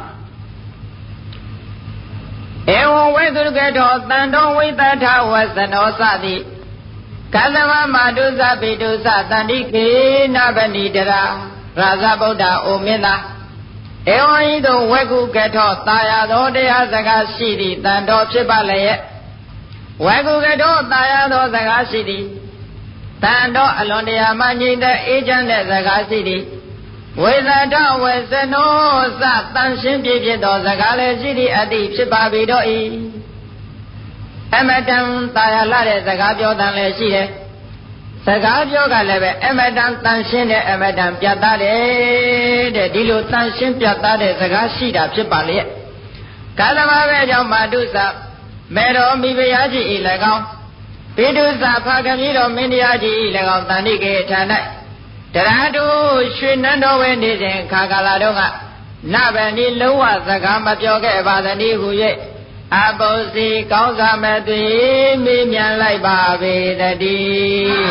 ဧဝံဝေသူကတောတန်တော်ဝိသထဝသနောစသည်ကသမမာတုသဗေတုသတန္တိကေနဗဏိတရာရာဇဗုဒ္ဓအိုမင်းသားဧဝံဤသို့ဝေကုကတောတာယာသောတရားစကားရှိသည်တန်တော်ဖြစ်ပါလေရဲ့ဝေကုကတောတာယာသောစကားရှိသည်တန်တော်အလွန်တရာမှငြိမ့်တဲ့အေးချမ်းတဲ့စကားရှိသည်ဝိသထဝေစနောစတန်ရှင်းပြည့်ဖြစ်သောစကားလည်းရှိသည့်အတိဖြစ်ပါပြီတော့၏အမတန်တာယာလာတဲ့စကားပြောတန်လည်းရှိတယ်စကားပြောကလည်းပဲအမတန်တန်ရှင်းတဲ့အမတန်ပြတ်သားတယ်တဲ့ဒီလိုတန်ရှင်းပြတ်သားတဲ့စကားရှိတာဖြစ်ပါလေကာလမပဲကြောင့်မာတုသမေတော်မိဖုရားကြီး၏၎င်းပိတုသဖခင်ကြီးတော်မင်းတရားကြီး၏၎င်းတန်တိကေဌာ၌တရာတုရွှေနန်းတော်ဝဲနေစဉ်ခါကာလတော့ကနဗဏီလုံးဝစကားမပြောခဲ့ပါသနည်းဟု၍အပုစီကောင်းစွာမသိမေးမြန်းလိုက်ပါပေတည်း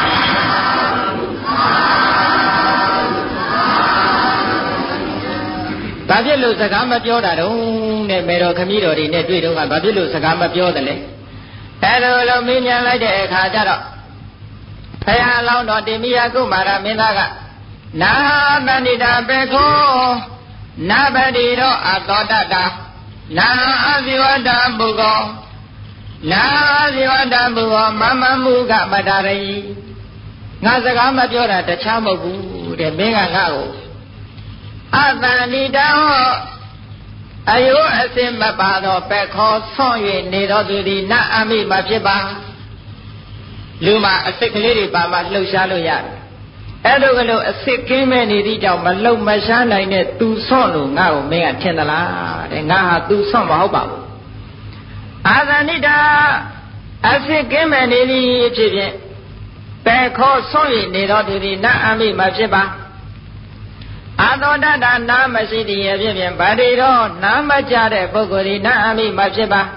ဘာဖြစ်လို့စကားမပြောတာတုံးတဲ့မေတော်ခမည်းတော်တွေနဲ့တွေ့တော့ကဘာဖြစ်လို့စကားမပြောတယ်လဲအဲ့လိုမေးမြန်းလိုက်တဲ့အခါကျတော့ဖယားလောင်းတော်တိမိယကုမာရမင်းသားကနာပဏိတာပေခောနာပတိရောအသောတတာနာအဇိဝတံပုဂောနာအဇိဝတံပုဂောမမမှုကမတရိငါစကားမပြောတာတခြားမဟုတ်ဘူးတဲ့မင်းကငါ့ကိုအတန်တိတောအယုအစင်မပါသောပေခောဆွန့်၍နေတော်သူသည်နတ်အမိမဖြစ်ပါလူမှာအစစ်ကလေးတွေပါမှလှုပ်ရှားလို့ရတယ်အဲ့လိုကလို့အစစ်ကင်းမဲ့နေသည့်ကြောင့်မလှုပ်မရှားနိုင်တဲ့သူဆွန့်လို့ငါ့ကိုမင်းကထင်သလားတဲ့ငါဟာသူဆွန့်မဟုတ်ပါဘူးအာသဏိတာအစစ်ကင်းမဲ့နေသည့်အဖြစ်ဖြင့်ပေခောဆွန့်၍နေတော်သူသည်နတ်အမိမဖြစ်ပါအာသောတတနာမရှိသည့်အဖြစ်ဖြင့်ဗာတိရောနာမကြတဲ့ပုဂ္ဂိုလ်သည်နတ်အမိမဖြစ်ပါ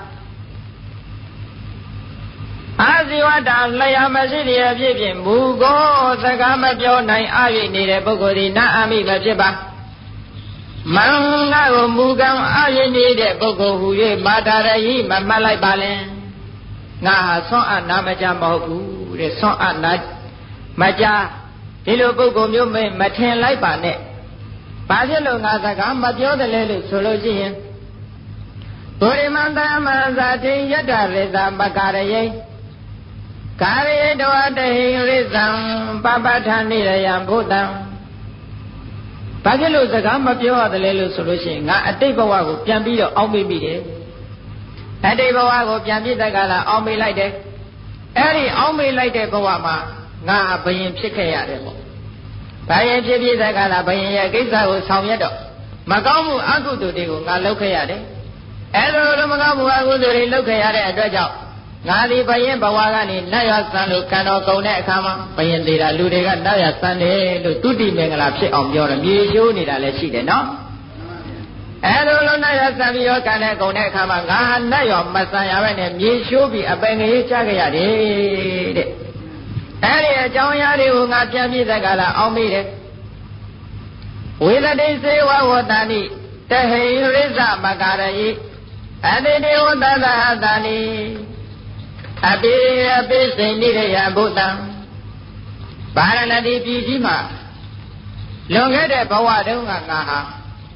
အာဇီဝတလျာမရှိတဲ့အဖြစ်ဖြင့်မူကိုစကားမပြောနိုင်အ၍နေတဲ့ပုဂ္ဂိုလ်သည်နတ်အမိမဖြစ်ပါမင်္ဂကိုမူကံအ၍နေတဲ့ပုဂ္ဂိုလ်ဟူ၍မာတာရဟိမမှတ်လိုက်ပါလဲငါဟာဆွမ်းအနာမကြမဟုတ်ဘူးတဲ့ဆွမ်းအနာမကြဒီလိုပုဂ္ဂိုလ်မျိုးမထင်လိုက်ပါနဲ့ဘာဖြစ်လို့ငါစကားမပြောတယ်လဲလို့ဆိုလို့ရှိရင်ဘုရိမန္တမဇာတိယတ္တရေသာပကာရယေကာရေတောတဟိရိသံပပဋ္ဌနိရယံဘုဒ္ဓံဘာဖြစ်လို့စကားမပြောရတယ်လဲလို့ဆိုလို့ရှိရင်ငါအတိတ်ဘဝကိုပြန်ပြီးတော့အောက်မေ့မိတယ်အတိတ်ဘဝကိုပြန်ပြစ်တဲ့ကလာအောက်မေ့လိုက်တယ်အဲ့ဒီအောက်မေ့လိုက်တဲ့ဘဝမှာငါဘယင်ဖြစ်ခဲ့ရတယ်ပေါ့ဘယင်ဖြစ်တဲ့ကလာဘယင်ရဲ့ကိစ္စကိုဆောင်ရွက်တော့မကောင်းမှုအကုသိုလ်တွေကိုငါလုပ်ခဲ့ရတယ်အဲ့လိုမကောင်းမှုအကုသိုလ်တွေလုပ်ခဲ့ရတဲ့အတွက်ကြောင့်ငါဒီဘယင်ဘဝကနေနတ်ရဆန်းလို့ကံတော်ကုန်တဲ့အခါမှာဘယင်သေးတာလူတွေကနတ်ရဆန်းတယ်လို့တုတိမင်္ဂလာဖြစ်အောင်ပြောတယ်မြေရှိုးနေတာလည်းရှိတယ်နော်အဲ့လိုနတ်ရဆန်းပြီးတော့ကံတဲ့ကုန်တဲ့အခါမှာငါနတ်ရောမဆန်းရပဲနဲ့မြေရှိုးပြီးအပင်ငရေချခဲ့ရတယ်တဲ့အဲ့ဒီအကြောင်းအရာတွေကိုငါပြန်ပြတဲ့ကလာအောင်မိတယ်ဝေဒတိစေဝဝတ္တနိတဟိရိသမကာရယိအတိတေဝတ္တသဟတနိအပိစိဏိရယဘုဒ္ဓံဗာရဏတိပြည်ကြီးမှာလွန်ခဲ့တဲ့ဘဝတုန်းကငါဟာ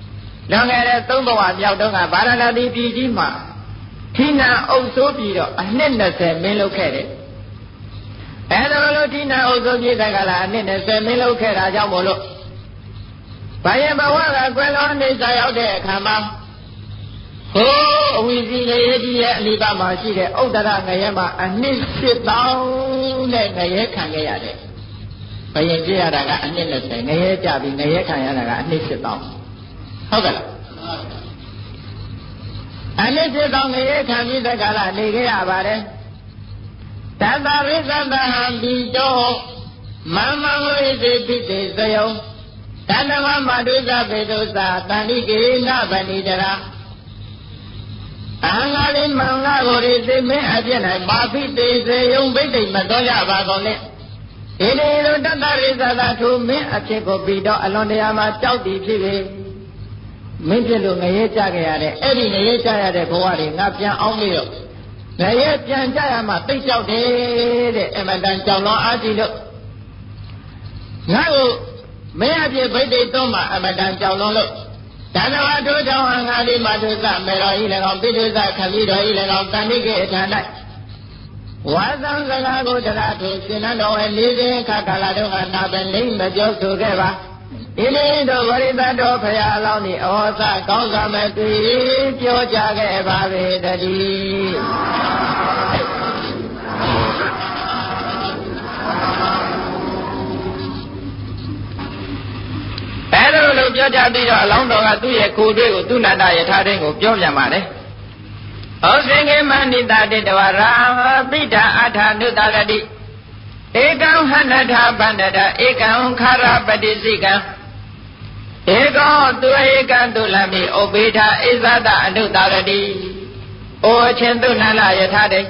လွန်ခဲ့တဲ့3ဘဝမြောက်တုန်းကဗာရာဏသီပြည်ကြီးမှာဌိနံအုပ်စိုးပြီးတော့အနှစ်20မင်းလုပ်ခဲ့တယ်အဲဒါလိုဌိနံအုပ်စိုးပြီးတဲ့ကလာအနှစ်20မင်းလုပ်ခဲ့တာကြောင့်မို့လို့ဘယင်ဘဝကကွယ်လွန်နေကြရောက်တဲ့အခါမှာဟိုးအဝီစီငရဲကြီးရဲ့အနိဗ္ဗာန်မှာရှိတဲ့ဥဒ္ဒရငရဲမှာအနှစ်8000နဲ့ငရဲခံခဲ့ရတယ်ဘယင်ပြရတာကအနှစ်20ငရဲကြပြီးငရဲခံရတာကအနှစ်8000ဟုတ်ကဲ့လားအနှစ်8000ငရဲခံပြီးတဲ့ကာလနေခဲ့ရပါတယ်တတရိသတဟံဘိတောမမဝိသေပိတေသယောတဏ္ဍဝမတုသပေတုသတန္တိကေနဗဏိတရာအဟံငါလေးမင်္ဂကိုရိသိမင်းအပြည့်၌မာဖိတေစေယုံဘိဋ္ဌိမတော်ရပါကုန်နဲ့ဒီလိုလိုတတရိသတထိုမင်းအဖြစ်ကိုပြီးတော့အလွန်တရာမှာကြောက်တည်ဖြစ်ပေမင်းဖြစ်လို့ငရဲကြခဲ့ရတဲ့အဲ့ဒီငရဲကြရတဲ့ဘဝတွေငါပြန်အောင်ပြီးတော့ငရဲပြန်ကြရမှသိကြောက်တယ်တဲ့အမတန်ကြောက်လွန်အားကြီးလို့ငါ့ကိုမင်းအဖြစ်ဗိဋ္ဌိသုံးမှာအမတန်ကြောက်လွန်လို့တဏှာထိုးကြောင့်ငါလေးမထုသမေတော်ဤ၎င်းပိဋကခမီးတော်ဤ၎င်းတန်တိကေအထာ၌ဝါသံစကားကိုတရားထိုရှင်နတော်ရဲ့၄စဉ်ခါကာလတုန်းကနာပဲလိမ့်မပြောဆိုခဲ့ပါဒီနေ့တော့ဗရိသတ်တော်ဖရာအလောင်းဤဩဇာကောင်းစွာမဲ့တွေ့ပြောကြခဲ့ပါပေတည်းအဲဒါလိုပြောကြပြီးတော့အလောင်းတော်ကသူ့ရဲ့ကိုယ်တွေ့ကိုသူနန္ဒယထာတဲ့ကိုပြောပြန်ပါတယ်ဩဇင်ခေမဏိတတေတဝရာပိဋ္ဌအထာနုတရတိဧကံဟနထဗန္တတဧကံခါရပတိစိကံဧကောသူဧကံတုလမိဥပိဋ္ဌဣဇဒအနုတရတိဩအချင်းသူနန္ဒယထာတဲ့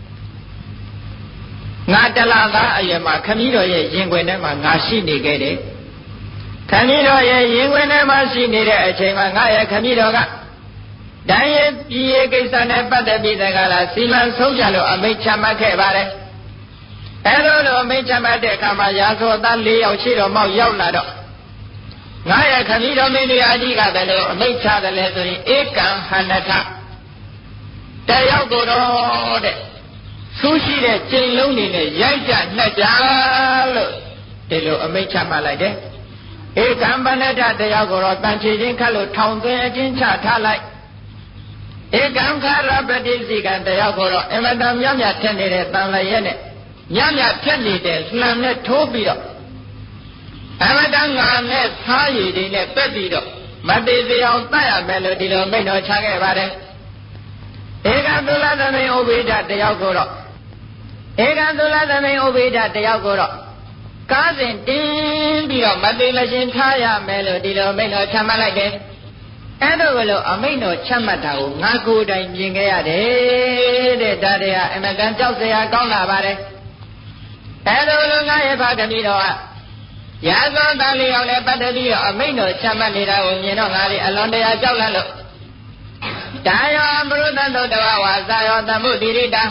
ငါတလသားအရွယ်မှာခမည်းတော်ရဲ့ရင်ခွင်ထဲမှာငါရှိနေခဲ့တယ်ခမည်းတော်ရဲ့ရင်ခွင်ထဲမှာရှိနေတဲ့အချိန်မှာငါရဲ့ခမည်းတော်ကတန်ရဲ့ပြည်ရဲ့ကိစ္စနဲ့ပတ်သက်ပြီးတကလားစီမံဆုံးဖြတ်လို့အမိန့်ချမှတ်ခဲ့ပါတယ်အဲလိုအမိန့်ချမှတ်တဲ့အခါမှာရာဇဝသား၄ယောက်ရှိတော်မောက်ရောက်လာတော့ငါရဲ့ခမည်းတော်မင်းတွေအကြီးကတည်းကအမိန့်ချတယ်လေဆိုရင်ဧကံဟနထတယောက်ကိုတော့တဲ့ဆူးရှိတဲ့ကျိန်လုံးတွေနဲ့ရိုက်ကြနှက်ကြလို့ဒီလိုအမိန့်ချမှတ်လိုက်တယ်ဧကံဗနထတယောက်ကိုတော့တန်ချေချင်းခတ်လို့ထောင်သွင်းအချင်းချထားလိုက်ဧကံခါရပတိစိကံတယောက်ကိုတော့အမတန်မြတ်မြတ်ထက်နေတဲ့တန်လျက်နဲ့မြတ်မြတ်ထက်နေတဲ့လှံနဲ့ထိုးပြီးတော့အမတန်ငါနဲ့သားရည်တွေနဲ့ပက်ပြီးတော့မသေးသေးအောင်တတ်ရမယ်လို့ဒီလိုမိန့်တော်ချခဲ့ပါတယ်ဧကသုလသမိန်ဥပိဋ္ဌတယောက်ကိုတော့ဧကသုလသမိန်ဥပိဋ္ဌတယောက်ကိုတော့ကားစဉ်တင်းပြီးတော့မသေးမရှင်ထားရမယ်လို့ဒီလိုမိန့်တော်ချမှတ်လိုက်တယ်အဲ့တော့ဘယ်လိုအမိန့်တော်ချမှတ်တာကိုငါကိုယ်တိုင်မြင်ခဲ့ရတယ်တဲ့ဒါတည်းဟာအမတန်ကြောက်စရာကောင်းလာပါတယ်အဲ့လိုငါရဲ့ဖခင်ကြီးတော်ကရာဇဝသားလေးယောက်နဲ့ပတ်သက်ပြီးတော့အမိန့်တော်ချမှတ်နေတာကိုမြင်တော့ငါလေးအလွန်တရာကြောက်လန့်လို့ဒါယောအမရုတ္တသုတ္တဝဝါစာယောသမုဒိရိတာ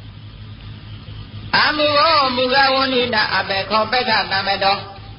အမုဝမူကဝဏိနာအဘေခောပက္ခတမတော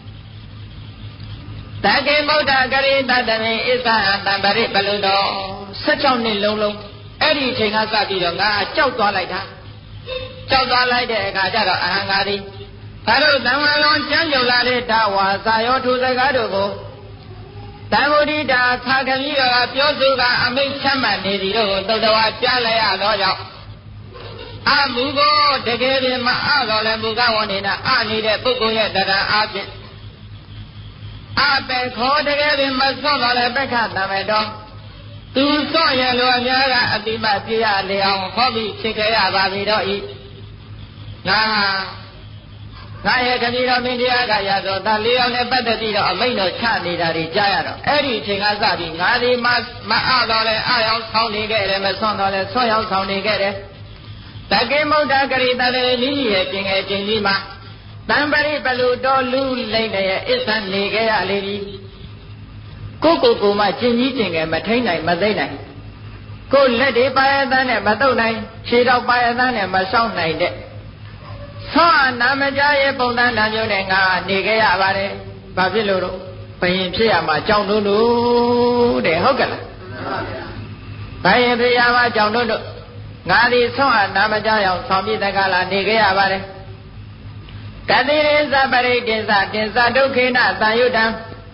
တကေမௌဒ္ဒကရိတတမေဣသဟတံပရိပလုတော16နှစ်လုံးအဲ့ဒီအချိန်ကစပြီးတော့ငါကြောက်သွားလိုက်တာကြောက်သွားလိုက်တဲ့အခါကျတော့အဟံငါသည်ဘာလို့တံဝလုံးကျမ်းကြုံလာတဲ့ဓဝါစာယောထုစကားတို့ကိုတံဝတိတာခါခမီးတော်ကပြောဆိုကအမိတ်ချမှတ်နေသည်တို့ကိုသုတ္တဝါကြားလိုက်ရတော့ကြောင့်အမူကိုတကယ်ပြင်မအတော်လည်းမူကဝဏိနာအနေတဲ့ပုဂ္ဂိုလ်ရဲ့တရားအားဖြင့်အပေခောတကယ်ပြင်မဆော့တော်လည်းပက္ခတံမေတော်သူဆော့ရလို့အများကအတိမပြရလေအောင်ဟောပြီးဖြစ်ခဲ့ရပါပြီတော့ဤငါရဲ့ခမည်းတော်မင်းတရားကရသောသား၄ယောက်နဲ့ပတ်သက်ပြီးတော့အမိန့်တော်ချနေတာတွေကြားရတော့အဲ့ဒီအချိန်ကစပြီးငါဒီမအတော်လည်းအယောင်ဆောင်းနေခဲ့တယ်မဆွမ်းတော်လည်းဆွယောင်ဆောင်းနေခဲ့တယ်တကေမௌဒ္ဒကရိတတေနိရဲ့ကျင်ငယ်ကျင်ကြီးမှာတံပရိပလူတော်လူလိမ့်ရဲ့အစ္ဆန်နေခဲ့ရလေပြီကိုမှကျင်ကြီးကျင်ငယ်မထိန်နိုင်မသိနိုင်ကိုလက်တွေပါရသန်းနဲ့မတုတ်နိုင်ခြေတော့ပါရသန်းနဲ့မဆောင်နိုင်တဲ့ဆောနာမကြရဲ့ပုံသဏ္ဍာန်မျိုးနဲ့ငါနေခဲ့ရပါတယ်ဘာဖြစ်လို့တော့ဘယင်ဖြစ်ရမှာကြောင့်တို့တဲ့ဟုတ်ကဲ့လားဘယင်ဖြစ်ရမှာကြောင့်တို့ငါဒီဆုံးအနာမကြောက်အောင်ဆောင်ပြတကလာနေကြရပါတယ်ကတိရိသပရိတေသတင်္စဒုက္ခိနသံယုတံ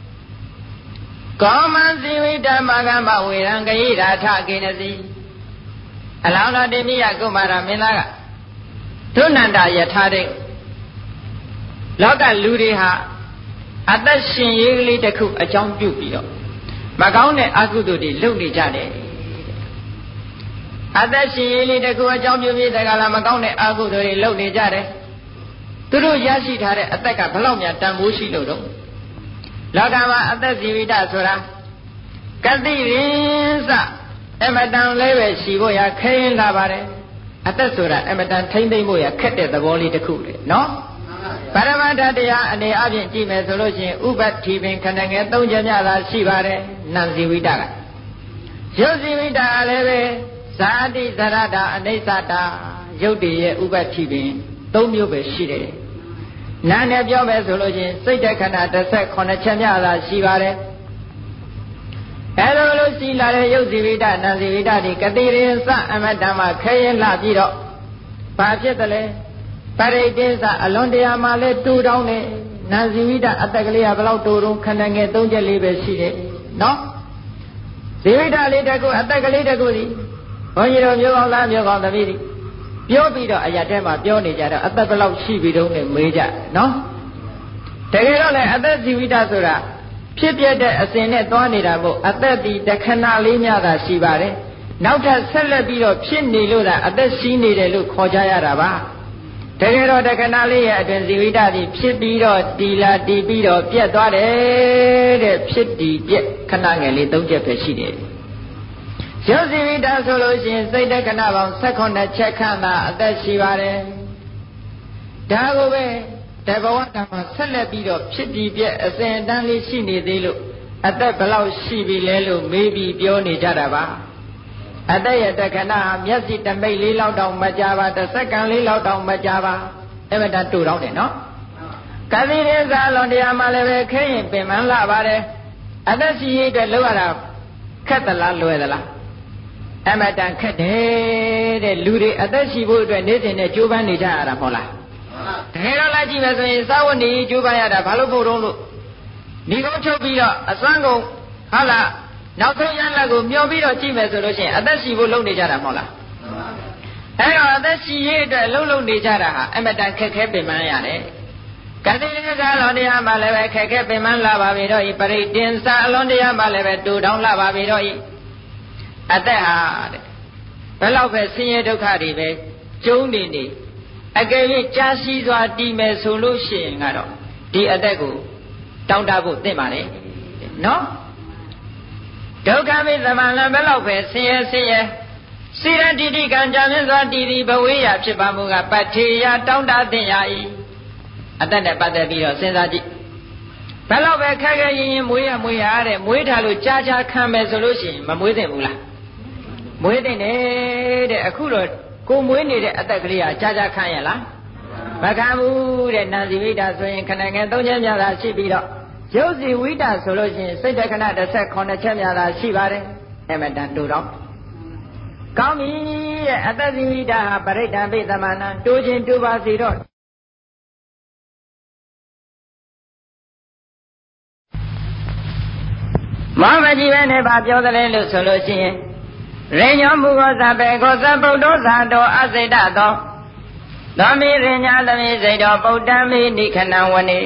ကောမံဇီဝိဓမ္မကမဝေရံဂိရာထကိနစီအလောင်းတော်တိမိယကုမာရမင်းသားကဒုနန္တယထာတိလောကလူတွေဟာအသက်ရှင်ရေးကလေးတစ်ခုအကြောင်းပြုပြီးတော့မကောင်းတဲ့အကုသိုလ်တွေလုပ်နေကြတယ်အသက်ရှင်ရေးလေးတစ်ခုအကြောင်းပြုပြီးတကလားမကောင်းတဲ့အကုသိုလ်တွေလုပ်နေကြတယ်သူတို့ရရှိထားတဲ့အသက်ကဘလောက်များတန်ဖိုးရှိလို့တော့လောကမှာအသက်ဇီဝိတဆိုတာကတိရင်စအမတန်လေးပဲရှိဖို့ရခဲရင်လာပါတယ်အသက်ဆိုတာအမတန်ထိမ့်သိမ့်ဖို့ရခက်တဲ့သဘောလေးတစ်ခုလေနော်ပရမတ္ထတရားအနေအချင်းကြည့်မယ်ဆိုလို့ရှိရင်ဥပတိပင်ခဏငယ်၃ချက်များသာရှိပါတယ်နံဇီဝိတကရုပ်ဇီဝိတကလည်းပဲဇာတိသရတာအနိစ္စတာရုပ်တည်ရဲ့ဥပတိပင်၃မျိုးပဲရှိတယ်နာနဲ့ပြောမယ်ဆိုလို့ချင်းစိတ်တခဏ18ချက်များသာရှိပါတယ်အဲလိုလိုရှိလာတဲ့ရုပ်ဇီဝိတနာဇီဝိတဒီကတိရင်စအမတ္တမခဲရင်လှပြီးတော့ဘာဖြစ်တယ်လဲပရိတေသအလွန်တရာမှလဲတူတောင်းတယ်နာဇီဝိတအတက်ကလေးကဘလောက်တူတုံးခဏငယ်၃ချက်လေးပဲရှိတယ်နော်ဇီဝိတလေးတကူအတက်ကလေးတကူဒီဘုန်းကြီးတို့မျိုးကောင်းသားမျိုးကောင်းသမီးဒီပြောပြီးတော့အရာထဲမှာပြောနေကြတော့အသက်ဘယ်လောက်ရှိပြီတုံးနဲ့မေးကြနော်တကယ်တော့လေအသက်ဇီဝိတဆိုတာဖြစ်ပြတဲ့အစဉ်နဲ့သွားနေတာမို့အသက်ဒီတခဏလေးများသာရှိပါတယ်နောက်ထပ်ဆက်လက်ပြီးတော့ဖြစ်နေလို့သာအသက်ရှိနေတယ်လို့ခေါ်ကြရတာပါတကယ်တော့တခဏလေးရဲ့အတွင်ဇီဝိတဒီဖြစ်ပြီးတော့တီလာတီးပြီးတော့ပြတ်သွားတယ်တဲ့ဖြစ်တီပြက်ခဏငယ်လေး၃ချက်ပဲရှိတယ်ရုပ်ဇီဝိတဆိုလို့ရှိရင်စိတ်တခဏပေါင်း18ချက်ခန့်သာအသက်ရှိပါတယ်ဒါကိုပဲတဘဝကမှာဆက်လက်ပြီးတော့ဖြစ်ပြီးပြက်အစဉ်အတန်းလေးရှိနေသေးလို့အသက်ဘယ်လောက်ရှိပြီလဲလို့မေးပြီးပြောနေကြတာပါအသက်ရဲ့တခဏဟာမျက်စိတမိတ်လေးလောက်တောင်မကြပါတစ်စက္ကန့်လေးလောက်တောင်မကြပါအဲ့မတန်တူတော့တယ်နော်ကတိရေသာလွန်တရားမှလည်းပဲခဲရင်ပင်မလာပါတယ်အသက်ရှိရေးအတွက်လောက်ရတာခက်သလားလွယ်သလားအမတန်ခက်တယ်တဲ့လူတွေအသက်ရှိဖို့အတွက်နေ့စဉ်နဲ့ကြိုးပမ်းနေကြရတာမဟုတ်လားတကယ်တော့လိုက်ကြည့်မယ်ဆိုရင်စာဝတ်နေကြိုးပမ်းရတာဘာလို့ဖို့တုံးလို့ဒီကုန်းချုပ်ပြီးတော့အစွမ်းကုန်ဟုတ်လားနောက်ဆုံးရလက်ကိုမျောပြီးတော့ကြည့်မယ်ဆိုလို့ရှိရင်အသက်ရှိဖို့လုပ်နေကြတာမဟုတ်လားအဲ့တော့အသက်ရှိရေးအတွက်လုပ်နေကြတာဟာအမတန်ခက်ခဲပင်ပန်းရတယ်ကတိရကလွန်တရားမှလည်းပဲခက်ခဲပင်ပန်းလာပါပြီတော့ဤပရိတင်္စအလွန်တရားမှလည်းပဲတူတောင်းလာပါပြီတော့ဤအသက်ဟာတဲ့ဘယ်လောက်ပဲဆင်းရဲဒုက္ခတွေပဲကျုံနေနေအကယ်၍ကြာရှိစွာတည်မယ်ဆိုလို့ရှိရင်ကတော့ဒီအသက်ကိုတောင်းတဖို့သင့်ပါလေနော်ဒုက္ခမိသမလံဘယ်လောက်ပဲဆင်းရဲစိရတိတိကံကြမြင့်စွာတည်သည်ဘဝေယဖြစ်ပါမူကပဋ္ဌေယတောင်းတသင့်ရ၏အသက်နဲ့ပတ်သက်ပြီးတော့စဉ်းစားကြည့်ဘယ်လောက်ပဲခက်ခဲရင်မွေးရတဲ့မွေးထားလို့ကြာခံမယ်ဆိုလို့ရှိရင်မမွေးသင့်ဘူးလားမွေးသင့်တယ်တဲ့အခုတော့ကိုမွေးနေတဲ့အသက်ကလေးကကြာခံရလားမခံဘူးတဲ့နာဇီဝိတဆိုရင်ခဏငယ်၃ချက်များသာရှိပြီးတော့ရုပ်ဇီဝိတဆိုလို့ရှိရင်စိတ်တခဏ18ချက်များသာရှိပါတယ်အမတန်တူတော့ကောင်းပြီတဲ့အသက်ဇီဝိတဟာပရိဒ္ဓံပိသမဏံတူခြင်းတူပါစီတော့မမကြီးပဲနဲ့ဗာပြောတယ်လို့ဆိုလို့ရှိရင်ရေညောမူကောသဘေကောသဗုဒ္ဓဇာတောအစိတသောသောမိရိညာသမိစိတ်တော်ပုဒ္ဓံမိနိခဏံဝနေ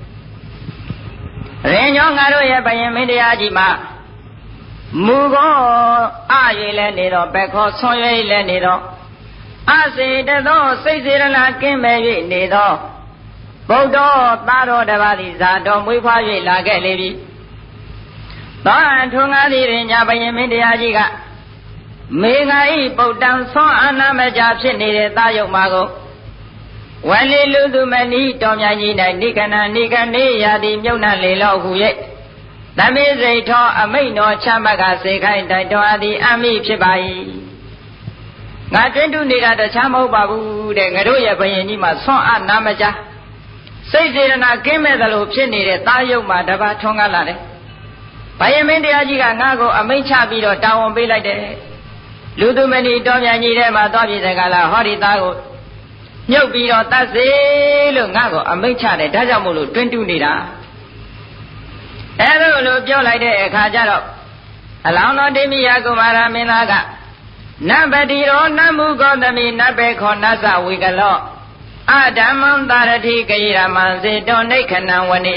ရေညောငါတို့ရဲ့ဘယင်မင်းတရားကြီးမှာမူကောအရွေလည်းနေတော့ဘေခောဆွန်ရွေလည်းနေတော့အစိတသောစိတ်စေရနာကင်းမဲ့၍နေသောဗုဒ္ဓသားတော်တစ်ပါးသည်ဇာတော်မွေးဖွား၍လာခဲ့လေပြီသောအထုံငါသည်ရိညာဘယင်မင်းတရားကြီးကမေဃာဤပုတ်တံဆွန်အာနာမကြဖြစ်နေတဲ့သာယုတ်မှာကိုဝလီလူသူမဏိတော်မြတ်ကြီး၌နိခဏနိကနေရာသည်မြုပ်နှံလေလောဟု၍သမိစိတ်ထောအမိတ်တော်ချမတ်ကစေခိုင်းတိုက်တော်အသည်အမိဖြစ်ပါ၏ငါတွင်တူနေတာတခြားမဟုတ်ပါဘူးတဲ့ငါတို့ရဲ့ဘယင်ကြီးမှာဆွန်အာနာမကြစိတ်စေတနာကင်းမဲ့သလိုဖြစ်နေတဲ့သားယုတ်မှာတပါးထွန်းကားလာတယ်ဘယမင်းတရားကြီးကငါ့ကိုအမိန့်ချပြီးတော့တာဝန်ပေးလိုက်တယ်လူသူမဏီတော်မြန်ကြီးထဲမှာသွားပြည်တဲ့ကလာဟောဒီသားကိုမြုပ်ပြီးတော့တတ်စေလို့ငါ့ကိုအမိန့်ချတယ်ဒါကြောင့်မို့လို့တွင်းတူးနေတာအဲလိုပြောလိုက်တဲ့အခါကျတော့အလောင်းတော်တိမိယကုမာရမင်းသားကနဗတိရောနမုကောသမိနဘေခောနသဝေကလောအဓမ္မံသာရတိကိရမံစေတောနိခဏံဝနိ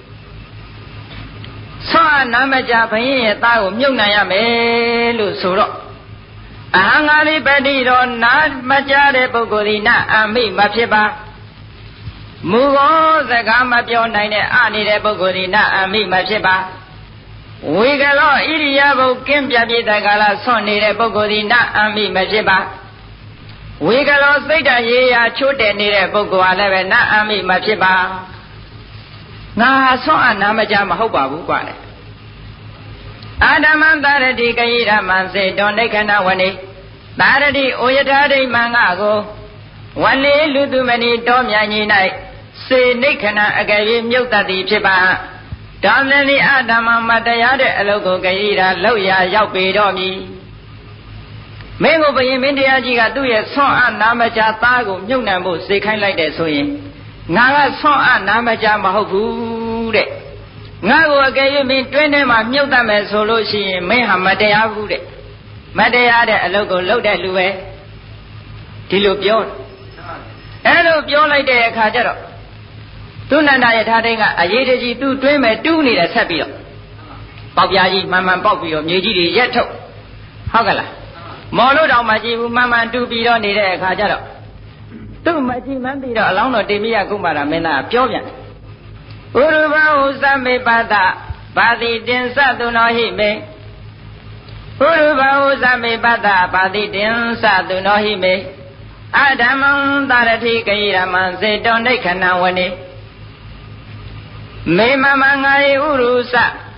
သောနာမကြဘုရင်ရဲ့သားကိုမြုပ်နိုင်ရမယ်လို့ဆိုတော့အဟံငါလိပတိရောနာမကြတဲ့ပုဂ္ဂိုလ်ဒီနအမိမဖြစ်ပါမူဘောစကားမပြောနိုင်တဲ့အနေတဲ့ပုဂ္ဂိုလ်ဒီနအမိမဖြစ်ပါဝေကလောဣရိယာပုကင်းပြပြတဲ့ကာလဆွန့်နေတဲ့ပုဂ္ဂိုလ်ဒီနအမိမဖြစ်ပါဝေကလောစိတ်တရေရာချိုးတယ်နေတဲ့ပုဂ္ဂိုလ်ဟာလည်းပဲနအမိမဖြစ်ပါငါဆွန့်အနာမကြမဟုတ်ပါဘူးကွာလေအာဓမ္မသာရတိကိရမံစေတောနိခဏဝနိသာရတိဩယထာဒိမံငါကိုဝနေလူသူမဏီတော်မြတ်ကြီး၌စေနိခဏအကယ်၍မြုပ်တတ်သည်ဖြစ်ပါတောင်းလည်းအာဓမ္မမတရားတဲ့အလုပ်ကိုကိရလောက်ရရောက်ပေတော့မည်မင်းကိုဘယင်မင်းတရားကြီးကသူ့ရဲ့ဆွန့်အနာမကြသားကိုမြုပ်နှံဖို့စေခိုင်းလိုက်တယ်ဆိုရင်ငါကဆွန့်အနာမကြမဟုတ်ဘူးတဲ့ငါ့ကိုအကယ်၍မင်းတွင်းထဲမှာမြုပ်တတ်မယ်ဆိုလို့ရှိရင်မင်းဟာမတရားဘူးတဲ့မတရားတဲ့အလုပ်ကိုလုပ်တဲ့လူပဲဒီလိုပြောအဲ့လိုပြောလိုက်တဲ့အခါကျတော့သူနန္ဒယထာတိန်ကအရေးတကြီးသူ့တွင်းမဲ့တူးနေတယ်ဆက်ပြီးတော့ပေါက်ပြားကြီးမှန်မှန်ပေါက်ပြီးတော့မြေကြီးတွေရက်ထုတ်ဟုတ်ကလားမော်လို့တောင်မကြည့်ဘူးမှန်မှန်တူးပြီးတော့နေတဲ့အခါကျတော့သူ့မကြည့်မှန်းပြီးတော့အလောင်းတော်တေမိယကုမာရမင်းသားပြောပြန်ဥရဘဟုသမေပတဘာတိတင်သသုနောဟိမေဥရဘဟုသမေပတဘာတိတင်သသုနောဟိမေအဓမ္မံသာရတိကိရမံစေတောနိခဏဝနိမေမမငါယေဥရုစ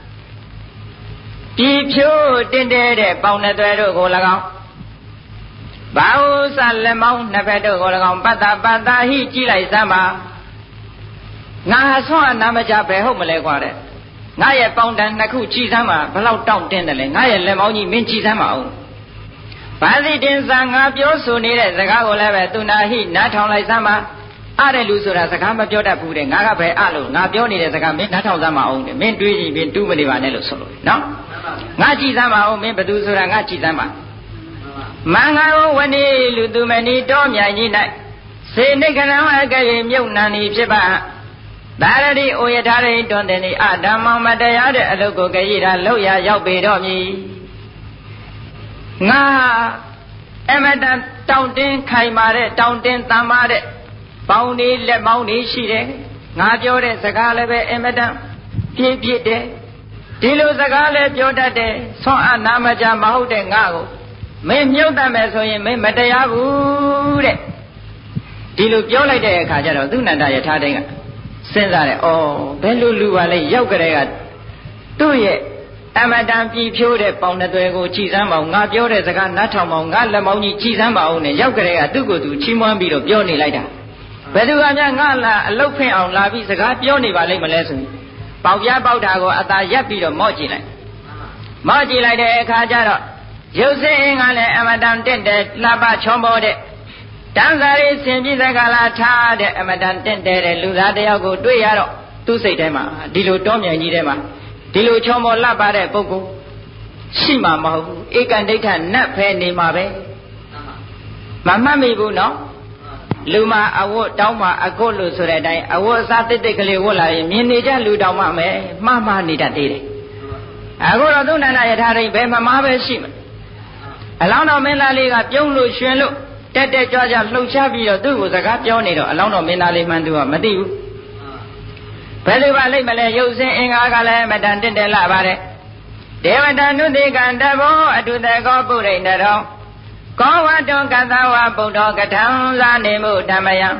ပြည်ဖြိုးတင်တဲ့ပေါင်နဲ့သွဲတို့ကို၎င်းဘာဟုစလက်မောင်းနှစ်ဖက်တို့ကို၎င်းပတ္တပတ္တဟိကြည့်လိုက်စမ်းပါငါဟာဆွမ်းအနာမကြပဲဟုတ်မလဲကွာတဲ့ငါရဲ့ပေါင်တန်နှစ်ခုကြည့်စမ်းပါဘလောက်တောင့်တင်းတယ်လဲငါရဲ့လက်မောင်းကြီးမင်းကြည့်စမ်းပါဦးဘာသိတင်စာငါပြောဆိုနေတဲ့စကားကိုလည်းပဲသူနာဟိနားထောင်လိုက်စမ်းပါအားတဲ့လူဆိုတာစကားမပြောတတ်ဘူးတဲ့ငါကပဲအားလို့ငါပြောနေတဲ့စကားမင်းနားထောင်စမ်းပါအောင်တဲ့မင်းတွေးကြည့်မင်းတူးမနေပါနဲ့လို့ဆိုလို့နော်ငါကြည့်စမ်းပါအောင်မင်းဘသူဆိုတာငါကြည့်စမ်းပါမင်္ဂလာဝဏီလူသူမဏီတော်မြတ်ကြီး၌စေနိကရံအကရေမြုပ်နှံဤဖြစ်ပါသာရတိဩယထာရိတွန်တင်ဤအဓမ္မမတရားတဲ့အလုပ်ကိုကြည်ရလောက်ရရောက်ပေတော့မည်ငါအမတန်တောင့်တင်းခိုင်မာတဲ့တောင့်တင်းတန်မာတဲ့ပေါင်းလေးလက်မောင်းလေးရှိတယ်ငါပြောတဲ့စကားလည်းပဲအမတန်ပြည့်ပြည့်တယ်ဒီလိုစကားလည်းပြောတတ်တယ်ဆွမ်းအနာမကြမဟုတ်တဲ့ငါကိုမင်းမြုပ်တတ်မယ်ဆိုရင်မင်းမတရားဘူးတဲ့ဒီလိုပြောလိုက်တဲ့အခါကျတော့သူနန္ဒယထာတိန်ကစဉ်းစားတယ်ဩဘယ်လိုလူပါလဲရောက်ကြတဲ့ကသူ့ရဲ့အမတန်ပြည်ဖြိုးတဲ့ပေါင်သွဲကိုကြည်စမ်းပါဦးငါပြောတဲ့စကားနားထောင်ပါဦးငါလက်မောင်းကြီးကြည်စမ်းပါဦးနဲ့ရောက်ကြတဲ့ကသူ့ကိုယ်သူချီးမွမ်းပြီးတော့ပြောနေလိုက်တာဘယ်သူကများငါလာအလုတ်ဖင်အောင်လာပြီးစကားပြောနေပါလိမ့်မလဲဆိုရင်ပေါက်ပြားပေါက်တာကိုအသာရက်ပြီးတော့မော့ကြည့်လိုက်မော့ကြည့်လိုက်တဲ့အခါကျတော့ရုပ်စင်းအင်းကလည်းအမတန်တက်တဲ့လှပချောမောတဲ့တန်စာရီဆင်ပြည့်စကားလာထားတဲ့အမတန်တက်တဲ့လူသားတယောက်ကိုတွေ့ရတော့သူ့စိတ်ထဲမှာဒီလိုတောမြိုင်ကြီးထဲမှာဒီလိုချောမောလှပတဲ့ပုဂ္ဂိုလ်ရှိမှာမဟုတ်ဘူးဧကံဒိဋ္ဌနတ်ဖဲနေမှာပဲမမှတ်မိဘူးနော်လူမှာအဝတ်တောင်းမှာအကုတ်လို့ဆိုတဲ့အတိုင်းအဝတ်အစားတိတ်တိတ်ကလေးဝတ်လာရင်မြင်နေကြလူတောင်းမှမယ်မှားနေတတ်သေးတယ်အခုတော့သုဏ္ဏယထာရိဘယ်မှာပဲရှိမှာအလောင်းတော်မင်းသားလေးကပြုံးလို့ရွှင်လို့တက်တက်ကြွကြွလှုပ်ရှားပြီးတော့သူ့ကိုစကားပြောနေတော့အလောင်းတော်မင်းသားလေးမှန်းသူကမသိဘူးဘယ်လိုပါလိမ့်မလဲရုပ်စင်းအင်္ဂါကလည်းမတန်တက်တက်လာပါတယ်ဒေဝတာနုတိကံတဘောအတုတကောပုရိဏရောကောဝတောကသဝဗုဒ္ဓကထံဇာနေမှုဓမ္မယံ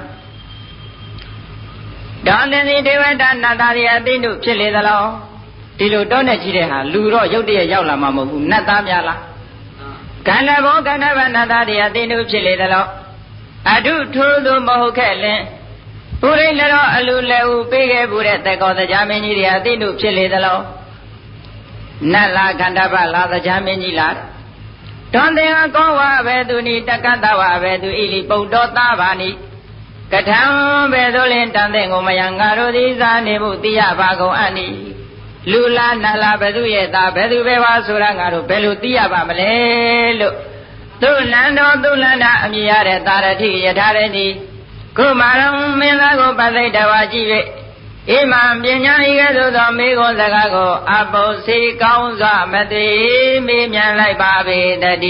ဒေါ်တင်စီဒေဝတာနတ်သားတွေအသိတို့ဖြစ်လေသလားဒီလိုတောနဲ့ကြီးတဲ့ဟာလူတော့ရုတ်တရက်ရောက်လာမှာမဟုတ်ဘူးနတ်သားများလားကန္နဘောကန္နဗနတ်သားတွေအသိတို့ဖြစ်လေသလားအတုထိုးသူမဟုတ်ခဲ့လင်ပုရိလရောအလူလက်ဦးပေးခဲ့ဘူးတဲ့သက်ကောတရားမင်းကြီးတွေအသိနုဖြစ်လေသလားနတ်လာကန္တပလာတရားမင်းကြီးလားတွန်တင်အကောဝဘယ်သူနိတက္ကတဝဘယ်သူဣလိပုတ္တောသဘာနိကထံဘယ်သို့လင်တန်တဲ့ကိုမယံငါတို့သည်စားနေမှုသိရပါကုန်အပ်နိလူလားနတ်လားဘယ်သူရဲ့သားဘယ်သူပဲပါဆိုတာငါတို့ဘယ်လိုသိရပါမလဲလို့သူလန်တော်သူလန်တာအမြင်ရတဲ့သာရတိယထာရတိခုမာရုံမင်းသားကိုပသိတဝါကြည့်၍ဣမံပညာဤကဲ့သို့သောမေခွန်းစကားကိုအပုစီကောင်းစွာမသိမေးမြန်းလိုက်ပါပေတည်း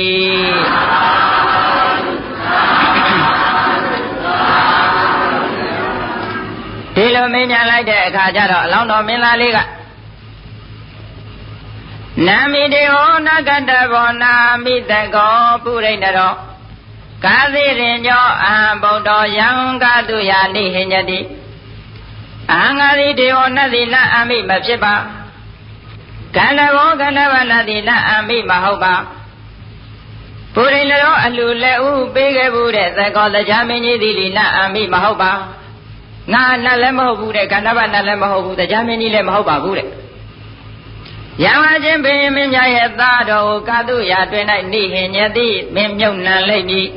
ဒီလိုမေးမြန်းလိုက်တဲ့အခါကျတော့အလောင်းတော်မင်းသားလေးကနာမိတေဟောနဂတဘောနာမိတကောပုရိဏရောကာသီရင်ညောအံဗုဒ္ဓယံကာတုယာနိဟိညတိအဟံငါသည်ဒေဝနတ်သည်လက်အမိမဖြစ်ပါကန္တဘောကန္တဗနတ်သည်လက်အမိမဟုတ်ပါပုရိဏရောအလူလက်ဥပေးခဲ့ဘူးတဲ့သကောတရားမင်းကြီးသည်လက်အမိမဟုတ်ပါငါနတ်လည်းမဟုတ်ဘူးတဲ့ကန္တဗနတ်လည်းမဟုတ်ဘူးတရားမင်းကြီးလည်းမဟုတ်ပါဘူးတဲ့ယံအချင်းပင်မင်းများရဲ့သားတော်ကိုကာတုယာတွင်၌နိဟိညတိမင်းမြုပ်နှံလိုက်ပြီ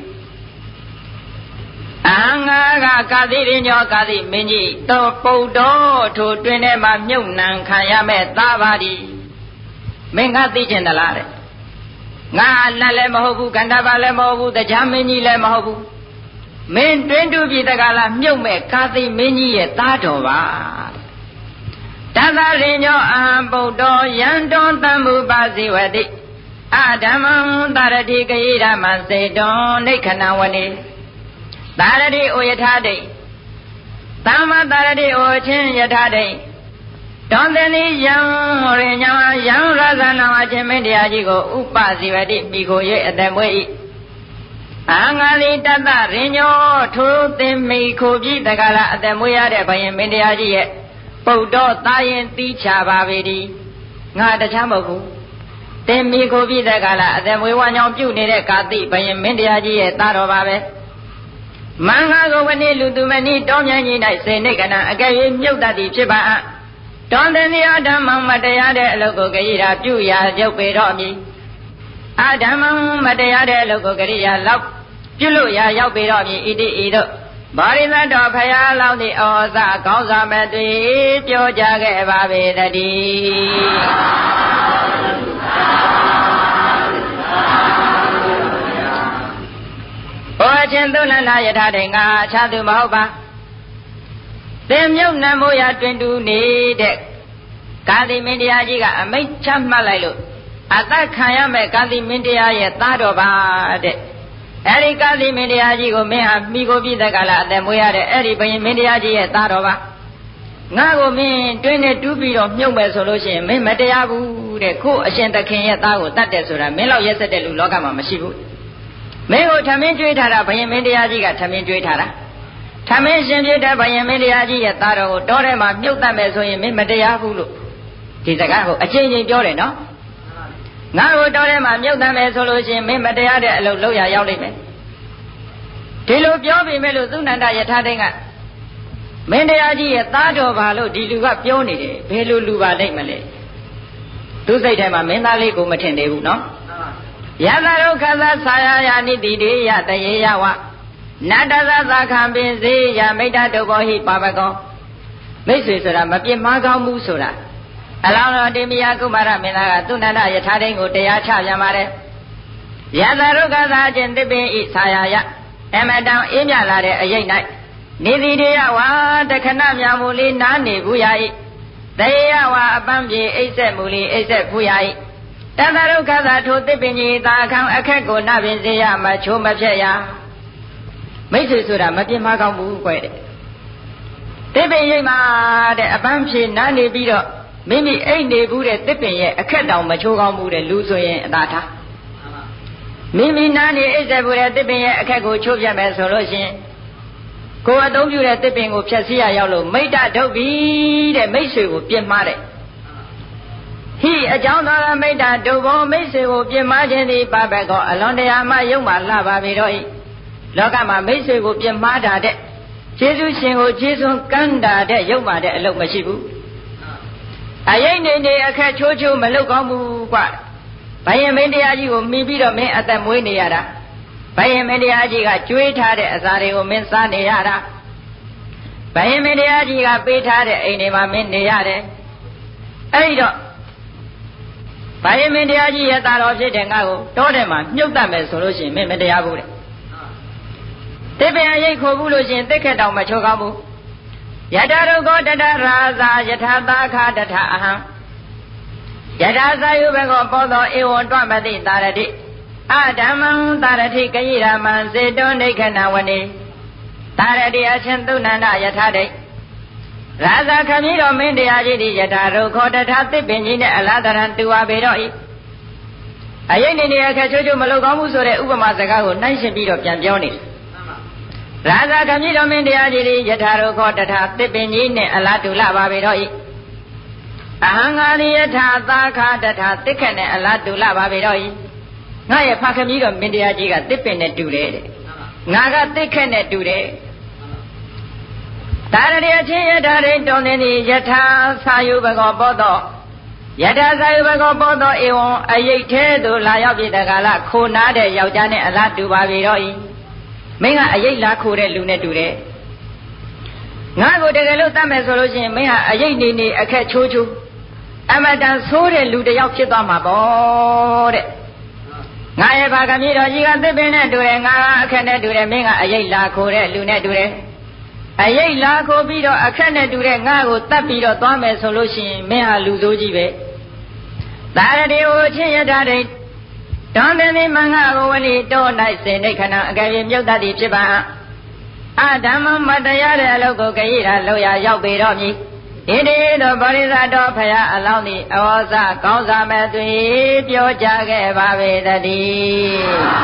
အငါကကာတိရင်ကျော်ကာတိမင်းကြီးတော့ပုတ်တော်ထိုတွင်ထဲမှာမြုပ်နှံခံရမဲ့သားပါဒီမင်းကသိကျင်သလားတဲ့ငါနတ်လည်းမဟုတ်ဘူးကန္တပါလည်းမဟုတ်ဘူးတရားမင်းကြီးလည်းမဟုတ်ဘူးမင်းတွင်တူပြည်တကလားမြုပ်မဲ့ကာတိမင်းကြီးရဲ့သားတော်ပါတသရင်ကျော်အဟံပုတ်တော်ယံတော်တံမူပါစီဝတိအဓမ္မံတရတိကိဓမ္မစေတောနိခဏဝနေသာရတိဩယထာတိသမ္မာသာရတိဩချင်းယထာတိတောင်းတဲ့နိယံရိညာယံရသနာအချင်းမင်းတရားကြီးကိုဥပစီဝတိမိကို၍အတမွေ၏အငါလိတတရင်ညောထိုသင်မိခိုပြီးတကလာအတမွေရတဲ့ဘယင်မင်းတရားကြီးရဲ့ပုတ်တော်သားရင်တီးချပါပေသည်ငါတခြားမဟုတ်ဘူးသင်မိခိုပြီးတကလာအတမွေဝါညောင်ပြုတ်နေတဲ့ကာတိဘယင်မင်းတရားကြီးရဲ့သားတော်ပါပဲမင်္ဂကိုဝနိလူသူမနိတောမြန်းကြီး၌စေနိကနံအကယ်၍မြုပ်တတ်သည်ဖြစ်ပါအပ်တောတန်ဒီအဓမ္မမတရားတဲ့အလုပ်ကိုကြည်ရာပြုရာရုပ်ပေတော့မည်အဓမ္မမတရားတဲ့အလုပ်ကိုကြည်ရာလောက်ပြုလို့ရာရောက်ပေတော့မည်ဣတိဤသို့ဗာရိသတော်ဖရာလောင်းသည်ဩဇာကောင်းစွာမဲ့တွေ့ပြောကြခဲ့ပါပေတည်းဘောအချင်းသုလန္ဒယထာတေငါအခြားသူမဟုတ်ပါသင်မြုပ်နှံမိုးရတွင်တူနေတဲ့ကာတိမင်းတရားကြီးကအမိန့်ချမှတ်လိုက်လို့အသက်ခံရမဲ့ကာတိမင်းတရားရဲ့သားတော်ပါတဲ့အဲ့ဒီကာတိမင်းတရားကြီးကိုမင်းဟာမိကိုပြည့်တဲ့ကလာအသက်မွေးရတဲ့အဲ့ဒီဘယင်မင်းတရားကြီးရဲ့သားတော်ပါငါကိုမင်းတွင်းနဲ့တူးပြီးတော့မြုပ်မယ်ဆိုလို့ရှိရင်မင်းမတရားဘူးတဲ့ကို့အရှင်သခင်ရဲ့သားကိုတတ်တယ်ဆိုတာမင်းလောက်ရက်ဆက်တဲ့လူလောကမှာမရှိဘူးမင်းကိုထမင်းကျွေးထားတာဘယင်မင်းတရားကြီးကထမင်းကျွေးထားတာထမင်းရှင်ဖြစ်တဲ့ဘယင်မင်းတရားကြီးရဲ့သားတော်ကိုတောထဲမှာမြုပ်တတ်မယ်ဆိုရင်မင်းမတရားဘူးလို့ဒီစကားကိုအချင်းချင်းပြောတယ်နော်ငါ့ကိုတောထဲမှာမြုပ်တတ်မယ်ဆိုလို့ရှိရင်မင်းမတရားတဲ့အလုပ်လုပ်ရရောက်လိမ့်မယ်ဒီလိုပြောပြီးမဲ့လို့သုဏန္ဒယထာတိန်ကမင်းတရားကြီးရဲ့သားတော်ပါလို့ဒီလူကပြောနေတယ်ဘယ်လိုလူပါလိမ့်မလဲသူစိတ်ထဲမှာမင်းသားလေးကိုမထင်သေးဘူးနော်ယသရုခသဆာယယာနိတိတေယတယေယဝနတ္တသသခံပင်စေယမိတ္တတုဘောဟိပါပကောမိတ်ဆွေဆိုတာမပြစ်မှားကောင်းမှုဆိုတာအလောင်းတော်တေမယကုမာရမင်းသားကသုဏန္ဒယထာတိန်ကိုတရားချပြန်ပါတယ်ယသရုခသအချင်းသစ်ပင်ဤဆာယယအမတံအေးမြလာတဲ့အရိပ်၌နေတိတေယဝါတခဏမြမူလေးနားနေဘူးရ၏တယေယဝါအပန်းပြေအိပ်ဆက်မူလေးအိပ်ဆက်ဘူးရ၏တသရုခသထိုသစ်ပင်ကြီးသာအခန်းအခက်ကိုနပင်စေရမချိုးမဖြက်ရမိတ်ဆွေဆိုတာမပြင်းမကောင်းဘူးကွတဲ့သစ်ပင်ရိပ်မှာတဲ့အပန်းဖြေနားနေပြီးတော့မိမိအိပ်နေဘူးတဲ့သစ်ပင်ရဲ့အခက်တောင်မချိုးကောင်းဘူးတဲ့လူဆိုရင်အသာထားမိမိနားနေအိပ်ဆက်ဘူးတဲ့သစ်ပင်ရဲ့အခက်ကိုချိုးပြတ်မယ်ဆိုလို့ရှိရင်ကိုယ်အသုံးပြုတဲ့သစ်ပင်ကိုဖြတ်စီရရောက်လို့မိတ္တထုတ်ပြီတဲ့မိတ်ဆွေကိုပြင်းမှားတဲ့ဟိအကြောင်းသာမိတ္တဒုဘောမိတ်ဆွေကိုပြင်းမှားခြင်းသည်ပပကောအလွန်တရာမှယုံမှလှပါပြီတော့ဤလောကမှာမိတ်ဆွေကိုပြင်းမှားတာတဲ့ကျေးဇူးရှင်ကိုကျေးဇူးကမ်းတာတဲ့ရုပ်ပါတဲ့အလုပ်မရှိဘူးအယိတ်နေအခက်ချိုးချိုးမလုပ်ကောင်းဘူးကွဘယင်မင်းတရားကြီးကိုမှီပြီးတော့မင်းအသက်မွေးနေရတာဘယင်မင်းတရားကြီးကကျွေးထားတဲ့အစာတွေကိုမင်းစားနေရတာဘယင်မင်းတရားကြီးကပေးထားတဲ့အိမ်တွေမှာမင်းနေရတယ်အဲ့တော့ဘယင်မင်းတရားကြီးရဲ့တာတော်ဖြစ်တဲ့ငါ့ကိုတောထဲမှာမြုပ်တတ်မယ်ဆိုလို့ရှိရင်မင်းမတရားဘူးတဲ့တိပ္ပံအရိတ်ခိုဘူးလို့ရှိရင်တိက္ခက်တောင်မချိုးကောင်းဘူးယထာရုကောတတရာဇာယထာသာခတထအဟံယထာဇာယုဘကောပောသောဧဝံတွမတိတာရတိအဓမ္မံတာရတိကယိရမံစေတောနိခဏဝနေတာရတိအချင်းသုဏန္ဒယထာတိရာဇာခမည်းတော်မင်းတရားကြီးဒီယထာရုခောတထသစ်ပင်ကြီးနဲ့အလားတရံတူဝါပေတော့ဤအယိတ်နေအခက်ချိုးချိုးမလုပ်ကောင်းဘူးဆိုတဲ့ဥပမာစကားကိုနှိုင်းရှင်ပြီးတော့ပြန်ပြောနေရာဇာခမည်းတော်မင်းတရားကြီးဒီယထာရုခောတထသစ်ပင်ကြီးနဲ့အလားတူလာပါပေတော့ဤအဟံငါရိယထာသာခတထသစ်ခက်နဲ့အလားတူလာပါပေတော့ဤငါရဲ့ဖခမည်းတော်မင်းတရားကြီးကသစ်ပင်နဲ့တူတယ်တဲ့ငါကသစ်ခက်နဲ့တူတယ်တာရတိအချင်းယထာရိတောင်းနေယထာသာယုဘကောပောသောယထာသာယုဘကောပောသောဧဝံအယိတ်ထဲသို့လာရောက်ပြတဲ့ကာလခိုနားတဲ့ယောက်ျားနဲ့အလားတူပါပေတော့ဤမင်းကအယိတ်လာခိုတဲ့လူနဲ့တူတယ်ငါကိုတကယ်လို့တတ်မယ်ဆိုလို့ရှိရင်မင်းဟာအယိတ်နေအခက်ချိုးချိုးအမတန်ဆိုးတဲ့လူတစ်ယောက်ဖြစ်သွားမှာပေါ့တဲ့ငါရဲ့ဘာကမြေတော်ကြီးကသစ်ပင်နဲ့တူတယ်ငါကအခက်နဲ့တူတယ်မင်းကအယိတ်လာခိုတဲ့လူနဲ့တူတယ်အယိတ်လာခိုပြီးတော့အခက်နဲ့တူတဲ့ငါကိုတတ်ပြီးတော့သွားမယ်ဆိုလို့ရှိရင်မင်းဟာလူဆိုးကြီးပဲသာရတိဟိုချင်းယထာတိတောင်းတဲ့မင်္ဂဘဝနိတော၌စေနိခဏအကယ်၍မြုပ်တတ်သည်ဖြစ်ပါအဓမ္မမတရားတဲ့အလုပ်ကိုကြည်ရလောက်ရရောက်ပေတော့မည်ဣတိသောဗောဓိသတော်ဖရာအလောင်းသည်အဝဇကောင်းစားမဲ့သွေပြောကြခဲ့ပါပေတည်း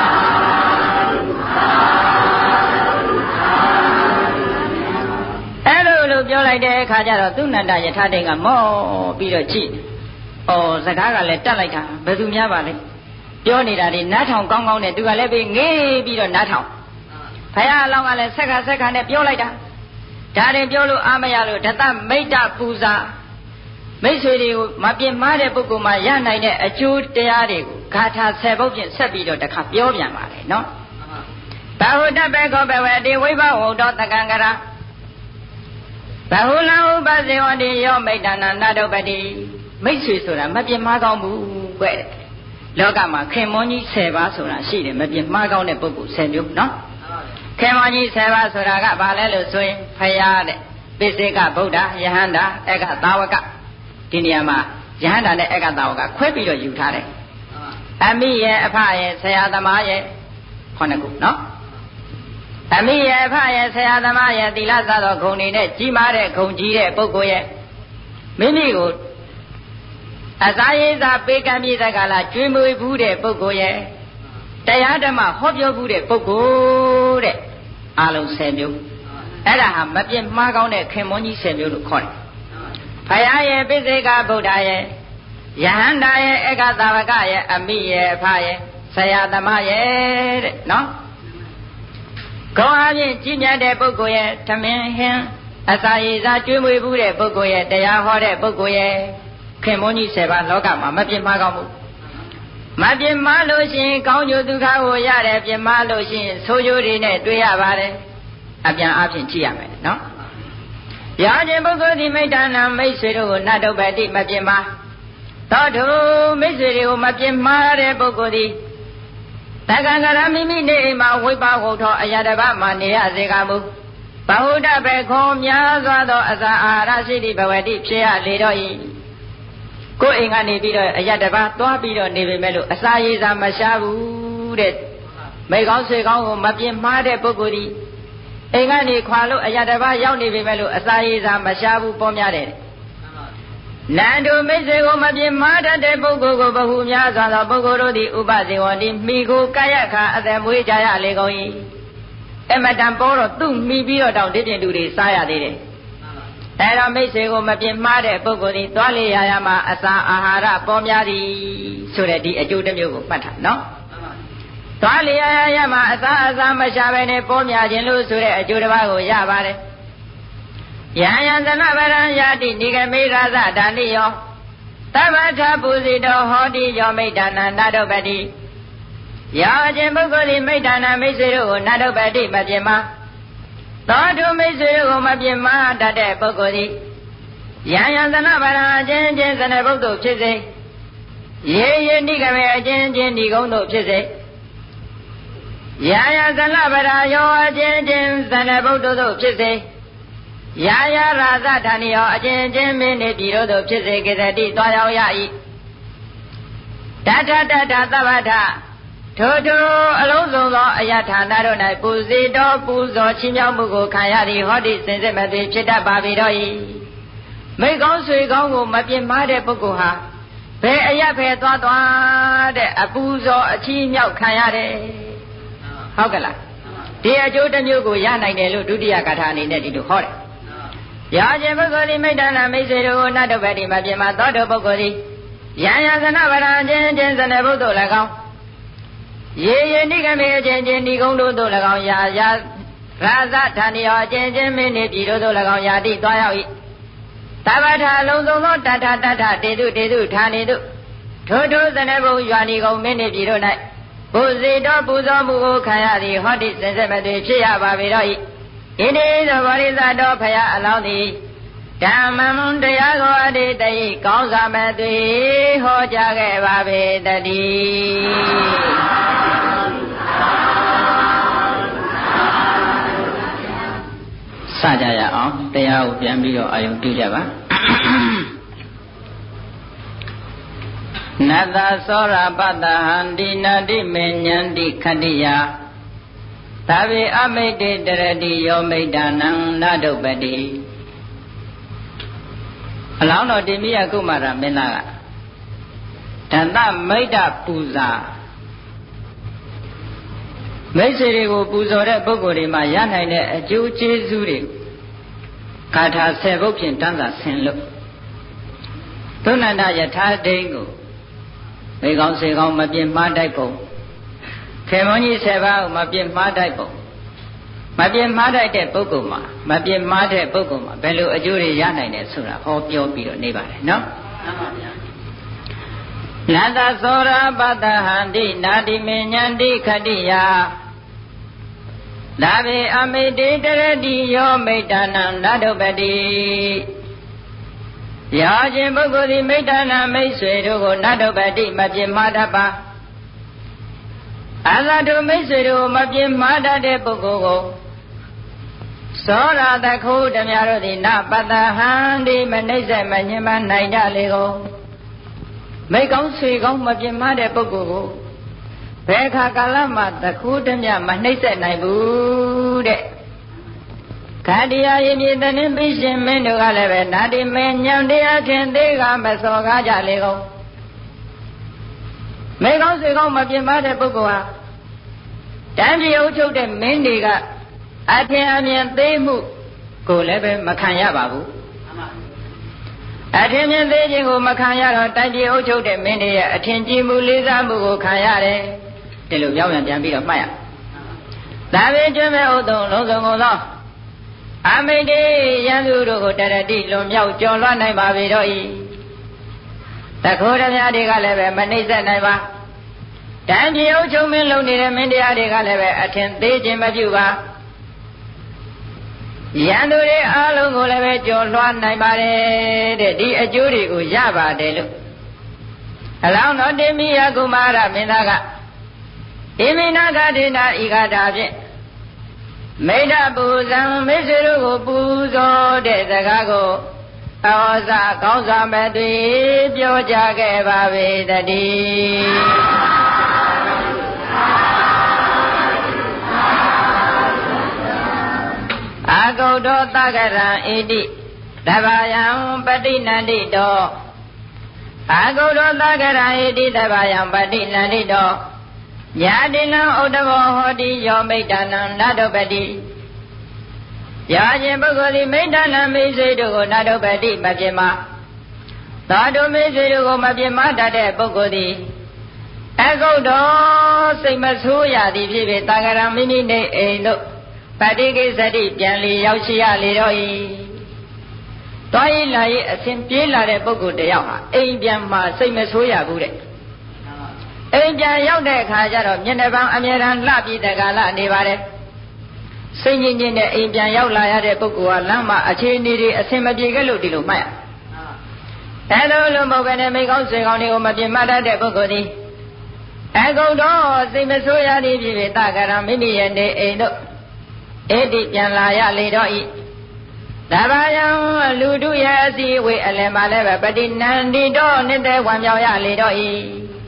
အဲ့လိုပြောလိုက်တဲ့အခါကျတော့သူနန္ဒယထာတိန်ကမောပြီးတော့ကြည့်စကားကလည်းတတ်လိုက်တာဘယ်သူများပါလဲပြောနေတာဒီနားထောင်ကောင်းကောင်းနဲ့သူကလည်းပြီးငေးပြီးတော့နားထောင်ဖရာအလောင်းကလည်းဆက်ခါနဲ့ပြောလိုက်တာဒါရင်ပြောလို့အာမရလို့ဒတမိတ်တပူဇာမိတ်ဆွေတွေကိုမပြင်းမားတဲ့ပုဂ္ဂိုလ်မှာရနိုင်တဲ့အကျိုးတရားတွေကိုဂါထာ10ပုဒ်ဖြင့်ဆက်ပြီးတော့တစ်ခါပြောပြန်ပါလေနော်ဘာဟုတပေခောဘဝတိဝိဘဝုတောတကံကရာဘာဟုလဥပဇေဝတိယောမိတ်တနာနာတုပတိမိတ်ဆွေဆိုတာမပြင်းမားကောင်းဘူးကွလောကမှာခင်မွန်ကြီး10ပါးဆိုတာရှိတယ်မပြင်းမားကောင်းတဲ့ပုဂ္ဂိုလ်10မျိုးနော်ခေမကြီး7ပါးဆိုတာကဘာလဲလို့ဆိုရင်ဖယားတဲ့ပိစိကဗုဒ္ဓယဟန္တာအက္ခသာဝကဒီနေရာမှာယဟန္တာနဲ့အက္ခသာဝကခွဲပြီးတော့ယူထားတယ်အမိရဲ့အဖရဲ့ဆရာသမားရဲ့9ခုနော်အမိရဲ့အဖရဲ့ဆရာသမားရဲ့သီလစသောဂုဏ်တွေနဲ့ကြီးမားတဲ့ဂုဏ်ကြီးတဲ့ပုဂ္ဂိုလ်ရဲ့မိမိကိုအစာရေးစာပေးကမ်းပြတဲ့ကာလကျွေးမွေးဘူးတဲ့ပုဂ္ဂိုလ်ရဲ့တရားဓမ္မဟောပြောဘူးတဲ့ပုဂ္ဂိုလ်တဲ့အားလုံး10မျိုးအဲ့ဒါဟာမပြတ်မှားကောင်းတဲ့ခင်မွန်ကြီး10မျိုးလို့ခေါ်တယ်ဖယားရဲ့ပိစိကဗုဒ္ဓရဲ့ယဟန္တာရဲ့အက္ခသာဝကရဲ့အမိရဲ့အဖရဲ့ဆရာသမားရဲ့တဲ့နော်ဂုဏ်အပြင်ကြီးမြတ်တဲ့ပုဂ္ဂိုလ်ရဲ့သမင်ဟင်အစာရည်စားကျွေးမွေးဘူးတဲ့ပုဂ္ဂိုလ်ရဲ့တရားဟောတဲ့ပုဂ္ဂိုလ်ရဲ့ခင်မွန်ကြီး10ပါးလောကမှာမပြတ်မှားကောင်းဘူးမပြင်းမလို့ရှိရင်ကောင်းကျိုးဒုက္ခကိုရတယ်ပြင်းမလို့ရှိရင်ဆိုးကျိုးတွေနဲ့တွေ့ရပါတယ်အပြန်အပြင်ကြည့်ရမယ်နော်ရာဇင်ပုဂ္ဂိုလ်ဒီမိတ္တနာမိတ်ဆွေတို့ကိုနတ်တုပ္ပတိမပြင်းမသောတုမိတ်ဆွေတွေကိုမပြင်းမတဲ့ပုဂ္ဂိုလ်ဒီတက္ကံကရမိမိနေအိမ်မှာဝိပ္ပဝုထောအရာတပမှနေရစေကမူဘဟုတဘေခောများစွာသောအစာအာဟာရရှိသည့်ဘဝတိဖြစ်ရလေတော့၏ကိုယ်အိမ်ကနေပြီးတော့အရတပါသွားပြီးတော့နေပေမဲ့လို့အစာရည်စာမရှားဘူးတဲ့မိကောင်းဆွေကောင်းကိုမပြင်းမှားတဲ့ပုဂ္ဂိုလ်ဒီအိမ်ကနေခွာလို့အရတပါရောက်နေပေမဲ့လို့အစာရည်စာမရှားဘူးပေါ်များတယ်နန္ဒုမိတ်ဆွေကိုမပြင်းမှားတတ်တဲ့ပုဂ္ဂိုလ်ကိုဘဟုများစွာသောပုဂ္ဂိုလ်တို့သည်ဥပဇေဝတိမိကိုကာယခါအသက်မွေးကြရလေကုန်၏အမတန်ပေါ်တော့သူ့မိပြီးတော့တောင်ဒီပြင်သူတွေစားရသေးတယ်အဲတော့မိတ်ဆွေကိုမပြင်းမှားတဲ့ပုဂ္ဂိုလ်ဒီသွားလေရရမှာအစာအာဟာရပေါ်များသည်ဆိုတဲ့ဒီအကျိုးတစ်မျိုးကိုမှတ်ထားနော်သွားလျာရမှာအစာမရှာဘဲနဲ့ပေါ်များခြင်းလို့ဆိုတဲ့အကျိုးတစ်ပါးကိုရပါတယ်ယံယံသနဗရံယာတိနိဂမေရာဇဒါနိယောသဗ္ဗထပူဇိတောဟောတိယောမိတ်ဒါနနာတုပတိယောခြင်းပုဂ္ဂိုလ်သည်မိတ်ဒါနမိတ်ဆွေတို့ကိုနာတုပတိမပြင်းမသောတုမိတ်ဆွေတို့ကိုမပြင်းမတတ်တဲ့ပုဂ္ဂိုလ်သည်ယံယံသနဗရံအချင်းချင်းသနဘုဒ္ဓဖြစ်စေရေရေနိဂမေအချင်းချင်းဏိကုံတို့ဖြစ်စေယာယသလဗရာယောအချင်းချင်းသနဘုဒ္ဓတို့ဖြစ်စေယာယရာဇဌာနိယောအချင်းချင်းမင်းနေပြည်တို့ဖြစ်စေကိသတိသွားရောက်ရ၏တထတထသဗ္ဗထထိုထိုအလုံးစုံသောအယဌာနတို့၌ပူဇေတော်ပူဇော်ချီးမြှောက်မှုကိုခံရသည်ဟောဒီစင်စစ်မသွေဖြစ်တတ်ပါပေတော့၏မိကောင်းဆွေကောင်းကိုမပြင်းမာတဲ့ပုဂ္ဂိုလ်ဟာဘယ်အယဖယ်သွားတဲ့အပူဇော်အချီးမြှောက်ခံရတယ်ဟုတ်ကလားဒီအကျိုးတစ်မျိုးကိုရနိုင်တယ်လို့ဒုတိယဂါထာအနေနဲ့ဒီလိုဟောတယ်။ရာဇင်ပုဂ္ဂိုလ်ဒီမိတ္တနာမိတ်ဆွေတို့ကိုနတ်တုပ္ပတိမပြင်းမှာသောတုပုဂ္ဂိုလ်ဒီယံယသနဗရံချင်းချင်းစနေဘုဒ္ဓ၎င်းရေရေနိဂမေအချင်းချင်းဏိကုံတို့တို့၎င်းယာယရာဇဌာနိယောအချင်းချင်းမင်းနေပြည်တို့၎င်းယာတိသွားရောက်၏သဗ္ဗထာလုံးစုံသောတထတထတေတုဌာနေတုထိုထိုစနေဘုံရွာဏိကုံမင်းနေပြည်တို့၌ပူဇေတော်ပူဇော်မှုကိုခံရသည်ဟောတိစင်စစ်မသွေဖြစ်ရပါပေတော့၏ဣတိသောဗရိသတော်ဖရာအလောင်းသည်ဓမ္မံတရားကိုအတိတိကောင်းစွာမသွေဟောကြားခဲ့ပါပေတည်းစကြရအောင်တရားကိုပြန်ပြီးတော့အာယုံပြုကြပါနတ္တသောရပတ္တဟန္တိနတိမေညန္တိခတ္တိယသဗ္ဗေအမိတ်တေတရတိယောမိတ်ဒါနံနာတုပတိအလောင်းတော်တင်မြတ်ကုမာရမင်းသားကဒန္တမိတ်တပူဇာမိတ်ဆွေတွေကိုပူဇော်တဲ့ပုဂ္ဂိုလ်တွေမှာရနိုင်တဲ့အကျိုးကျေးဇူးတွေဂါထာ10ပုဒ်ဖြင့်တန်းစာဆင်လို့သုဏ္ဏယထာဒိဋ္ဌကိုမိကောင်းစေကောင်းမပြင်းမှားတတ်ပုံခေမွန်ကြီး7ပါးကိုမပြင်းမှားတတ်ပုံမပြင်းမှားတတ်တဲ့ပုဂ္ဂိုလ်မှာမပြင်းမှားတဲ့ပုဂ္ဂိုလ်မှာဘယ်လိုအကျိုးတွေရနိုင်တယ်ဆိုတာဟောပြောပြီးတော့နေပါတယ်နော်မှန်ပါဗျာနတ္တသောရပတ္တဟန္တိနာတိမေညန္တိခတ္တိယလာဘေအမိတ်တေတရတိယောမိတ်တနံနတုပတိရာခြင်းပုဂ္ဂိုလ်သည်မိတ္တနာမိတ်ဆွေတို့ကိုနတုပတိမပြင်းမှားတတ်ပါအသာတို့မိတ်ဆွေတို့မပြင်းမှားတတ်တဲ့ပုဂ္ဂိုလ်ကိုသောရတခုဓမြတို့သည်နပတ္တဟန္တိမနှိမ့်ဆက်မညှဉ်းပန်းနိုင်ကြလေကုန်မိကောင်းဆွေကောင်းမပြင်းမှားတဲ့ပုဂ္ဂိုလ်ကိုဘယ်ခါကာလမှတခုဓမြမနှိမ့်ဆက်နိုင်ဘူးတဲ့ခန္တီယာယမြေတနည်းပိရှင်မင်းတို့ကလည်းပဲနာတိမေညံတရားဖြင့်သေးကမစော်ကားကြလေကုန်မိကောင်းဆွေကောင်းမပြင်းပါတဲ့ပုဂ္ဂိုလ်ဟာတန်ပြေအုပ်ချုပ်တဲ့မင်းတွေကအထင်အမြင်သေးမှုကိုလည်းပဲမခံရပါဘူးအထင်မြင်သေးခြင်းကိုမခံရတော့တန်ပြေအုပ်ချုပ်တဲ့မင်းတွေရဲ့အထင်ကြီးမှုလေးစားမှုကိုခံရတယ်ဒီလိုပြောင်းပြန်ပြီးတော့မှတ်ရဒါပေကျွမ်းမဲ့ဥဒုံလုံးစုံကုန်သောအမိတ်တေယံသူတို့ကိုတရတိလွန်မြောက်ကျော်လွှတ်နိုင်ပါပေတော့၏တခိုးဓမြတွေကလည်းပဲမနှိမ့်ဆက်နိုင်ပါတန်ပြေအုပ်ချုပ်မင်းလုံနေတဲ့မင်းတရားတွေကလည်းပဲအထင်သေးခြင်းမပြုပါယံသူတွေအားလုံးကိုလည်းပဲကျော်လွှတ်နိုင်ပါတယ်တဲ့ဒီအကျိုးတွေကိုရပါတယ်လို့အလောင်းတော်တင်မိယကုမာရမင်းသားကဣမိနာဂဒေနာဤဂါထာဖြင့်မိဒ္ဓပူဇံမိတ်ဆွေတို့ကိုပူဇော်တဲ့စကားကိုဩဇာကောင်းစွာမဲ့သွေပြောကြခဲ့ပါပေတည်းအာဂုတ်တောသက္ကရံဣတိတဗ္ဗယံပฏิနန္တိတောအာဂုတ်တောသက္ကရံဣတိတဗ္ဗယံပฏิနန္တိတောညာတိနံဥဒ္ဓဘောဟောတိယောမိတ်တနံနတုပတိရာခြင်းပုဂ္ဂိုလ်သည်မိတ်တနံမိတ်ဆွေတို့ကိုနတုပတိမပြင်းမသာတုမိတ်ဆွေတို့ကိုမပြင်းမတတ်တဲ့ပုဂ္ဂိုလ်သည်ကုတ်တော်စိတ်မဆိုးရသည်ဖြစ်ဖြစ်တာဂရမိမိနေအိမ်တို့ပฏิကိစ္စတိပြန်လီရောက်ရှိရလေတော့၏တွားရင်လာရင်အစဉ်ပြေးလာတဲ့ပုဂ္ဂိုလ်တယောက်ဟာအိမ်ပြန်မှစိတ်မဆိုးရဘူးတဲ့အိမ်ပြန်ရောက်တဲ့အခါကျတော့မျက်နှာပန်းအမြဲတမ်းလှပြီးတကာလနေပါတယ်စိတ်ညစ်ညစ်နဲ့အိမ်ပြန်ရောက်လာရတဲ့ပုဂ္ဂိုလ်ဟာလမ်းမှာအခြေအနေတွေအဆင်မပြေခဲ့လို့ဒီလိုမှတ်ရအဲလိုမဟုတ်ဘဲနဲ့မိကောင်းဆွေကောင်းတွေကိုမပြတ်မှတ်တတ်တဲ့ပုဂ္ဂိုလ်သည်အကုန်တော့စိတ်မဆိုးရသည်ဖြစ်ဖြစ်တာကရမိမိရဲ့နေအိမ်တို့အဲ့ဒီပြန်လာရလေတော့ဤဒါပါယံလူတို့ရဲ့အစည်းအဝေးအလယ်မှာလည်းပဲပฏิနန္တိတော့နေတဲ့ဝံပြောင်းရလေတော့ဤ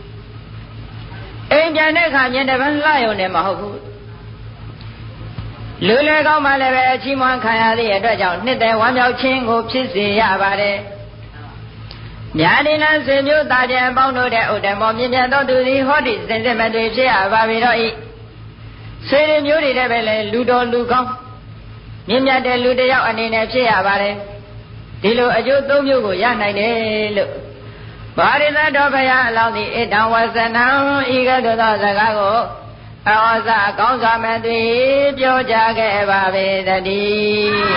အိမ်ပြန်တဲ့အခါမျက်နှာပန်းလှရုံနဲ့မဟုတ်ဘူးလူလေကောင်းမှလည်းပဲအချီးမွမ်းခံရသည့်အတွက်ကြောင့်နှစ်သက်ဝမ်းမြောက်ခြင်းကိုဖြစ်စေရပါတယ်မြာဒီလန်ဆွေမျိုးသားကျန်ပေါင်းတို့တဲ့ဥဒ္ဓမောမြင့်မြတ်သောသူသည်ဟောဒီစင်စစ်မသွေဖြစ်ရပါပြီတော့ဤဆွေမျိုးတွေလည်းပဲလေလူတော်လူကောင်းမြင့်မြတ်တဲ့လူတစ်ယောက်အနေနဲ့ဖြစ်ရပါတယ်ဒီလိုအကျိုးသုံးမျိုးကိုရနိုင်တယ်လို့ဘာရိသတော်ဘုရားအလောင်းသည်ဣဒံဝဇနံဤကဲ့သို့သောစကားကိုဩဇာကောင်းစွာမဲ့သွေပြောကြခဲ့ပါပေတည်း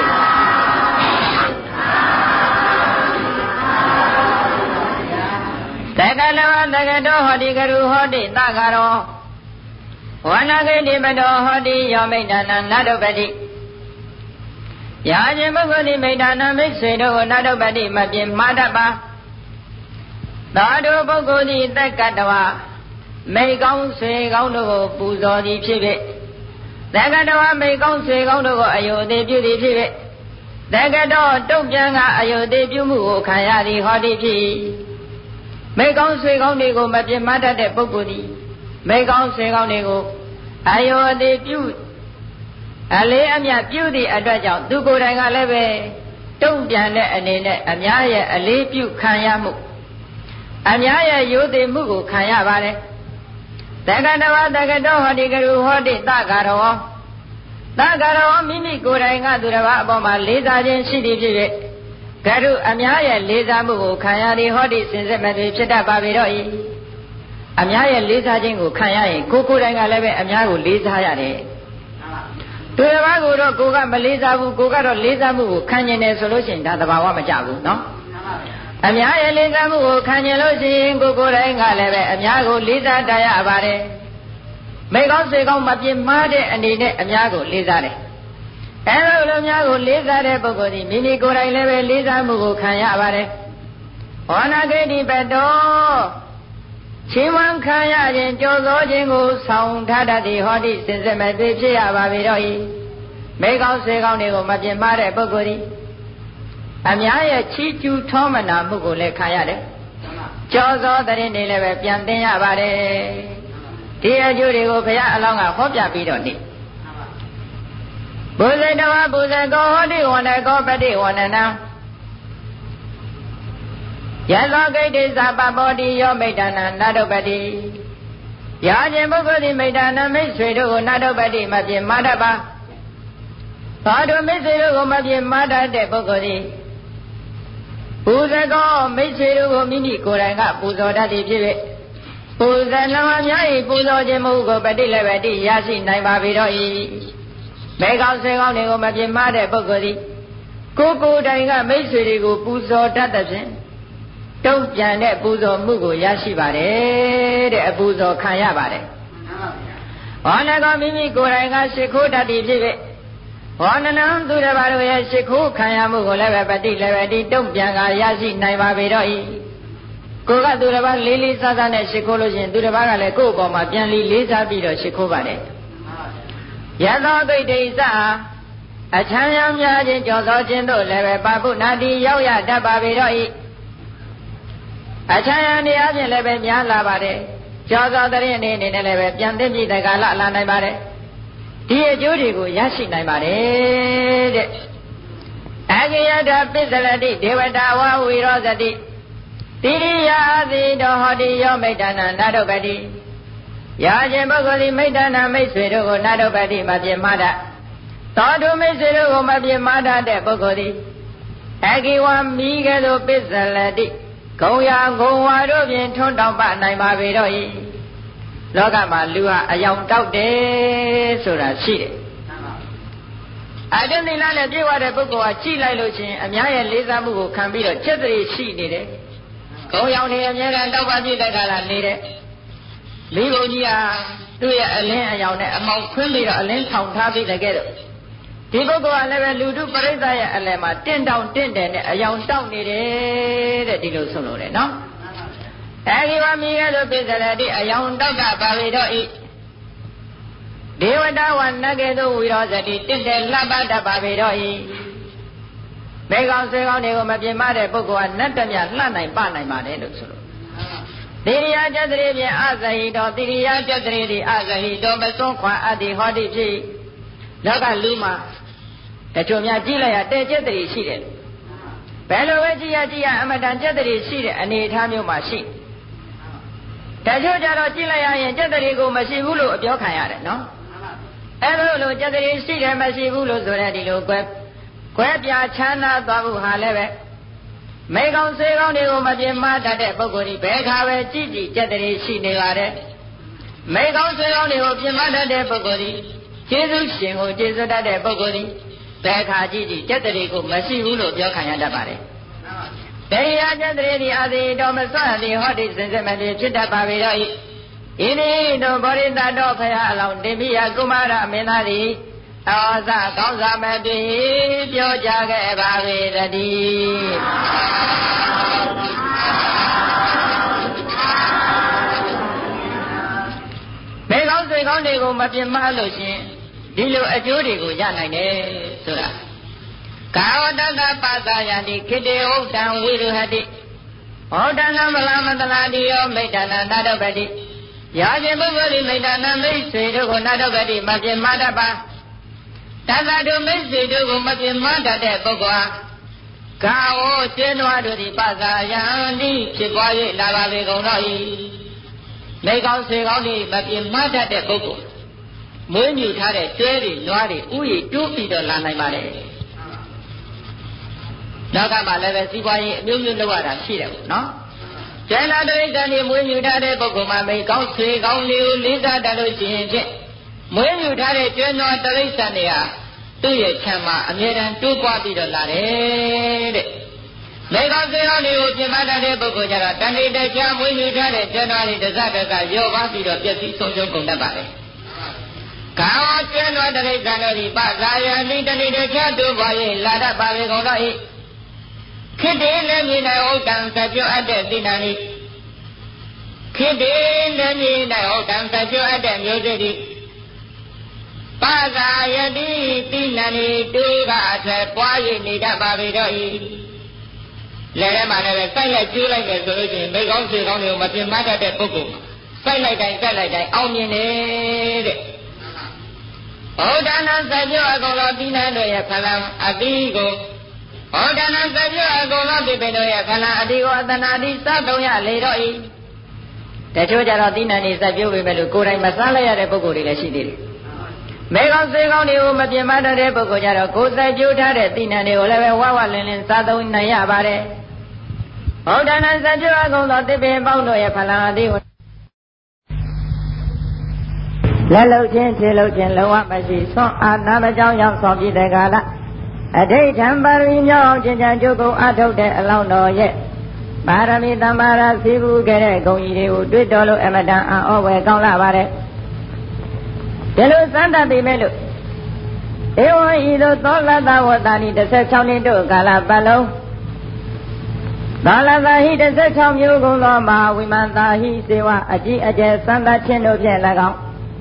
တကလဝတကတောဟောတိကရုဟောတိသကရောဝနဂိတိပတောဟောတိယောမိတ်တနာနတုပတိယာခြင်းပုဂ္ဂိုလ်ဒီမိတ်တနာမိတ်ဆွေတို့ကိုနတုပတိမပြင်းမာတတ်ပါသာဓုပုဂ္ဂိုလ်ဒီတက္ကတဝမိတ်ကောင်းဆွေကောင်းတို့ကိုပူဇော်သည်ဖြစ်ဖြစ်တက္ကတဝမိတ်ကောင်းဆွေကောင်းတို့ကိုအယုသေးပြုသည်ဖြစ်ဖြစ်တက္ကတောတုတ်ပြန်ကအယုသေးပြုမှုကိုခံရသည်ဟောတိဖြစ်မိကောင်းဆွေကောင်းတွေကိုမပြတ်မတတ်တဲ့ပုဂ္ဂိုလ်သည်မိကောင်းဆွေကောင်းတွေကိုအယောအသေးပြုအလေးအမြတ်ပြုသည့်အတွက်ကြောင့်သူကိုယ်တိုင်ကလည်းပဲတုံ့ပြန်တဲ့အနေနဲ့အများရဲ့အလေးပြုခံရမှုအများရဲ့ရိုသေမှုကိုခံရပါတယ်တက္ကတဝတက္ကတောဟောတိကရုဟောတိသကရောမိမိကိုယ်တိုင်ကသူတစ်ပါးအပေါ်မှာလေးစားခြင်းရှိသည်ဖြစ်ဖြစ်ကရုအများရဲ့လေးစားမှုကိုခံရသည်ဟောဒီစင်စစ်မသွေဖြစ်တတ်ပါပေတော့၏အများရဲ့လေးစားခြင်းကိုခံရရင်ကိုယ်တိုင်ကလည်းပဲအများကိုလေးစားရတယ်သူတစ်ပါးကိုတော့ကိုကမလေးစားဘူးကိုကတော့လေးစားမှုကိုခံကျင်တယ်ဆိုလို့ရှိရင်ဒါသဘာဝမကျဘူးနော်အများရဲ့လေးစားမှုကိုခံကျင်လို့ရှိရင်ကိုယ်တိုင်ကလည်းပဲအများကိုလေးစားတတ်ရပါတယ်မိကောင်းဆွေကောင်းမပြင်းမားတဲ့အနေနဲ့အများကိုလေးစားတယ်အဲလိုများကိုလေးစားတဲ့ပုဂ္ဂိုလ်ဒီမိမိကိုယ်တိုင်လည်းပဲလေးစားမှုကိုခံရပါတယ်ဟောနာဂိတိပတောချင်းဝံခံရခြင်းကြော်သောခြင်းကိုဆောင်ထားတတ်သည်ဟောဒီစင်စစ်မသွေဖြစ်ရပါပေတော့၏မိကောင်းဆွေကောင်းတွေကိုမပြင်းမားတဲ့ပုဂ္ဂိုလ်ဒီအများရဲ့ချီးကျူးထောမနာမှုကိုလည်းခံရတယ်ကြော်သောတရင်တွေလည်းပဲပြန်သင်ရပါတယ်ဒီအကျိုးတွေကိုဘုရားအလောင်းကဟောပြပြီးတော့နေဘုဇေတဝဘုဇေကောဟောတိဝန္တကောပတိဝန္တနာယသောဂိတိသပပောတိယောမိတ်တနာနတုပတိယာခြင်းပုဂ္ဂိုလ်သည်မိတ်တနာမိတ်ဆွေတို့ကိုနတုပတိမပြင်းမာတတ်ပါသာဓုမိတ်ဆွေတို့ကိုမပြင်းမာတတ်တဲ့ပုဂ္ဂိုလ်သည်ပူဇေကောမိတ်ဆွေတို့ကိုမိမိကိုယ်တိုင်ကပူဇော်တတ်သည်ဖြစ်ဖြစ်ပူဇေလဝအများ၏ပူဇော်ခြင်းမှုကိုပฏิလည်းပဲတိရရှိနိုင်ပါပေတော့၏မိကောင်းဆွေကောင်းတွေကိုမပြင်းမာတဲ့ပုဂ္ဂိုလ်သည်ကိုယ်တိုင်ကမိတ်ဆွေတွေကိုပူဇော်တတ်တဲ့ဖြင့်တုံ့ပြန်တဲ့ပူဇော်မှုကိုရရှိပါတယ်တဲ့အပူဇော်ခံရပါတယ်ဟောနကောမိမိကိုယ်တိုင်ကရှိခိုးတတ်သည်ဖြစ်ဖြစ်ဟောနနံသူတစ်ပါးတို့ရဲ့ရှိခိုးခံရမှုကိုလည်းပဲပฏิလည်းပဲဒီတုံ့ပြန်ကရရှိနိုင်ပါပေတော့၏ကိုကသူတစ်ပါးလေးလေးစားစားနဲ့ရှိခိုးလို့ရှိရင်သူတစ်ပါးကလည်းကိုယ့်အပေါ်မှာပြန်လေးစားပြီးတော့ရှိခိုးပါတယ်ယသောဂိတ်တိစအချမ်းရများခြင်းကြော်သောခြင်းတို့လည်းပဲပါပုနာတိရောက်ရတတ်ပါပေတော့၏အချမ်းရနေအပြင်လည်းပဲများလာပါတယ်ကြော်သောတရင်အနေနဲ့လည်းပဲပြန်သိပြီတက္ကလလာနိုင်ပါတယ်ဒီအကျိုးတွေကိုရရှိနိုင်ပါတယ်တဲ့အဂိယတပစ္စလတိဒေဝတာဝဝိရောဇတိတိရိယာသေတောဟောတိယောမိတ်တနာနတုပတိယာခြင်းပုဂ္ဂိုလ်သည်မိတ်တနာမိတ်ဆွေတို့ကိုနတုပတိမပြင်းမာတတ်သောတုမိတ်ဆွေတို့ကိုမပြင်းမာတတ်တဲ့ပုဂ္ဂိုလ်သည်အဂိဝမိကဲ့သို့ပစ္စလတိဂုံရာဂုံဝါတို့ဖြင့်ထွန်းတောင်ပနိုင်ပါပေတော့၏လောကမှာလူဟာအယောင်တောက်တယ်ဆိုတာရှိတယ်အတ္တနိလနဲ့ပြည့်ဝတဲ့ပုဂ္ဂိုလ်ဟာကြည့်လိုက်လို့ချင်းအများရဲ့လေးစားမှုကိုခံပြီးတော့ချက်တည်းရှိနေတယ်။ခေါင်းရောင်နေအများနဲ့တောက်ပါပြည့်တဲ့ခါလာနေတယ်။မိဘကြီးဟာသူ့ရဲ့အလင်းအယောင်နဲ့အမောင်ခွင်းပြီးတော့အလင်းထောင်ထားပြီးတကယ်တော့ဒီပုဂ္ဂိုလ်ကလည်းပဲလူထုပရိသတ်ရဲ့အလယ်မှာတင့်တောင်တင့်တယ်နဲ့အယောင်တောက်နေတယ်တဲ့ဒီလိုဆိုလို့တယ်နော်။အဲဒီမှာမြည်ရလို့ပြည့်စတဲ့ဒီအယောင်တောက်ကပါဝေတော့ဤဒေဝတာဝနကေတုဝိရောဇတိတင့်တယ်လှပတတ်ပါပေတော့ဤမေကောင်းဆွေကောင်းတွေကိုမပြင်းမတဲ့ပုဂ္ဂိုလ်ကနတ်တမြလှနိုင်ပနိုင်ပါတယ်လို့ဆိုလို့တိရိယာကျက်တရေဖြင့်အဇဟိတောတိရိယာကျက်တရေဒီအဇဟိတောမစွန့်ခွာအပ်သည်ဟောတိဖြစ်လောကလူမှာတချို့များကြည့်လိုက်ရတဲ့ကျက်တရေရှိတယ်ဘယ်လိုပဲကြည့်ရအမတန်ကျက်တရေရှိတဲ့အနေအထားမျိုးမှာရှိတချို့ကြတော့ကြည့်လိုက်ရရင်ကျက်တရေကိုမရှိဘူးလို့အပြောခံရတယ်နော်အဲ့လိုကျက်တရေရှိတယ်မရှိဘူးလို့ဆိုတဲ့ဒီလိုကွဲပြားချမ်းသာသွားမှုဟာလည်းပဲမိကောင်းဆွေကောင်းတွေကိုမပြင်းမတတ်တဲ့ပုဂ္ဂိုလ်ဒီဘယ်ခါပဲကြည်ကြည်ကျက်တရေရှိနေပါတယ်မိကောင်းဆွေကောင်းတွေကိုပြင်းမတတ်တဲ့ပုဂ္ဂိုလ်ဒီကျေးဇူးရှင်ကိုကျေးဇူးတတ်တဲ့ပုဂ္ဂိုလ်ဒီဘယ်ခါကြည်ကြည်ကျက်တရေကိုမရှိဘူးလို့ပြောခံရတတ်ပါတယ်တရားကျက်တရေဒီအာသေတော်မစွတ်သည်ဟောဒီစင်စစ်မလေးဖြစ်တတ်ပါပေတော့ဤဤနည်းတို့ဗောဓိတတော်ဖရာအလောင်းတင်ပြကုမာရမင်းသားသည်အာသကောင်းစာမတွေ့ပြောကြခဲ့ပါပေတည်းမေကောင်းဆွေကောင်းတွေကိုမပြင်းမလို့ရှင်ဒီလိုအကျိုးတွေကိုရနိုင်တယ်ဆိုတာကာဝတ္တပါသာယတိခိတေဟုတ်တံဝိရုဟတိဟောတံမလာမတလာတိယောမိတ္တနာနာတပတိရာဇင်ပုဂ္ဂိုလ်မိတ္တနာမိတ်ဆွေတို့ကိုနာတပတိမပြင်းမတတ်ပါတသတို့မိတ်ဆွေတို့ကိုမပြင်းမတတ်တဲ့ပုဂ္ဂိုလ်ဟာကာဝောကျင်းတော်တို့ဒီပါသာယံတိဖြစ်ပွား၍လာပါပေကုန်တော့၏မိကောင်းဆွေကောင်းဒီမပြင်းမတတ်တဲ့ပုဂ္ဂိုလ်မွေးမြူထားတဲ့ကျွဲတွေနွားတွေဥယျာဉ်တိုးပြီးတော့လာနိုင်ပါတယ်နောက်ကမှလည်းပဲစီးပွားရေးအမျိုးမျိုးလုပ်ရတာရှိတယ်ပေါ့နော်ကျန်လာတဲ့တန်ဒီမွေးမြူထားတဲ့ပုဂ္ဂိုလ်မှာမိကောင်းဆွေကောင်းလေးကိုလေးစားတတ်လို့ရှိရင်ဖြင့်မွေးမြူထားတဲ့ကျွဲနွားတရိစ္ဆာန်တွေဟာသူ့ရဲ့ခြံမှာအမြဲတမ်းတိုးပွားပြီးတော့လာတယ်တဲ့မိကောင်းဆွေကောင်းလေးကိုပြင်ပတတ်တဲ့ပုဂ္ဂိုလ်ကြတော့တန်ဒီတခြားမွေးမြူထားတဲ့ကျွဲနွားတွေတစတစရော့ပါပြီးတော့ပျက်စီးဆုံးရှုံးကုန်တတ်ပါတယ်ကာဝကျွဲနွားတရိစ္ဆာန်တို့ဒီပသာယံတိတဏိတခြားတိုးပွား၍လာတတ်ပါပေကုန်တော့၏ခိတေလည်းမြင်နိုင်ဟုတ်တံစကြွအပ်တဲ့သိဏ္ဍိခိတေလည်းမြင်နိုင်ဟုတ်တံစကြွအပ်တဲ့မျိုးစေ့ဒီပါသာယတိသိဏ္ဍိတူကအထက်ပွား၍နေတတ်ပါပေတော့၏လည်းထဲမှာလည်းစိုက်လိုက်ကျိုးလိုက်တယ်ဆိုလို့ရှိရင်မိကောင်းဆွေကောင်းတွေကိုမပြင်းမတတ်တဲ့ပုဂ္ဂိုလ်စိုက်လိုက်တိုင်းစိုက်လိုက်တိုင်းအောင်မြင်တယ်ဘုဒ္ဓနာစကြွအကုန်လုံးသိဏ္ဍတို့ရဲ့ဖလံအတိကိုဟောဒါနစကြွအကုန်လုံးပြပေတို့ရဲ့ခန္ဓာအတိကိုအတဏှာတိစသုံးရလေတော့ဤတချို့ကြတော့သိဏ္ဍနေစကြွပေမဲ့လို့ကိုယ်တိုင်မစားလိုက်ရတဲ့ပုဂ္ဂိုလ်တွေလည်းရှိသေးတယ်မေကောင်းစေကောင်းတွေကိုမပြင်းမတတ်တဲ့ပုဂ္ဂိုလ်ကြတော့ကိုယ်စကြွထားတဲ့သိဏ္ဍတွေကိုလည်းပဲဝဝလင်းလင်းစားသုံးနိုင်ရပါတယ်ဟောဒါနစကြွအကုန်လုံးပြပေပေါင်းတို့ရဲ့ခန္ဓာအတိကိုလက်လုံးချင်းခြေလုံးချင်းလုံးဝမရှိဆွမ်းအာနာမကြောင်းရောက်ဆောင်ပြတဲ့ကာလအဋိဌံပါရမီမြောက်အောင်ကျင့်ကြံကြိုးကုပ်အထုတ်တဲ့အလောင်းတော်ရဲ့ပါရမီတမ္မာရာစီးပူးခဲ့တဲ့ဂုဏ်ကြီးတွေကိုတွေ့တော်လို့အမတန်အံ့ဩဝယ်ကောင်းလာပါတယ်ဒီလိုစမ်းသပ်ပြီးမဲ့လို့ဧဝံဤသို့သောလတဝတ္တာနိ16နှစ်တို့ကာလပတ်လုံးသာလသာဟိ16မျိုးကုန်သောမဟာဝိမန္တာဟိစေဝအကြည့်အကျယ်စမ်းသပ်ခြင်းတို့ဖြင့်၎င်း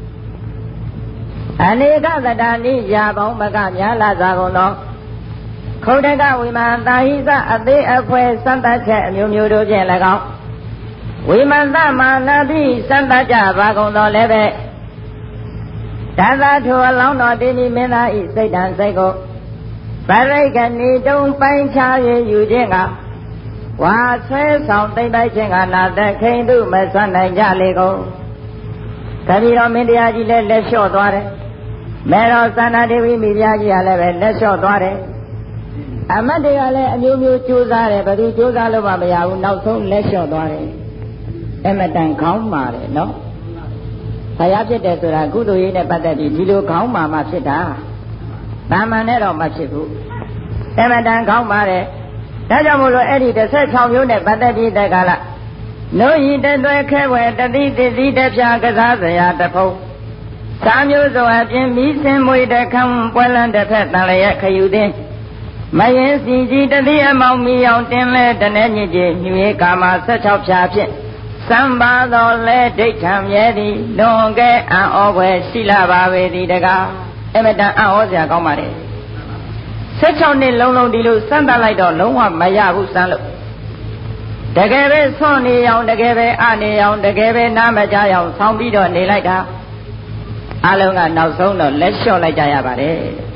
အနေကသတ္တနိယာပေါင်းမကများလာစွာကုန်သောခုတ်တကဝိမာန်တာဟိသအသေးအဖွဲစံတတ်ချက်အမျိုးမျိုးတို့ဖြင့်၎င်းဝိမာန်သမနာတိစံတတ်ကြပါကုန်သောလည်းပဲဒါသာထိုအလောင်းတော်တိနိမင်းသားဤစိတ်တန်စိတ်ကိုပရိက္ခဏီတုံပိုင်းခြား၍ယူခြင်းကဝါဆွဲဆောင်သိမ့်ပိုက်ခြင်းကနာသက်ခိန်တုမဆွမ်းနိုင်ကြလေကုန်တပည့်တော်မင်းတရားကြီးလည်းလက်လျှော့သွားတယ်မေတော်သန္တာဒေဝီမိဖုရားကြီးကလည်းပဲလက်လျှော့သွားတယ်အမတ်တွေကလည်းအမျိုးမျိုးကြိုးစားတယ်ဘယ်သူကြိုးစားလို့မှမရဘူးနောက်ဆုံးလက်လျှော့သွားတယ်အမတန်ခေါင်းမာတယ်နော်ဘုရားဖြစ်တယ်ဆိုတာကုသိုလ်ရေးနဲ့ပတ်သက်ပြီးဒီလိုခေါင်းမာမှဖြစ်တာတာမန်နဲ့တော့မဖြစ်ဘူးအမတန်ခေါင်းမာတယ်ဒါကြောင့်မို့လို့အဲ့ဒီ16မျိုးနဲ့ပတ်သက်ပြီးတဲ့ကာလနိုးဤတသွဲခဲဝဲတတိတတိတဖြာကစားစရာတဖုံစာမျိုးစုံအပြင်မိစင်မွေတခံပွဲလန်းတစ်ဖက်တန်လျက်ခယူသည်မယင်းစီကြီးတတိအမောင်မီအောင်တင်လဲတနေ့ညစ်ကြီးညွေကာမ16ဖြာဖြင့်စံပါတော်လဲဒိဋ္ဌံမြဲသည်လွန်ကဲအံ့ဩဖွယ်ရှိလာပါပေသည်တကားအမတန်အံ့ဩစရာကောင်းပါလေ16နှစ်လုံးလုံးဒီလိုစမ်းသပ်လိုက်တော့လုံးဝမရဘူးစမ်းလို့တကယ်ပဲဆွနေအောင်တကယ်ပဲအနေအောင်တကယ်ပဲနားမကြအောင်ဆောင်းပြီးတော့နေလိုက်တာအလုံးကနောက်ဆုံးတော့လက်လျှော့လိုက်ကြရပါတယ်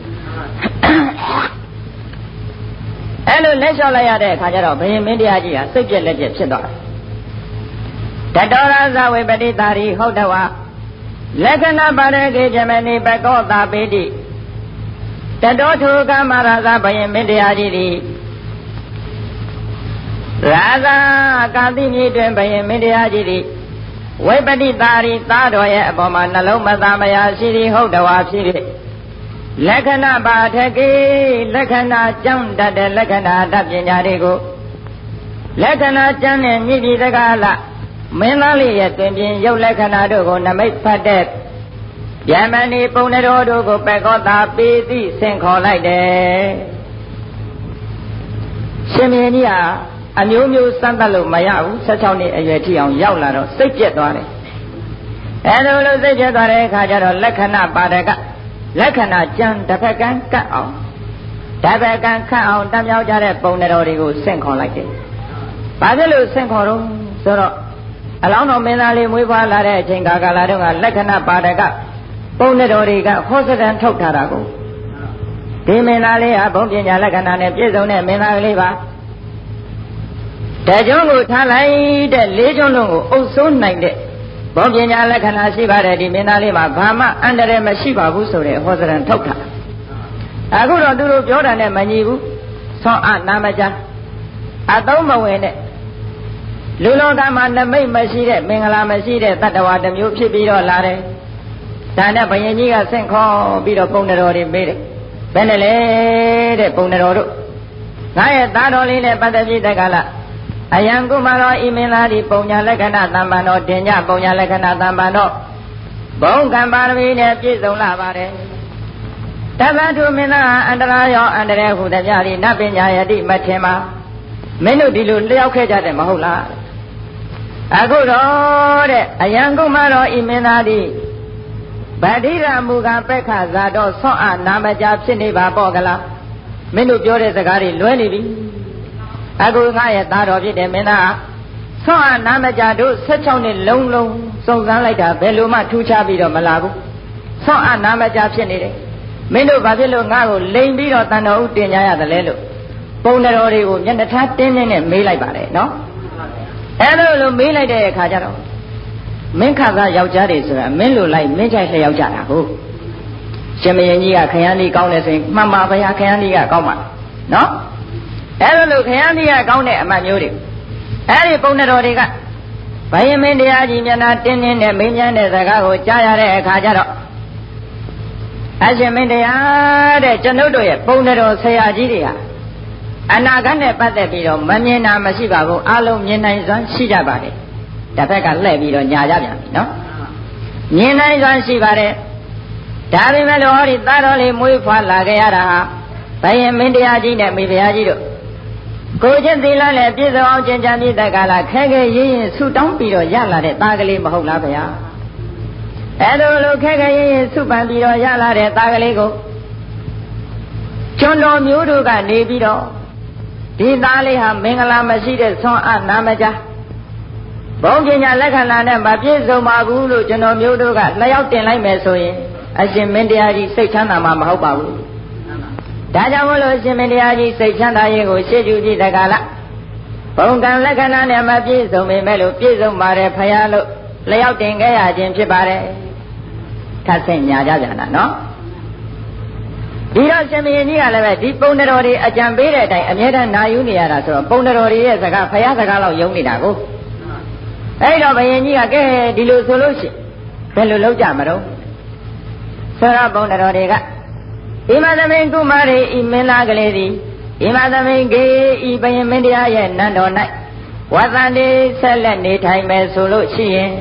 အဲ့လိုလက်လျှော့လိုက်ရတဲ့အခါကျတော့ဘုရင်မင်းတရားကြီးဟာစိတ်ပြက်လက်ပြက်ဖြစ်သွားတယ်တတောရဇဝေပတိတာရိဟုတ်တော်ဝလက္ခဏပါရကေပြမဏိပကောတာပိတိတတောထုကမရာဇဘုရင်မင်းတရားကြီးသည်ရာဇကာတိမြေတွင်ဘုရင်မင်းတရားကြီးသည်ဝိပတိတာရိသားတော်ရဲ့အပေါ်မှာနှလုံးမသားမယာရှိသည်ဟုတ်တော်ဝဖြစ်ဖြစ်လက္ခဏပါထကေလက္ခဏာကြောင့်တတ်တဲ့လက္ခဏာတတ်ပညာတွေကိုလက္ခဏာကျမ်းနဲ့မြည်ပြီးတကားလားမင်းသားလေးရဲ့တွင်ပြင်ရုပ်လက္ခဏာတို့ကိုနမိတ်ဖတ်တဲ့ဗျမဏီပုံတော်တို့ကိုပကောတာပေသိဆင့်ခေါ်လိုက်တယ်ရှင်မင်းကြီးဟာအမျိုးမျိုးစမ်းသပ်လို့မရဘူး16နှစ်အရွယ်ထိအောင်ရောက်လာတော့စိတ်ပြက်သွားတယ်အဲလိုလိုစိတ်ပြက်သွားတဲ့အခါကျတော့လက္ခဏာပါဒကလက္ခဏာကြံတစ်ဖက်ကန်းကတ်အောင်တစ်ဖက်ကန်းခတ်အောင်တမ်းမြောက်ကြတဲ့ပုံတော်တွေကိုဆင့်ခေါ်လိုက်တယ်ဘာဖြစ်လို့ဆင့်ခေါ်တော့ဆိုတော့အလောင်းတော်မင်းသားလေးမွေးဖွားလာတဲ့အချိန်ကာလတုန်းကလက္ခဏာပါဒကပုံတော်တွေကဟောစတန်ထုတ်ထားတာကိုဒီမင်းသားလေးဟာဘုံပညာလက္ခဏာနဲ့ပြည့်စုံတဲ့မင်းသားကလေးပါတကြုံကိုထားလိုက်တဲ့လေးကျွန်းလုံးကိုအုပ်စိုးနိုင်တဲ့ဘုံပညာလက္ခဏာရှိပါတယ်ဒီမင်းသားလေးမှာဘာမှအန္တရာယ်မရှိပါဘူးဆိုတဲ့ဟောစတန်ထုတ်ထားအခုတော့သူတို့ပြောတာနဲ့မညီဘူးဆွမ်းအနာမကြအသုံးမဝင်တဲ့လူလောကမှာနမိတ်မရှိတဲ့မင်္ဂလာမရှိတဲ့တတ္တဝါတစ်မျိုးဖြစ်ပြီးတော့လာတယ်ဒါနဲ့ဘုရင်ကြီးကဆင့်ခေါ်ပြီးတော့ပုံတော်တွေမေးတယ်ဘယ်နဲ့လဲတဲ့ပုံတော်တို့ငါရဲ့သားတော်လေးနဲ့ပတ်သက်ပြီးတက္ကလအယံကုမရောဤမင်းသားဒီပုံညာလက္ခဏာတမ္ပန်တော်တင်ကြပုံညာလက္ခဏာတမ္ပန်တော်ဘုံကံပါရမီနဲ့ပြည့်စုံလာပါတယ်တပ္ပထုမင်းသားအန္တရာရောအန္တရာဟုတပြားဒီနတ်ပညာယတိမထင်ပါမင်းတို့ဒီလိုလျှောက်ခဲ့ကြတယ်မဟုတ်လားအခုတော့တဲ့အယံကုမရောဤမင်းသားဒီဗဒိရမူကပက္ခဇာတော့ဆွမ်းအနာမကြဖြစ်နေပါပေါ့ကလားမင်းတို့ပြောတဲ့စကားတွေလွဲနေပြီအခုငါရဲ့သားတော်ဖြစ်တယ်မင်းသားဆွမ်းအနာမကြတို့16နှစ်လုံးလုံးစုံစမ်းလိုက်တာဘယ်လိုမှထူးခြားပြီးတော့မလာဘူးဆွမ်းအနာမကြဖြစ်နေတယ်မင်းတို့ဘာဖြစ်လို့ငါ့ကိုလိန်ပြီးတော့တန်တော်ဥတင်ကြရတယ်လဲလို့ပုံတော်တွေကိုမျက်နှာထားတင်းတင်းနဲ့မေးလိုက်ပါလေနော်အဲ့လိုမေးလိုက်တဲ့အခါကျတော့မင်းခါသားယောက်ျားတွေဆိုတာမင်းလိုလိုက်မင်းကြိုက်လျှောက်ကြတာဟုတ်ရှင်မင်းကြီးကခရမ်းလေးကောင်းတယ်ဆိုရင်မှန်ပါဗျာခရမ်းလေးကကောင်းပါနော်အဲ့လိုခရမ်းလေးကကောင်းတဲ့အမှတ်မျိုးတွေအဲ့ဒီပုံတော်တွေကဘယင်မင်းတရားကြီးမျက်နှာတင်းတင်းနဲ့မင်းမြန်းတဲ့စကားကိုကြားရတဲ့အခါကျတော့အရှင်မင်းတရားတဲ့ကျွန်ုပ်တို့ရဲ့ပုံတော်ဆရာကြီးတွေဟာအနာဂတ်နဲ့ပတ်သက်ပြီးတော့မမြင်တာမရှိပါဘူးအလုံးမြင်နိုင်စွမ်းရှိကြပါတယ်တစ်ဖက်ကလှည့်ပြီးတော့ညာကြပြန်ပြီနော်မြင်နိုင်စွမ်းရှိပါတယ်ဒါပေမဲ့လို့ဟောဒီသားတော်လေးမွေးဖွားလာခဲ့ရတာဟာဘယင်မင်းတရားကြီးနဲ့မိဖုရားကြီးတို့ကိုချင်းသီလနဲ့ပြည့်စုံအောင်ကျင့်ကြံပြီးတဲ့ကာလခဲခဲရင်းရင်ဆူတောင်းပြီးတော့ရလာတဲ့သားကလေးမဟုတ်လားဗျာအဲ့လိုခဲခဲရင်းရင်ဆူပန်ပြီးတော့ရလာတဲ့သားကလေးကိုကျွန်တော်မျိုးတို့ကနေပြီးတော့ဒီသားလေးဟာမင်္ဂလာမရှိတဲ့ဆွမ်းအနာမကြဘုံပညာလက္ခဏာနဲ့မပြည့်စုံပါဘူးလို့ကျွန်တော်မျိုးတို့ကလျှောက်တင်လိုက်မယ်ဆိုရင်အရှင်မင်းတရားကြီးစိတ်ချမ်းသာမှာမဟုတ်ပါဘူးဒါကြောင့်မို့လို့အရှင်မင်းတရားကြီးစိတ်ချမ်းသာရေးကိုရှေ့ကျူကြည့်တကားလားဘုံကံလက္ခဏာနဲ့မပြည့်စုံပေမဲ့လို့ပြည့်စုံပါတယ်ဖယားလို့လျှောက်တင်ခဲ့ရခြင်းဖြစ်ပါတယ်ထပ်ဆင့်ညာကြပြန်တာနော်ဒီတော့ရှင်မင်းကြီးကလည်းပဲဒီပုံတော်တွေအကြံပေးတဲ့အတိုင်းအမြဲတမ်းနာယူနေရတာဆိုတော့ပုံတော်တွေရဲ့စကားဖယားစကားလောက်ယုံနေတာကိုအဲ့တော့ဘယင်ကြီးကကဲဒီလိုဆိုလို့ရှိဘယ်လိုလုပ်ကြမလို့ဆိုတော့ဘုန်းတော်တွေကဣမသမိန်ကုမာရီဤမင်းသားကလေးသည်ဣမသမိန်ကေဤဘယင်မင်းတရားရဲ့နန်းတော်၌ဝသန္တိဆက်လက်နေထိုင်မယ်ဆိုလို့ရှိရင်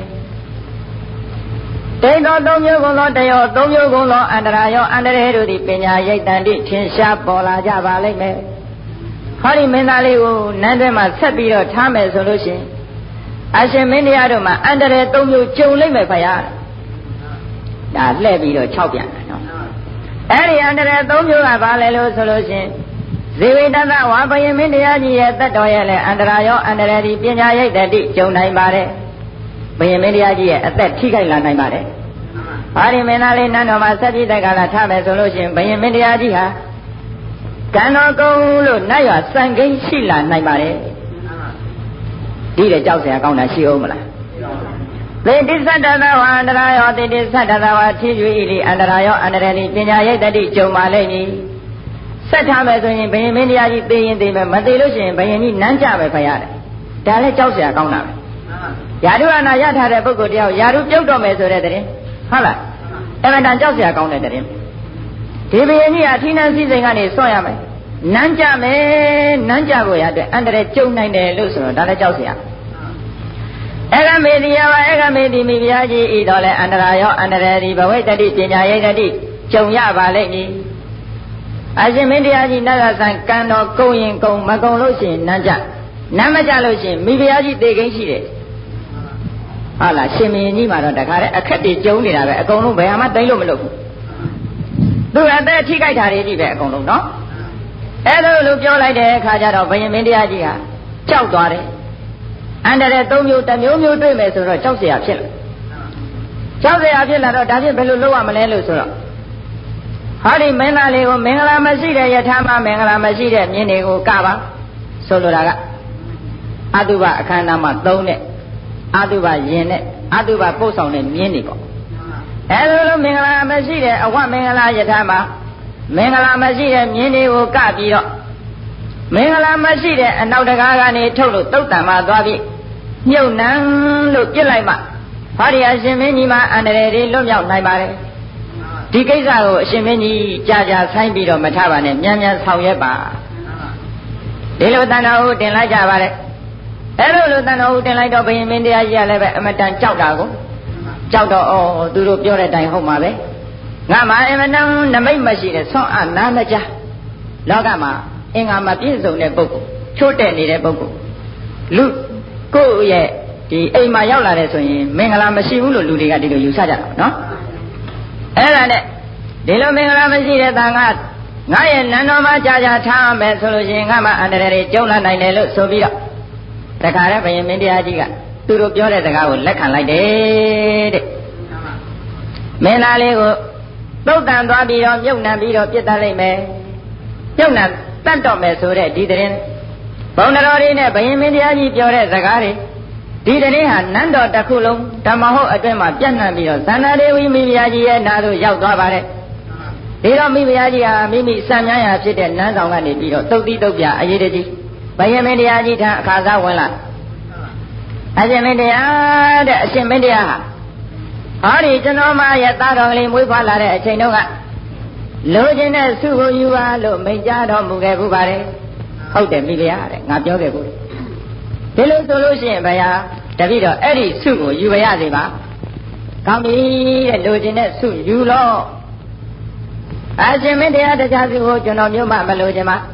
တိတ်သောသုံးမျိုးကုန်သောတယောသုံးမျိုးကုန်သောအန္တရာရောအန္တရေတို့သည်ပညာရိပ်တန်တိထင်ရှားပေါ်လာကြပါလိမ့်မယ်ဟောဒီမင်းသားလေးကိုနန်းထဲမှာဆက်ပြီးတော့ထားမယ်ဆိုလို့ရှိရင်အရှင်မင်းတရားတို့မှာအန္တရာယ်သုံးမျိုးကြုံလိမ့်မယ်ဗျာဒါလှည့်ပြီးတော့၆ပြန်တယ်နော်အဲ့ဒီအန္တရာယ်သုံးမျိုးကဘာလဲလို့ဆိုလို့ရှိရင်ဇေဝိတ္တဝါဘယင်မင်းတရားကြီးရဲ့သက်တော်ရဲ့လည်းအန္တရာယ်ရောအန္တရာယ်ဒီပညာရိပ်တတိကြုံနိုင်ပါတယ်ဘယင်မင်းတရားကြီးရဲ့အသက်ထိခိုက်လာနိုင်ပါတယ်ဟာဒီမင်းသားလေးနန်းတော်မှာဆက်ပြီးတက်ကလာထားမယ်ဆိုလို့ရှိရင်ဘယင်မင်းတရားကြီးဟာကံတော်ကုံလို့နတ်ရွာစံကိန်းရှိလာနိုင်ပါတယ်ဒီတဲ့ကြောက်စရာကောင်းတာရှိအောင်မလားသေတိသတ္တသဝအန္တရာယောသေတိသတ္တသဝထိကျွေးဤအန္တရာယောအန္တရဏိပညာရိပ်တတိကြုံပါလိမ့်မည်ဆက်ထားမယ်ဆိုရင်ဘယင်မင်းတရားကြီးသိရင်သိမယ်မသိလို့ရှိရင်ဘယင်ကြီးနန်းကြပဲဖရတယ်ဒါလည်းကြောက်စရာကောင်းတာပဲယာတုအနာရထားတဲ့ပုဂ္ဂိုလ်တယောက်ယာတုပြုတ်တော့မယ်ဆိုတဲ့တည်းဟုတ်လားအဲ့ဒါတန်ကြောက်စရာကောင်းတဲ့တည်းဒီဘယင်ကြီးအထီးနှံစည်းစိမ်ကနေဆွံ့ရမယ်နန်းကြမယ်နန်းကြဖို့ရတဲ့အန္တရာယ်ကြုံနိုင်တယ်လို့ဆိုတော့ဒါလည်းကြောက်စရာဧကမေတိယဝဧကမေတိမိဖုရားကြီးဤတော်လဲအန္တရာရောအန္တရာယ်ဒီဘဝိတ္တိပညာရိပ်တတိကြုံရပါလိမ့်မည်အရှင်မင်းတရားကြီးနတ်ကဆံကံတော်ကုံရင်ကုံမကုံလို့ရှိရင်နန်းကြနန်းမကြလို့ရှိရင်မိဖုရားကြီးတေကိန်းရှိတယ်ဟုတ်လားရှင်မင်းကြီးမှာတော့တခါတည်းအခက်တွေကြုံနေတာပဲအကုန်လုံးဘယ်မှတိတ်လို့မလုပ်ဘူးသူအသက်ထိခိုက်တာတွေကြီးပဲအကုန်လုံးနော်အဲ့လိုပြောလိုက်တဲ့အခါကျတော့ဘယင်မင်းတရားကြီးကကြောက်သွားတယ်အန္တရာယ်သုံးမျိုးတစ်မျိုးမျိုးတွေ့မယ်ဆိုတော့ကြောက်เสียဖြစ်လာကြောက်เสียဖြစ်လာတော့ဒါဖြင့်ဘယ်လိုလုပ်ရမလဲလို့ဆိုတော့ဟောဒီမင်းသားလေးကိုမင်္ဂလာမရှိတဲ့ယထာမမင်္ဂလာမရှိတဲ့မြင်းတွေကိုကပါဆိုလိုတာကအတုပအခမ်းအနားမှာသုံးတဲ့အတုပရင်နဲ့အတုပပို့ဆောင်တဲ့မြင်းတွေပေါ့အဲလိုမင်္ဂလာမရှိတဲ့အဝမင်္ဂလာယထာမမင်္ဂလာမရှိတဲ့မြင်းတွေကိုကပြီးတော့မင်္ဂလာမရှိတဲ့အနောက်တကားကနေထုတ်လို့တုတ်တံမှာသွားပြီးမြုပ်နှံလို့ပြစ်လိုက်မှဟောဒီအရှင်မင်းကြီးမှာအန္တရာယ်တွေလွတ်မြောက်နိုင်ပါတယ်ဒီကိစ္စကိုအရှင်မင်းကြီးကြာကြာဆိုင်ပြီးတော့မထားပါနဲ့မြန်မြန်ဆောင်ရွက်ပါဒီလိုတန်တော်ဦးတင်လိုက်ကြပါလေအဲ့လိုတန်တော်ဦးတင်လိုက်တော့ဘုရင်မင်းတရားကြီးကလည်းပဲအမတန်ကြောက်တာကိုကြောက်တော့သူတို့ပြောတဲ့အတိုင်းဟုတ်မှာပဲငါမှအမတန်နမိတ်မရှိတဲ့ဆွမ်းအနာမကြလောကမှာအင်္ဂါမပြည့်စုံတဲ့ပုဂ္ဂိုလ်ချိုးတဲ့နေတဲ့ပုဂ္ဂိုလ်လူကိုယ့်ရဲ့ဒီအိမ်မှာရောက်လာတဲ့ဆိုရင်မင်္ဂလာမရှိဘူးလို့လူတွေကဒီလိုယူဆကြတာနော်အဲ့ဒါနဲ့ဒီလိုမင်္ဂလာမရှိတဲ့တန်ခါငါရဲ့နန်းတော်မှာကြာကြာထားမယ်ဆိုလို့ရှိရင်ငါမှအန္တရာယ်တွေကျုံလာနိုင်တယ်လို့ဆိုပြီးတော့တခါတည်းဘုရင်မင်းတရားကြီးကသူတို့ပြောတဲ့စကားကိုလက်ခံလိုက်တယ်တဲ့မင်းသားလေးကိုသုတ်တန်သွားပြီးတော့မြုပ်နှံပြီးတော့ပြစ်တတ်လိုက်မယ်မြုပ်နှံတတ်တော့မယ်ဆိုတဲ့ဒီတရင်ဘုံတော်တွေနဲ့ဘယင်မင်းတရားကြီးပြောတဲ့စကားတွေဒီတရင်ဟာနန်းတော်တစ်ခုလုံးဓမ္မဟုတ်အတွင်းမှာပြန့်နှံ့ပြီးတော့သန္တာဒေဝီမိဖုရားကြီးရဲ့နာသို့ရောက်သွားပါတယ်ဒီတော့မိဖုရားကြီးဟာမိမိစံမြန်းရာဖြစ်တဲ့နန်းဆောင်ကနေပြီးတော့သုတ်တိတုတ်ပြအရေးတကြီးဘယင်မင်းတရားကြီးထံအခါစားဝင်လာအရှင်မင်းတရားတဲ့အရှင်မင်းတရားဟာဟောဒီကျွန်တော်မရဲ့သားတော်ကလေးမွေးဖွားလာတဲ့အချိန်တုန်းကလိုချင်တဲ့ဆုကိုယူပါလို့မိန့်ကြားတော်မူခဲ့ဘူးပါတယ်ဟုတ်တယ်မိဖုရားတဲ့ငါပြောခဲ့ဘူးဒီလိုဆိုလို့ရှိရင်ဘုရားတပည့်တော်အဲ့ဒီဆုကိုယူပါရစေပါကောင်းပြီတဲ့လိုချင်တဲ့ဆုယူလို့အရှင်မင်းတရားတရားစုကိုကျွန်တော်မျိုးမှမလိုချင်ပါ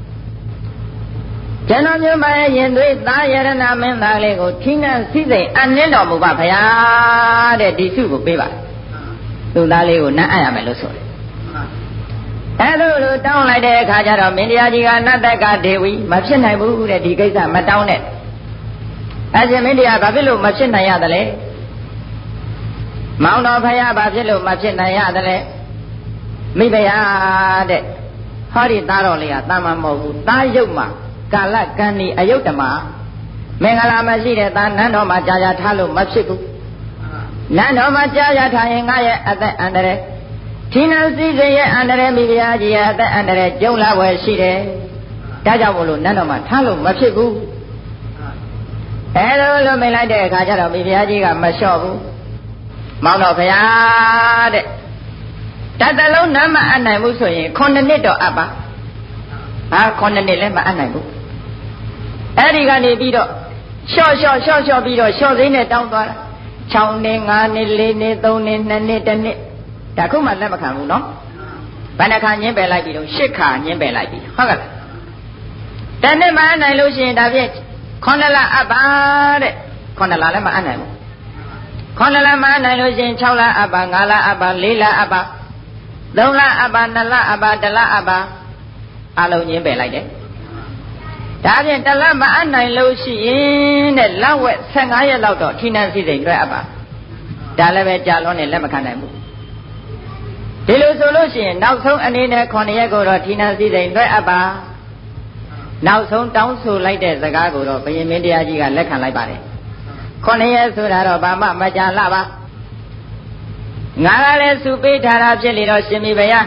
ကျွန်တော်မျိုးမှရင်သွေးသားယရဏမင်းသားလေးကိုထင်းနှံစည်းစိမ်အနှင်းတော်မူပါဘုရားတဲ့ဒီဆုကိုပေးပါသူသားလေးကိုနမ်းအပ်ရမယ်လို့ဆိုတယ်အဲ့လိုတောင်းလိုက်တဲ့အခါကျတော့မင်းတရားကြီးကနတ်တက်ကဒေဝီမဖြစ်နိုင်ဘူးတဲ့ဒီကိစ္စမတောင်းနဲ့အရှင်မင်းတရားဘာဖြစ်လို့မဖြစ်နိုင်ရသလဲမောင်တော်ဖယားဘာဖြစ်လို့မဖြစ်နိုင်ရသလဲမိဖုရားတဲ့ဟောဒီသားတော်လေးကတာမန်မဟုတ်ဘူးသားရုပ်မှာကာလကံဒီအယုတ်တမမင်္ဂလာမရှိတဲ့သားနန်းတော်မှာကြာကြာထားလို့မဖြစ်ဘူးနန်းတော်မှာကြာကြာထားရင်ငါရဲ့အသက်အန္တရာယ်ထင်းနှံစည်းစိမ်ရဲ့အန္တရာယ်မိဖုရားကြီးရဲ့အသက်အန္တရာယ်ကျုံလာွယ်ရှိတယ်ဒါကြောင့်မို့လို့နန်းတော်မှာထားလို့မဖြစ်ဘူးအဲလိုမိတ်လိုက်တဲ့အခါကျတော့မိဖုရားကြီးကမလျှော့ဘူးမောင်တော်ဘုရားတဲ့တတလုံးနားမအပ်နိုင်ဘူးဆိုရင်9နှစ်တော့အပ်ပါဟာ9နှစ်လည်းမအပ်နိုင်ဘူးအဲ့ဒီကနေပြီးတော့လျှော့ပြီးတော့လျှော့စိမ့်နဲ့တောင်းသွားတာ6နှစ်5နှစ်4နှစ်3နှစ်2နှစ်1နှစ်ဒါခုမှလက်မခံဘူးနော်ဘယ်နှခါညင်းပယ်လိုက်ပြီတော့8ခါညင်းပယ်လိုက်ပြီဟုတ်ကဲ့တနေ့မအပ်နိုင်လို့ရှိရင်ဒါဖြင့်9လအပ်ပါတဲ့9လလည်းမအပ်နိုင်ဘူး9လမအပ်နိုင်လို့ရှိရင်6လအပ်ပါ5လအပ်ပါ4လအပ်ပါ3လအပ်ပါ2လအပ်ပါ1လအပ်ပါအလုံးညင်းပယ်လိုက်တယ်ဒါဖြင့်1လမအပ်နိုင်လို့ရှိရင်တဲ့လောက်ဝက်15ရက်လောက်တော့ဌိနံစည်းစိမ်လွှဲအပ်ပါဒါလည်းပဲကြာလွန်းနေလက်မခံနိုင်ဘူးဒီလိုဆိုလို့ရှိရင်နောက်ဆုံးအနေနဲ့9ရက်ကိုတော့ဌိနံစည်းစိမ်လွှဲအပ်ပါနောက်ဆုံးတောင်းဆိုလိုက်တဲ့စကားကိုတော့ဘုရင်မင်းတရားကြီးကလက်ခံလိုက်ပါတယ်9ရက်ဆိုတာတော့ဘာမှမကြာလှပါငါကလည်းစုပေးထားတာဖြစ်လေတော့ရှင်မိဘရား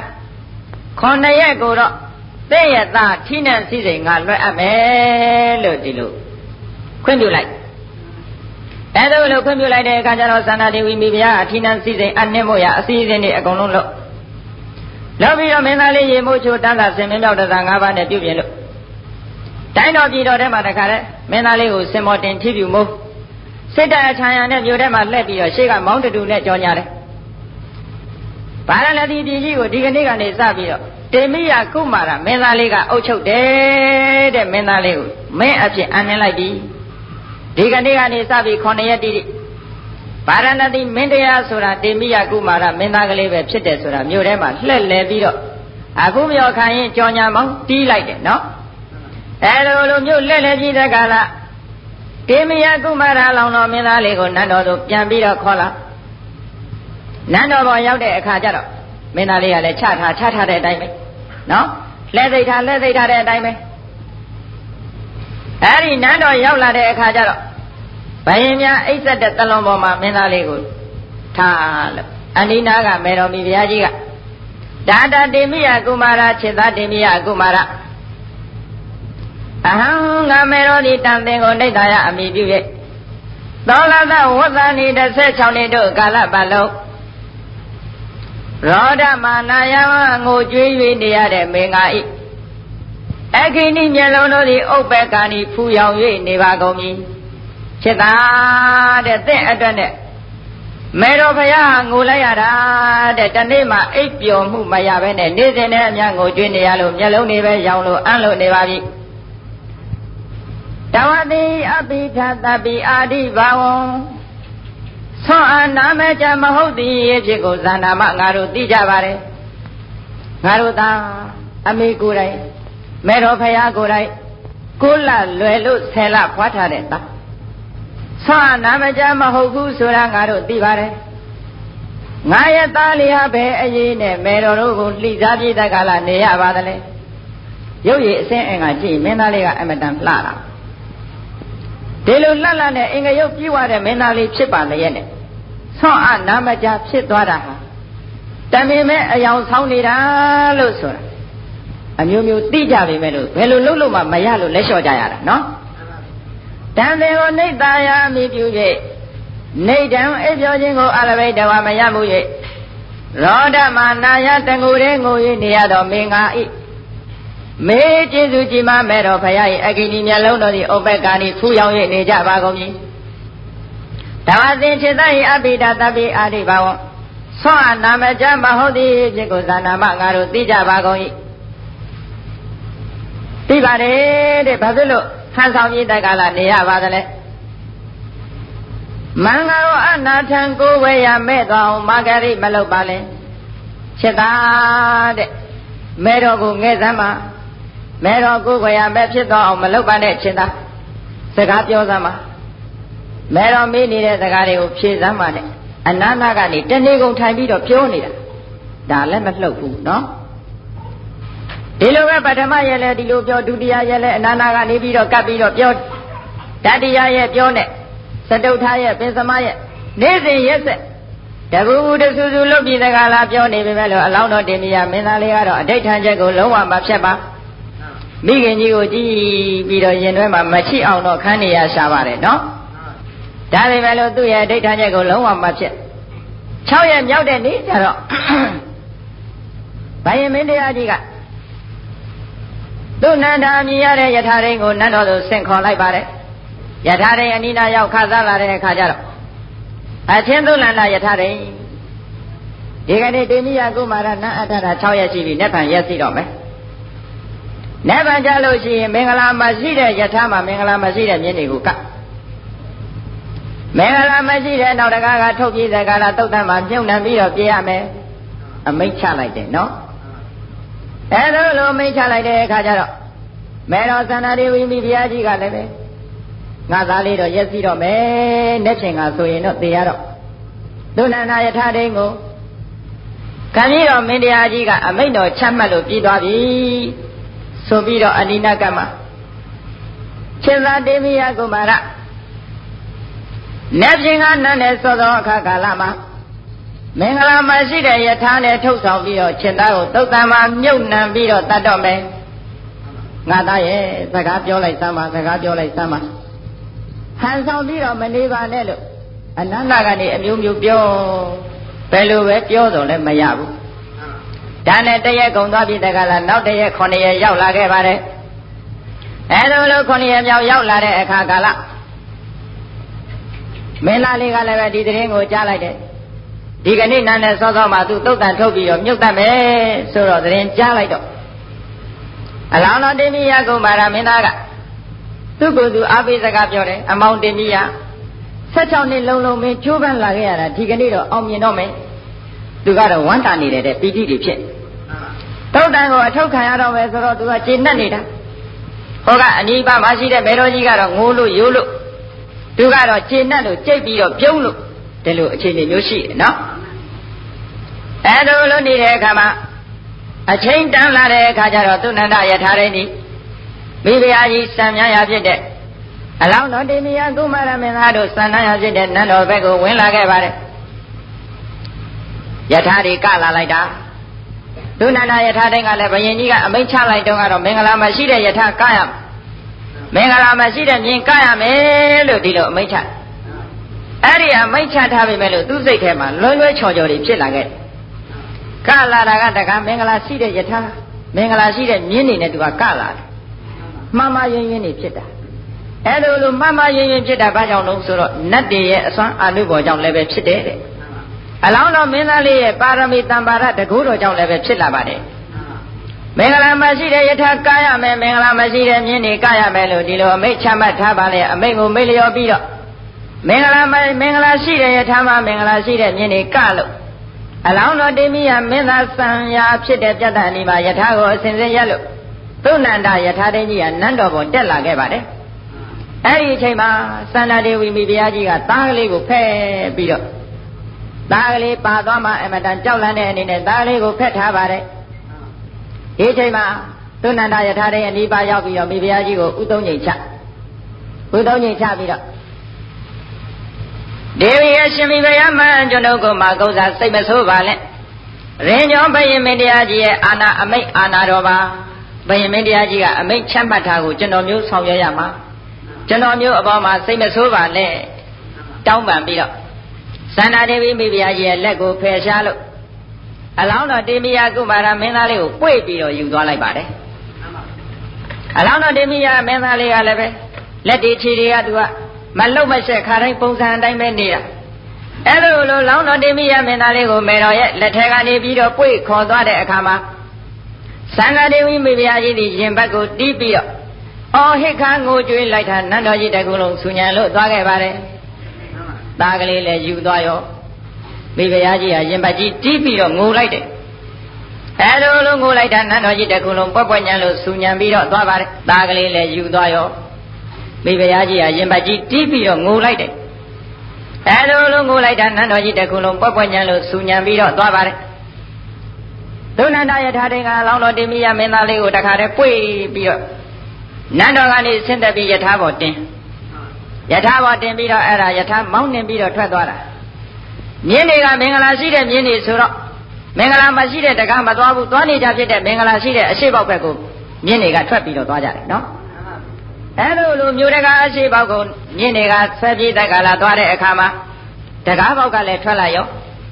9ရက်ကိုတော့တဲ့ရသားဌိနံစည်းစိမ်ငါလွှဲအပ်မယ်လို့ဒီလိုခွင့်ပြုလိုက်အဲဒါလို့ခွင့်ပြုလိုက်တဲ့အခါကျတော့သန္တာဒေဝီမိဘရားဌိနံစည်းစိမ်အနှင်းမို့ရအစည်းအဝေးတွေအကုန်လုံးလို့ပြီးတော့မင်းသားလေးရေမိုးချိုတန်းသာဆင်မင်းမြောက်တသာ၅ပါးနဲ့ပြုပြင်လို့တိုင်းတော်ပြည်တော်ထဲမှာတခါတည်းမင်းသားလေးကိုစင်မော်တင်ထိပြူမိုးစစ်တပ်အချမ်းရံနဲ့မြို့ထဲမှာလှည့်ပြီးတော့ရှေ့ကမောင်းတူနဲ့ကြော်ညာတယ်ဗာရဏသီပြည်ကြီးကိုဒီကနေ့ကနေစပြီးတော့တေမိယကုမာရမင်းသားလေးကအုပ်ချုပ်တယ်တဲ့မင်းသားလေးကိုမင်းအဖြစ်အနှင်းလိုက်ပြီဒီကနေ့ကနေစပြီး9ရက်တိတိဗာရဏသီမင်းတရားဆိုတာတေမိယကုမာရမင်းသားကလေးပဲဖြစ်တယ်ဆိုတာမြို့ထဲမှာလှည့်လည်ပြီးတော့အခုမြော်ခံရင်ကြော်ညာမောင်းတီးလိုက်တယ်နော်အဲလိုမြို့လှည့်လည်ပြီးတဲ့ကာလတေမိယကုမာရလောင်တော်မင်းသားလေးကိုနတ်တော်သို့ပြန်ပြီးတော့ခေါ်လာနတ်တော်ဘောရောက်တဲ့အခါကျတော့မင်းသားလေးကလည်းချထားတဲ့အတိုင်းပဲနော်လက်သိထားတဲ့အတိုင်းပဲအဲဒီနတ်တော်ရောက်လာတဲ့အခါကျတော့ဘယင်များအိပ်ဆက်တဲ့တလွန်ပေါ်မှာမင်းသားလေးကိုထားလို့အနိနာကမေတော်မီဘုရားကြီးကဒါတာတေမိယကုမာရခြေသားတေမိယကုမာရအဟံငါမေတော်ဒီတန်သင်ကိုနှိတ်သာရအမိပြု၍သောလသဝသဏီ16နှစ်တို့ကာလပတ်လုံးရောဓမာနာယဝငိုကြွေး၍နေရတဲ့မင်းငါဤအခိနိမျက်လုံးတို့သည်ဥပ္ပက္ခဏီဖူယောင်၍နေပါကုန်မည်ဖြစ်တာတဲ့သင့်အတွက်နဲ့မေတော်ဘုရားငိုလိုက်ရတာတဲ့တနေ့မှအိပ်ပျော်မှုမရဘဲနဲ့နေ့စဉ်နဲ့အများငိုကြွေးနေရလို့မျက်လုံးတွေပဲရောင်လို့အံ့လို့နေပါပြီတဝတိအပိထသပိအာဓိဘာဝံဆွမ်းအာနာမကြမဟုတ်သည်ဖြစ်ကိုဇာနာမငါတို့သိကြပါတယ်ငါတို့သာအမေကိုယ်တိုင်မေတော်ဖရာကိုယ်တိုင်ကိုလလွယ်လို့10လဖွားထားတဲ့သားဆွမ်းအာနာမကြမဟုတ်ဘူးဆိုတာငါတို့သိပါတယ်ငါရဲ့သားလေးဟာပဲအရေးနဲ့မေတော်တို့ကိုလှိစားပြည့်တဲ့ကာလနေရပါသလဲရုပ်ရည်အစင်းအင်္ဂါကြည့်မင်းသားလေးကအမတန်လှတာဒီလိုလှလှနဲ့အင်္ဂရုပ်ပြေးသွားတဲ့မင်းသားလေးဖြစ်ပါလေရဲ့နဲ့ဆွမ်းအနာမကြဖြစ်သွားတာဟာတမင်မဲ့အယောင်ဆောင်နေတာလို့ဆိုတာအမျိုးမျိုးသိကြပေမဲ့လို့ဘယ်လိုလုပ်လို့မှမရလို့လက်လျှော့ကြရတာနော်တန်တယ်ကိုနှိတ်သာယာမိပြု၍နေတံအိပ်ပြောခြင်းကိုအလဘိတဝမရမှု၍ရောဓမာနာယတငူရဲငို၍နေရသောမင်းငါဤမေကျေးဇူးကြီးမမဲ့တော်ဖရာ၏အကိနီမျက်လုံးတော်သည်ဥပ္ပက္ခဏီဖူးယောင်၍နေကြပါကုန်မည်ဓမ္မသင်္ချေတ၏အပိဓာတပိအာဓိဘာဝံဆွမ်းအနာမကြမဟုတ်သည်ဖြစ်ကိုဇာနာမငါတို့သိကြပါကုန်၏သိပါတယ်တဲ့ဘာဖြစ်လို့ဟန်ဆောင်ကြီးတက္ကလာနေရပါသလဲမင်္ဂရောအနာထံကိုဝေယမဲ့သွားအောင်မာဂရိမလုပ်ပါလဲချက်သားတဲ့မဲတော်ကိုငဲ့စမ်းပါမဲတော်ကိုဝေယမဲ့ဖြစ်သွားအောင်မလုပ်ပါနဲ့ချက်သားစကားပြောစမ်းပါမဲတော်မေးနေတဲ့စကားတွေကိုဖြေစမ်းပါနဲ့အနာနာကနေတနေ့ကုန်ထိုင်ပြီးတော့ပြောနေတာဒါလည်းမလှုပ်ဘူးနော်ဒီလိုပဲပထမရဲ့လဲဒီလိုပြောဒုတိယရဲ့လဲအနာနာကနေပြီးတော့ကပ်ပြီးတော့ပြောတတိယရဲ့ပြောနဲ့စတုထရဲ့ပင်စမရဲ့နေ့စဉ်ရက်ဆက်တကူတဆူဆူလွတ်ပြီးတကလားပြောနေပေမဲ့လို့အလောင်းတော်တင်မြာမင်းသားလေးကတော့အဋိဋ္ဌာန်ချက်ကိုလုံးဝမဖြတ်ပါမိခင်ကြီးကိုကြည့်ပြီးတော့ရင်ထဲမှာမရှိအောင်တော့ခန်းနေရရှာပါတယ်နော်ဒါပေမဲ့လို့သူ့ရဲ့အဋိဋ္ဌာန်ချက်ကိုလုံးဝမဖြတ် 6ရက်မြောက်တဲ့နေ့ကျတော့ဘယင်မင်းတရားကြီးကသူနန္ဒာမြင်ရတဲ့ယထာရင်းကိုနတ်တော်သို့ဆင့်ခေါ်လိုက်ပါတယ်ယထာရင်းအနိနာရောက်ခါစားလာတဲ့အခါကျတော့အချင်းသူနန္ဒာယထာရင်းဒီကနေ့တေမိယကုမာရနတ်အထတာ6ရက်ရှိပြီနက်ဖြန်ရက်စီတော့မယ်နက်ဖြန်ကြလို့ရှိရင်မင်္ဂလာမရှိတဲ့ယထာမှာမင်္ဂလာမရှိတဲ့မြင်းတွေကိုကမင်္ဂလာမရှိတဲ့နောက်တကားကထုတ်ပြေးတဲ့ကာလတုတ်တမ်းမှာမြုပ်နှံပြီးတော့ပြေးရမယ်အမိတ်ချလိုက်တယ်နော်အဲဒါလိုအမိတ်ချလိုက်တဲ့အခါကျတော့မေတော်သန္တာဒေဝီမိဘုရားကြီးကလည်းပဲငါသားလေးတော့ရက်စီတော့မယ်နေ့ဖြင့်ကဆိုရင်တော့သေရတော့သူနန္ဒာယထာဒိန်ကိုခံပြီးတော့မင်းတရားကြီးကအမိတ်တော်ချမှတ်လို့ပြီးသွားပြီဆိုပြီးတော့အနိနကမှာရှင်သာတေမိယကုမာရနေ့ဖြင့်ကနန်းနဲ့စောသောအခါကာလမှာမင်္ဂလာမရှိတဲ့ယထာနဲ့ထုတ်ဆောင်ပြီးတော့ရှင်သားကိုသုတ်တံမှာမြုပ်နှံပြီးတော့တတ်တော့မယ်ငါသားရဲ့စကားပြောလိုက်စမ်းပါစကားပြောလိုက်စမ်းပါဟန်ဆောင်ပြီးတော့မနေပါနဲ့လို့အနန္တကနေအမျိုးမျိုးပြောဘယ်လိုပဲပြောတော့လည်းမရဘူးဒါနဲ့တရက်ကုန်သွားပြီတကလားနောက်တရက်9ရက်ရောက်လာခဲ့ပါတယ်အဲလို9ရက်မြောက်ရောက်လာတဲ့အခါကာလမင်းသားလေးကလည်းပဲဒီသတင်းကိုကြားလိုက်တယ်ဒီကနေ့နန်းနဲ့စောစောမှသူသုတ်တန်ထုတ်ပြီးတော့မြုပ်တတ်မယ်ဆိုတော့သတင်းကြားလိုက်တော့အလောင်းတော်တေမိယကုမာရမင်းသားကသူ့ကိုယ်သူအားပေးစကားပြောတယ်အမောင်တေမိယ16နှစ်လုံးလုံးမင်းချိုးပန်းလာခဲ့ရတာဒီကနေ့တော့အောင်မြင်တော့မယ်သူကတော့ဝမ်းတာနေတယ်တဲ့ပီတိတွေဖြစ်သုတ်တန်ကိုအထုတ်ခံရတော့မယ်ဆိုတော့သူကကျေနပ်နေတာဟောကအနီးပါးမှာရှိတဲ့မေတော်ကြီးကတော့ငိုးလို့ရိုးလို့သူကတော့ကျေနပ်လို့ကြိတ်ပြီးတော့ပြုံးလို့ဒီလိုအခြေအနေမျိုးရှိတယ်နော်အဲဒါလိုနေတဲ့အခါမှာအချိန်တန်လာတဲ့အခါကျတော့သူနန္ဒယထာရင်းဤမိဖုရားကြီးစံမြရာဖြစ်တဲ့အလောင်းတော်တေမိယကုမာရမင်းသားတို့စံနှံရာဖြစ်တဲ့နန်းတော်ဘက်ကိုဝင်လာခဲ့ပါတယ်ယထာတွေကလာလိုက်တာသူနန္ဒယထာတိုင်းကလည်းဘယင်ကြီးကအမိန့်ချလိုက်တော့ကတော့မင်္ဂလာမရှိတဲ့ယထာကရမင်္ဂလာမရှိတဲ့မြင်ကရမယ်လို့ဒီလိုအမိန့်ချအဲ့ဒီအမိန့်ချထားပြီမဲ့လို့သူ့စိတ်ထဲမှာလွယ်လွယ်ချော်ချော်တွေဖြစ်လာခဲ့ကလာတာကတကမင်္ဂလာရှိတဲ့ယထာမင်္ဂလာရှိတဲ့မြင်းနေနဲ့သူကကလာတယ်မှားမှားရင်းရင်းနေဖြစ်တာအဲ့လိုမှားမှားရင်းရင်းဖြစ်တာဘာကြောင့်လဲဆိုတော့နတ်တွေရဲ့အစွမ်းအာနုဘော်ကြောင့်လည်းပဲဖြစ်တယ်တဲ့အလောင်းတော်မင်းသားလေးရဲ့ပါရမီတံပါရတကူတော်ကြောင့်လည်းပဲဖြစ်လာပါတယ်မင်္ဂလာမရှိတဲ့ယထာကရမယ်မင်္ဂလာမရှိတဲ့မြင်းနေကရမယ်လို့ဒီလိုအမိန့်ချမှတ်ထားပါလေအမိန့်ကိုမေ့လျော်ပြီးတော့မင်္ဂလာရှိတဲ့ယထာမှာမင်္ဂလာရှိတဲ့မြင်းနေကလို့အလောင်းတော်တေမိယမင်းသားစံရာဖြစ်တဲ့ပြတ်တန်ဒီမှာယထာကိုအစဉ်စဉ်ရက်လို့သုနန္ဒယထာတိကြီးကနန်းတော်ပေါ်တက်လာခဲ့ပါတယ်အဲ့ဒီအချိန်မှာစန္ဒဒေဝီမိဖုရားကြီးကသားကလေးကိုဖဲ့ပြီးတော့သားကလေးပါသွားမှအမတန်ကြောက်လန့်တဲ့အနေနဲ့သားကလေးကိုဖက်ထားပါတယ်ဒီအချိန်မှာသုနန္ဒယထာတိအနီးပါရောက်ပြီးတော့မိဖုရားကြီးကိုဥသုံးငိမ်ချပြီးတော့ဒေဝီရဲ့ရှင်မိဖုရားမှန်ကျွန်ုပ်ကိုမကုသစိတ်မဆိုးပါနဲ့ရင်းကျော်ဘယင်မင်းတရားကြီးရဲ့အာနာအမိတ်အာနာတော်ပါဘယင်မင်းတရားကြီးကအမိတ်ချမှတ်တာကိုကျွန်တော်မျိုးဆောင်ရွက်ရမှာကျွန်တော်မျိုးအပေါ်မှာစိတ်မဆိုးပါနဲ့တောင်းပန်ပြီးတော့စန္ဒဒေဝီမိဖုရားကြီးရဲ့လက်ကိုဖယ်ရှားလို့အလောင်းတော်တေမိယကုမာရမင်းသားလေးကိုပွေ့ပြီးတော့ယူသွားလိုက်ပါတယ်အလောင်းတော်တေမိယမင်းသားလေးကလည်းပဲလက်တွေခြေတွေကသူကမလှုပ်မဆက်ခါတိုင်းပုံစံအတိုင်းပဲနေတာအဲ့လိုလောင်းတော်တေမိယမင်းသားလေးကိုမေတော်ရဲ့လက်ထဲကနေပြီးတော့ပွေ့ခေါ်သွားတဲ့အခါမှာစန္ဒဒေဝီမိဖုရားကြီးဒီရင်ဘတ်ကိုတီးပြီးတော့အော်ဟစ်ခါငိုကြွေးလိုက်တာနန်းတော်ကြီးတကူလုံးဆူညံလို့သွားခဲ့ပါတယ်သားကလေးလည်းယူသွားရောမိဖုရားကြီးဟာရင်ပတ်ကြီးတီးပြီးတော့ငိုလိုက်တယ်အဲလိုငိုလိုက်တာနန်းတော်ကြီးတကူလုံးပွက်ပွက်ညံလို့ဆူညံပြီးတော့သွားပါတယ်သားကလေးလည်းယူသွားရောမိဖုရားကြီးဟာရင်ပတ်ကြီးတီးပြီးတော့ငိုလိုက်တယ်အဲလိုငိုလိုက်တာနန်းတော်ကြီးတကူလုံးပွက်ပွက်ညံလို့ဆူညံပြီးတော့သွားပါတယ်သုနန္ဒယထာတိကအလောင်းတော်တေမိယမင်းသားလေးကိုတခါတည်းပွေပြီးတော့နန်းတော်ကနေဆင်းသက်ပြီးယထာဘောတင်ပြီးတော့အဲ့ဒါယထာမောင်းနှင်ပြီးတော့ထွက်သွားတာမြင်းတွေကမင်္ဂလာရှိတဲ့မြင်းတွေဆိုတော့မင်္ဂလာမရှိတဲ့တကားမသွားဘူးသွားနေကြဖြစ်တဲ့မင်္ဂလာရှိတဲ့အရှိပေါက်ဘက်ကိုမြင်းတွေကထွက်ပြီးတော့သွားကြတယ်နော်အဲ့လိုမျိုးတကားအရှိပေါက်ကိုမြင်းတွေကဆွဲပြေးတက်ကလာသွားတဲ့အခါမှာတကားပေါက်ကလည်းထွက်လာရော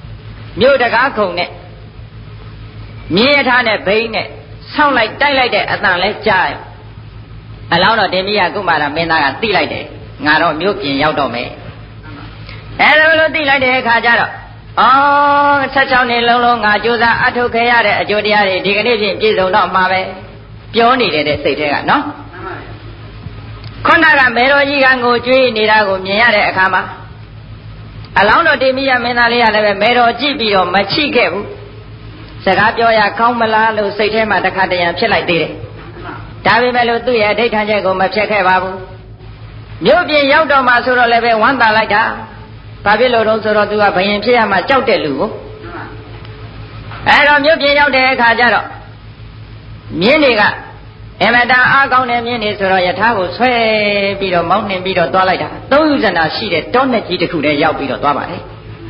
မြို့တကားခုံနဲ့မြင်းရထားနဲ့ဘိန်းနဲ့ဆောင်းလိုက်တိုက်လိုက်တဲ့အတန်လဲကြားရအလောင်းတော်တင်မိယကုမာရမင်းသားကသိလိုက်တယ်ငါတော့မြို့ပြင်ရောက်တော့မယ်အဲလိုသိလိုက်တဲ့အခါကျတော့16နှစ်လုံးငါကြိုးစားအထုတ်ခဲ့ရတဲ့အကျိုးတရားတွေဒီကနေ့ပြင်ပြည့်စုံတော့မှာပဲပြောနေတယ်တဲ့စိတ်ထဲကနော်ခုနကမေတော်ကြီးကငိုကြွေးနေတာကိုမြင်ရတဲ့အခါမှာအလောင်းတော်တင်မိယမင်းသားလေးကလည်းပဲမေတော်ကြည့်ပြီးတော့မချိခဲ့ဘူးစကားပြောရကောင်းမလားလို့စိတ်ထဲမှာတခါတရံဖြစ်လိုက်သေးတယ်ဒါပေမဲ့လို့သူ့ရဲ့အဋိဌာန်ချက်ကိုမဖြစ်ခဲ့ပါဘူးမြို့ပြင်ရောက်တော့မှဆိုတော့လည်းပဲဝမ်းသာလိုက်တာဘာဖြစ်လို့တော့ဆိုတော့သူကဘယင်ဖြစ်ရမှကြောက်တဲ့လူကိုအဲတော့မြို့ပြင်ရောက်တဲ့အခါကျတော့မြင်းတွေကအမတန်အားကောင်းတဲ့မြင်းတွေဆိုတော့ယထာကိုဆွဲပြီးတော့မောင်းနှင်ပြီးတော့သွားလိုက်တာသုံးဥဇနာရှိတဲ့တောနဲ့ကြီးတစ်ခုတည်းရောက်ပြီးတော့သွားပါတယ်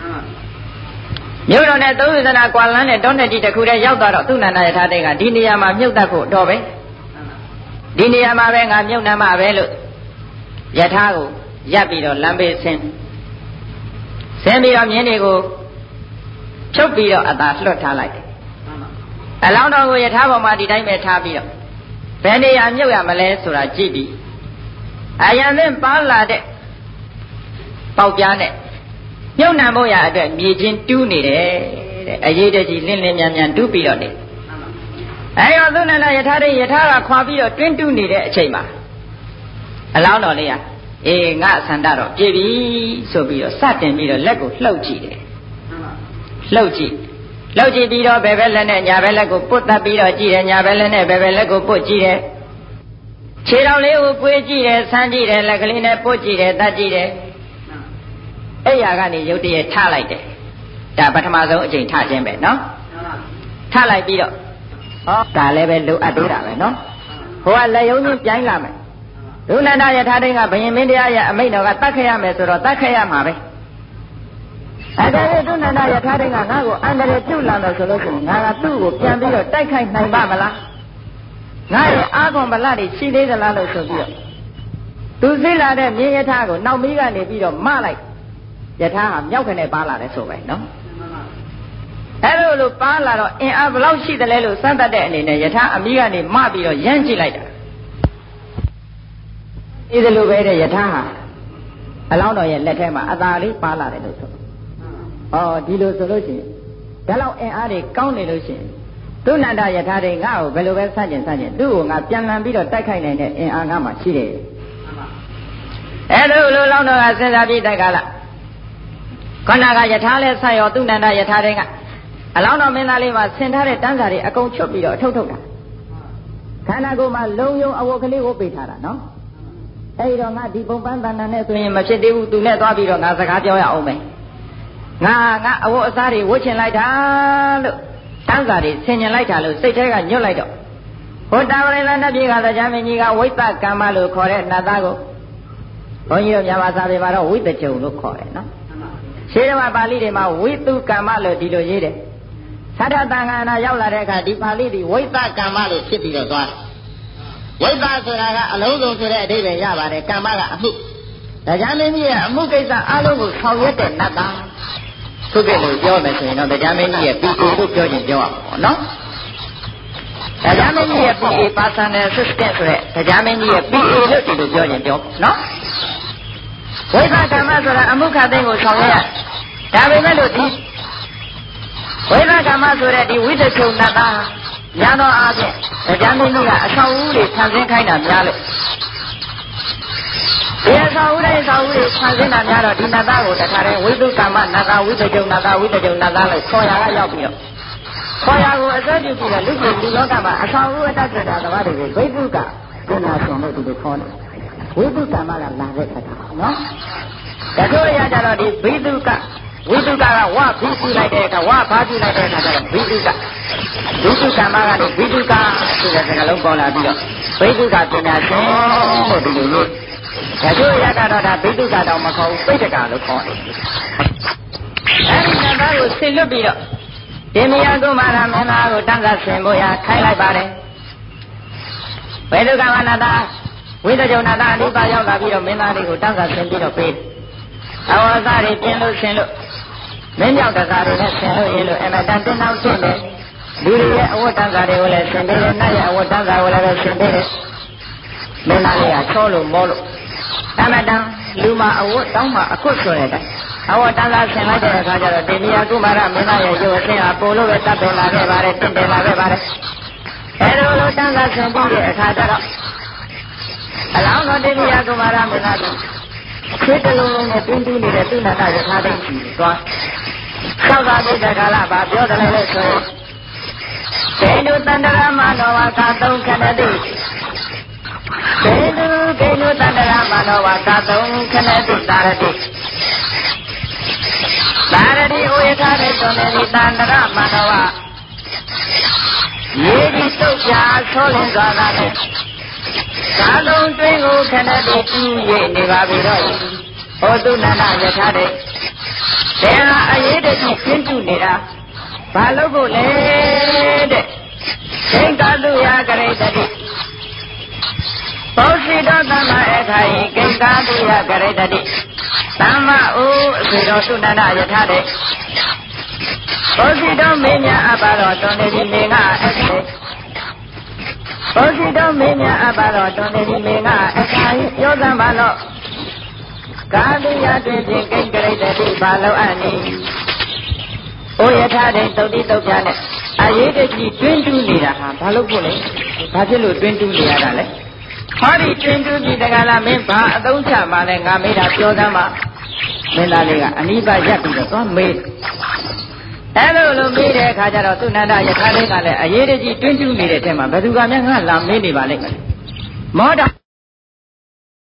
မြို့တော်နဲ့သုံးဥဇနာကွာလန်းတဲ့တောနဲ့ကြီးတစ်ခုတည်းရောက်သွားတော့သူနန္ဒယထာတဲ့ကဒီနေရာမှာမြုပ်တတ်ဖို့တော့ပဲဒီနေရာမှာပဲငါမြုပ်နှံမှာပဲလို့ယထာကိုရပ်ပြီးတော့လမ်းဘေးဆင်းပြီးတော့မြင်းတွေကိုဖြုတ်ပြီးတော့အသာလွှတ်ထားလိုက်တယ်အလောင်းတော်ကိုယထာပေါ်မှာဒီတိုင်းပဲထားပြီးတော့ဘယ်နေရာမြုပ်ရမလဲဆိုတာကြည့်ပြီးအယံသင်ပါလာတဲ့ပေါက်ပြားနဲ့မြုပ်နှံဖို့ရအတွက်မြေချင်းတူးနေတယ်တဲ့အရေးတကြီးလင်းလင်းမြန်မြန်တူးပြီးတော့နေအဲရောသုနန္ဒယထာတဲ့ယထာကခွာပြီးတော့တွင်းတူးနေတဲ့အချိန်မှာအလောင်းတော်လေးကအေးငါအဆန္ဒတော့ပြည့်ပြီဆိုပြီးတော့စတင်ပြီးတော့လက်ကိုလှုပ်ကြည့်တယ်လှုပ်ကြည့်ပြီးတော့ဘယ်ဘက်လက်နဲ့ညာဘက်လက်ကိုပုတ်တက်ပြီးတော့ကြည့်တယ်ညာဘက်လက်နဲ့ဘယ်ဘက်လက်ကိုပုတ်ကြည့်တယ်ခြေတော်လေးကိုပွေးကြည့်တယ်ဆန်းကြည့်တယ်လက်ကလေးနဲ့ပုတ်ကြည့်တယ်တတ်ကြည့်တယ်အဲ့ရကနေရုတ်တရက်ထလိုက်တယ်ဒါပထမဆုံးအချိန်ထခြင်းပဲနော်ထလိုက်ပြီးတော့ဒါလည်းပဲလိုအပ်သေးတာပဲနော်ဟိုကလက်ယုံချင်းပြိုင်းလာမယ်ဒုနန္ဒယထာတိန်ကဘယင်မင်းတရားရဲ့အမိန့်တော်ကတတ်ခဲ့ရမယ်ဆိုတော့တတ်ခဲ့ရမှာပဲအဲ့ဒါဒုနန္ဒယထာတိန်ကငါ့ကိုအန္တရာယ်ပြုတ်လာတော့ဆိုလို့ရှိရင်ငါကသူ့ကိုပြန်ပြီးတော့တိုက်ခိုက်နိုင်ပါမလားငါရဲ့အာကွန်ဗလတွေရှိသေးသလားလို့ဆိုပြီးတော့သူသိလာတဲ့မြင်းယထာကိုနောက်မီးကနေပြီးတော့မလိုက်ယထာဟာမြောက်ခနဲ့ပါလာတယ်ဆိုပဲနော်အဲ့လိုပါလာတော့အင်အားဘယ်လောက်ရှိသလဲလို့စမ်းသပ်တဲ့အနေနဲ့ယထာအမီးကနေမပြီးတော့ရမ်းကြည့်လိုက်တာဒီလိုပဲတဲ့ယထာဟာအလောင်းတော်ရဲ့လက်ထဲမှာအသာလေးပါလာတယ်လို့ဆိုဒီလိုဆိုလို့ရှိရင်ဒါလောက်အင်အားတွေကောင်းနေလို့ရှိရင်သုနန္ဒယထာတွေငါ့ကိုဘယ်လိုပဲဆန့်ကျင်သူ့ကိုငါပြန်လန်ပြီးတော့တိုက်ခိုက်နိုင်တဲ့အင်အားငါမှရှိတယ်အဲ့လိုလောင်းတော်ကစဉ်းစားပြီးတိုက်ကလာခန္ဓာကယထာလဲဆက်ရောသုနန္ဒယထာတွေကအလောင်းတော်မင်းသားလေးမှာဆင်ထားတဲ့တန်းစာတွေအကုန်ချုပ်ပြီးတော့ထုတ်တာခန္ဓာကိုယ်မှာလုံယုံအဝတ်ကလေးကိုပိတ်ထားတာနော်အဲ့တော့ငါဒီပုံပန်းတဏ္ဍာနဲ့ဆိုရင်မဖြစ်သေးဘူးသူနဲ့သွားပြီးတော့ငါစကားပြောရအောင်မယ်ငါအဝတ်အစားတွေဝတ်ချင်လိုက်တာလို့တန်းစာတွေဆင်ញင်လိုက်တာလို့စိတ်ထဲကညွတ်လိုက်တော့ဟိုတာဝရိလနတ်ပြည်ကတရားမင်းကြီးကဝိသကမ္မလို့ခေါ်တဲ့နတ်သားကိုဘုန်းကြီးတို့မြန်မာစာပေမှာတော့ဝိသကြုံလို့ခေါ်တယ်နော်ရှင်းတော်ပါဠိတွေမှာဝိတုကမ္မလို့ဒီလိုရေးတယ်သတ္တတန်ခါနာရောက်လာတဲ့အခါဒီပါဠိတွေဝိသကမ္မလို့ဖြစ်ပြီးတော့သွားတယ်ဝိသဆိုတာကအလုံးစုံဆိုတဲ့အဓိပ္ပာယ်ရပါတယ်ကမ္မကအမှုတရားမင်းကြီးရဲ့အမှုကိစ္စအလုံးကိုဆောင်ရွက်တဲ့နတ်သားသူကလည်းပြောမယ်ဆိုရင်တော့တရားမင်းကြီးရဲ့ပီအေလို့ပြောရင်ပြောရမှာပေါ့နော်တရားမင်းကြီးရဲ့ပီအေ personal assistant ဆိုတဲ့တရားမင်းကြီးရဲ့ပီအေလို့ဒီလိုပြောရင်ပြောနော်ဝိသကမ္မဆိုတာအမှုခသိန်းကိုဆောင်ရွက်ရဒါပေမဲ့လို့ဒီဝိသကမ္မဆိုတဲ့ဒီဝိတ္တချုံနတ်သားညာတော်အားဖြင့်တရားမင်းကြီးကအဆောင်ဦးတွေဆံစင်းခိုင်းတာများလို့ဒီအဆောင်ဦးတွေဆံစင်းတာများတော့ဒီနတ်သားကိုတခါတည်းဝိသုကမ္မနတ်သားဝိတ္တချုံနတ်သားလို့ခေါ်ရတာရောက်ပြီးတော့ခေါ်ရကိုအစပြုပြီးတော့လူကြီးလူလောကမှာအဆောင်ဦးအတ္တတာသဘာဝတွေကိုဝိသုကကုဏဆောင်လို့ဒီလိုခေါ်တယ်ဝိသုကမ္မကလာတဲ့ခါနော်ဒါတို့ရကြတော့ဒီဝိသုကဝိတုကဝဘိစုလိုက်တဲ့အခါဝဘာပြုလိုက်တဲ့အခါကျတော့ဝိတုကမ္မကနေဝိတုကဆိုတဲ့စကားလုံးပေါ်လာပြီးတော့ဝိတုကပညာရှင်လို့ဒီလိုလို့ဒါတို့ရကတော့ဒါဝိတုကတော့မခေါ်ဘူးပိဋကလို့ခေါ်တယ်အဲဒီနတ်သားကိုဆင်လွတ်ပြီးတော့ဒီမယာကုမာရမင်းသားကိုတန်းစားဆင်ဖို့ရခိုင်းလိုက်ပါတယ်ဝိတုကမနတာဝိတ္တကြုံနာတာအနိပါရောက်လာပြီးတော့မင်းသားတွေကိုတန်းစားဆင်ပြီးတော့ပေးအဝါစားတွေပြင်လို့ဆင်လို့မင်းရောက်တကားတွေနဲ့ဆင်လို့ရလို့အမတန်တင်းနောက်ဖြစ်တယ်လူတွေရဲ့အဝတ်တန်းစာတွေကိုလည်းဆင်ပေးတယ်နတ်ရဲ့အဝတ်တန်းစာကိုလည်းဆင်ပေးတယ်မင်းသားလေးကချောလို့မောလို့အမတန်လူမှာအဝတ်တောင်းမှအခွတ်ဆိုတဲ့အတိုင်းအဝတ်တန်းစာဆင်လိုက်တဲ့အခါကျတော့တေမီယာကုမာရမင်းသားရဲ့ရုပ်အဆင်းဟာပိုလို့ပဲတတ်ပင်လာခဲ့ပါတယ်တင့်တယ်လာခဲ့ပါတယ်အဲလိုတန်းစာဆင်ပြီးတဲ့အခါကျတော့အလောင်းတော်တေမီယာကုမာရမင်းသားကခွေးတလုံးလုံးနဲ့တွင်းတူးနေတဲ့သူ့နာကရထားသိရှိသွားသောက်တာပိတကာလဘာပြောတယ်လဲဆိုရင်ဘေနုတန္တရမနောဝါကာသုံးခဏတိဘေနုတန္တရမနောဝါကာသုံးခဏတိတာရတိတာရတိဩယထာတဲ့သွန်နေတန္တရမနောဝါယေဒီတုတ်ပြာဆောလင်းစွာသာနဲ့ကာသုံးတွင်ကိုခဏတိပြု၍နေပါပြီတော့ဟောတုနန္ဒယထာတဲ့တဲ့ဟာအရေးတကြီးကျင်းတူနေတာဘာလို့ဖို့လဲတဲ့သင်္ကတုယကရိတတိဘောဇိတောသမ္မာအခါယိကိကာတုယကရိတတိသမ္မာဥအစေတော်သုနန္ဒယထာတဲ့ဘောဇိတောမင်းများအပါတော်တွန်နေပြီမင်းကအခါဘောဇိတောမင်းများအပါတော်တွန်နေပြီမင်းကအခါပြောသမှာတော့ကာတုယတွင်ဖြင့်ကိကရိတတိဘာလို့အနိဩယထာတဲ့သုတ်တိတုတ်ပြနဲ့အရေးတကြီးတွင်းတူးနေတာဟာဘာလို့ဖို့လဲဘာဖြစ်လို့တွင်းတူးနေရတာလဲဟောဒီတွင်းတူးပြီးတကလားမင်းဘာအသုံးချမှလဲငါမေးတာပြောသမ်းပါမင်းသားလေးကအနိဗ္ဗာန်ရပ်ပြီးတော့သွားမေးအဲ့လိုမေးတဲ့အခါကျတော့သူနန္ဒယထာလေးကလည်းအရေးတကြီးတွင်းတူးနေတဲ့အထက်မှာဘယ်သူကများငါလာမေးနေပါလိမ့်မယ်မောတာ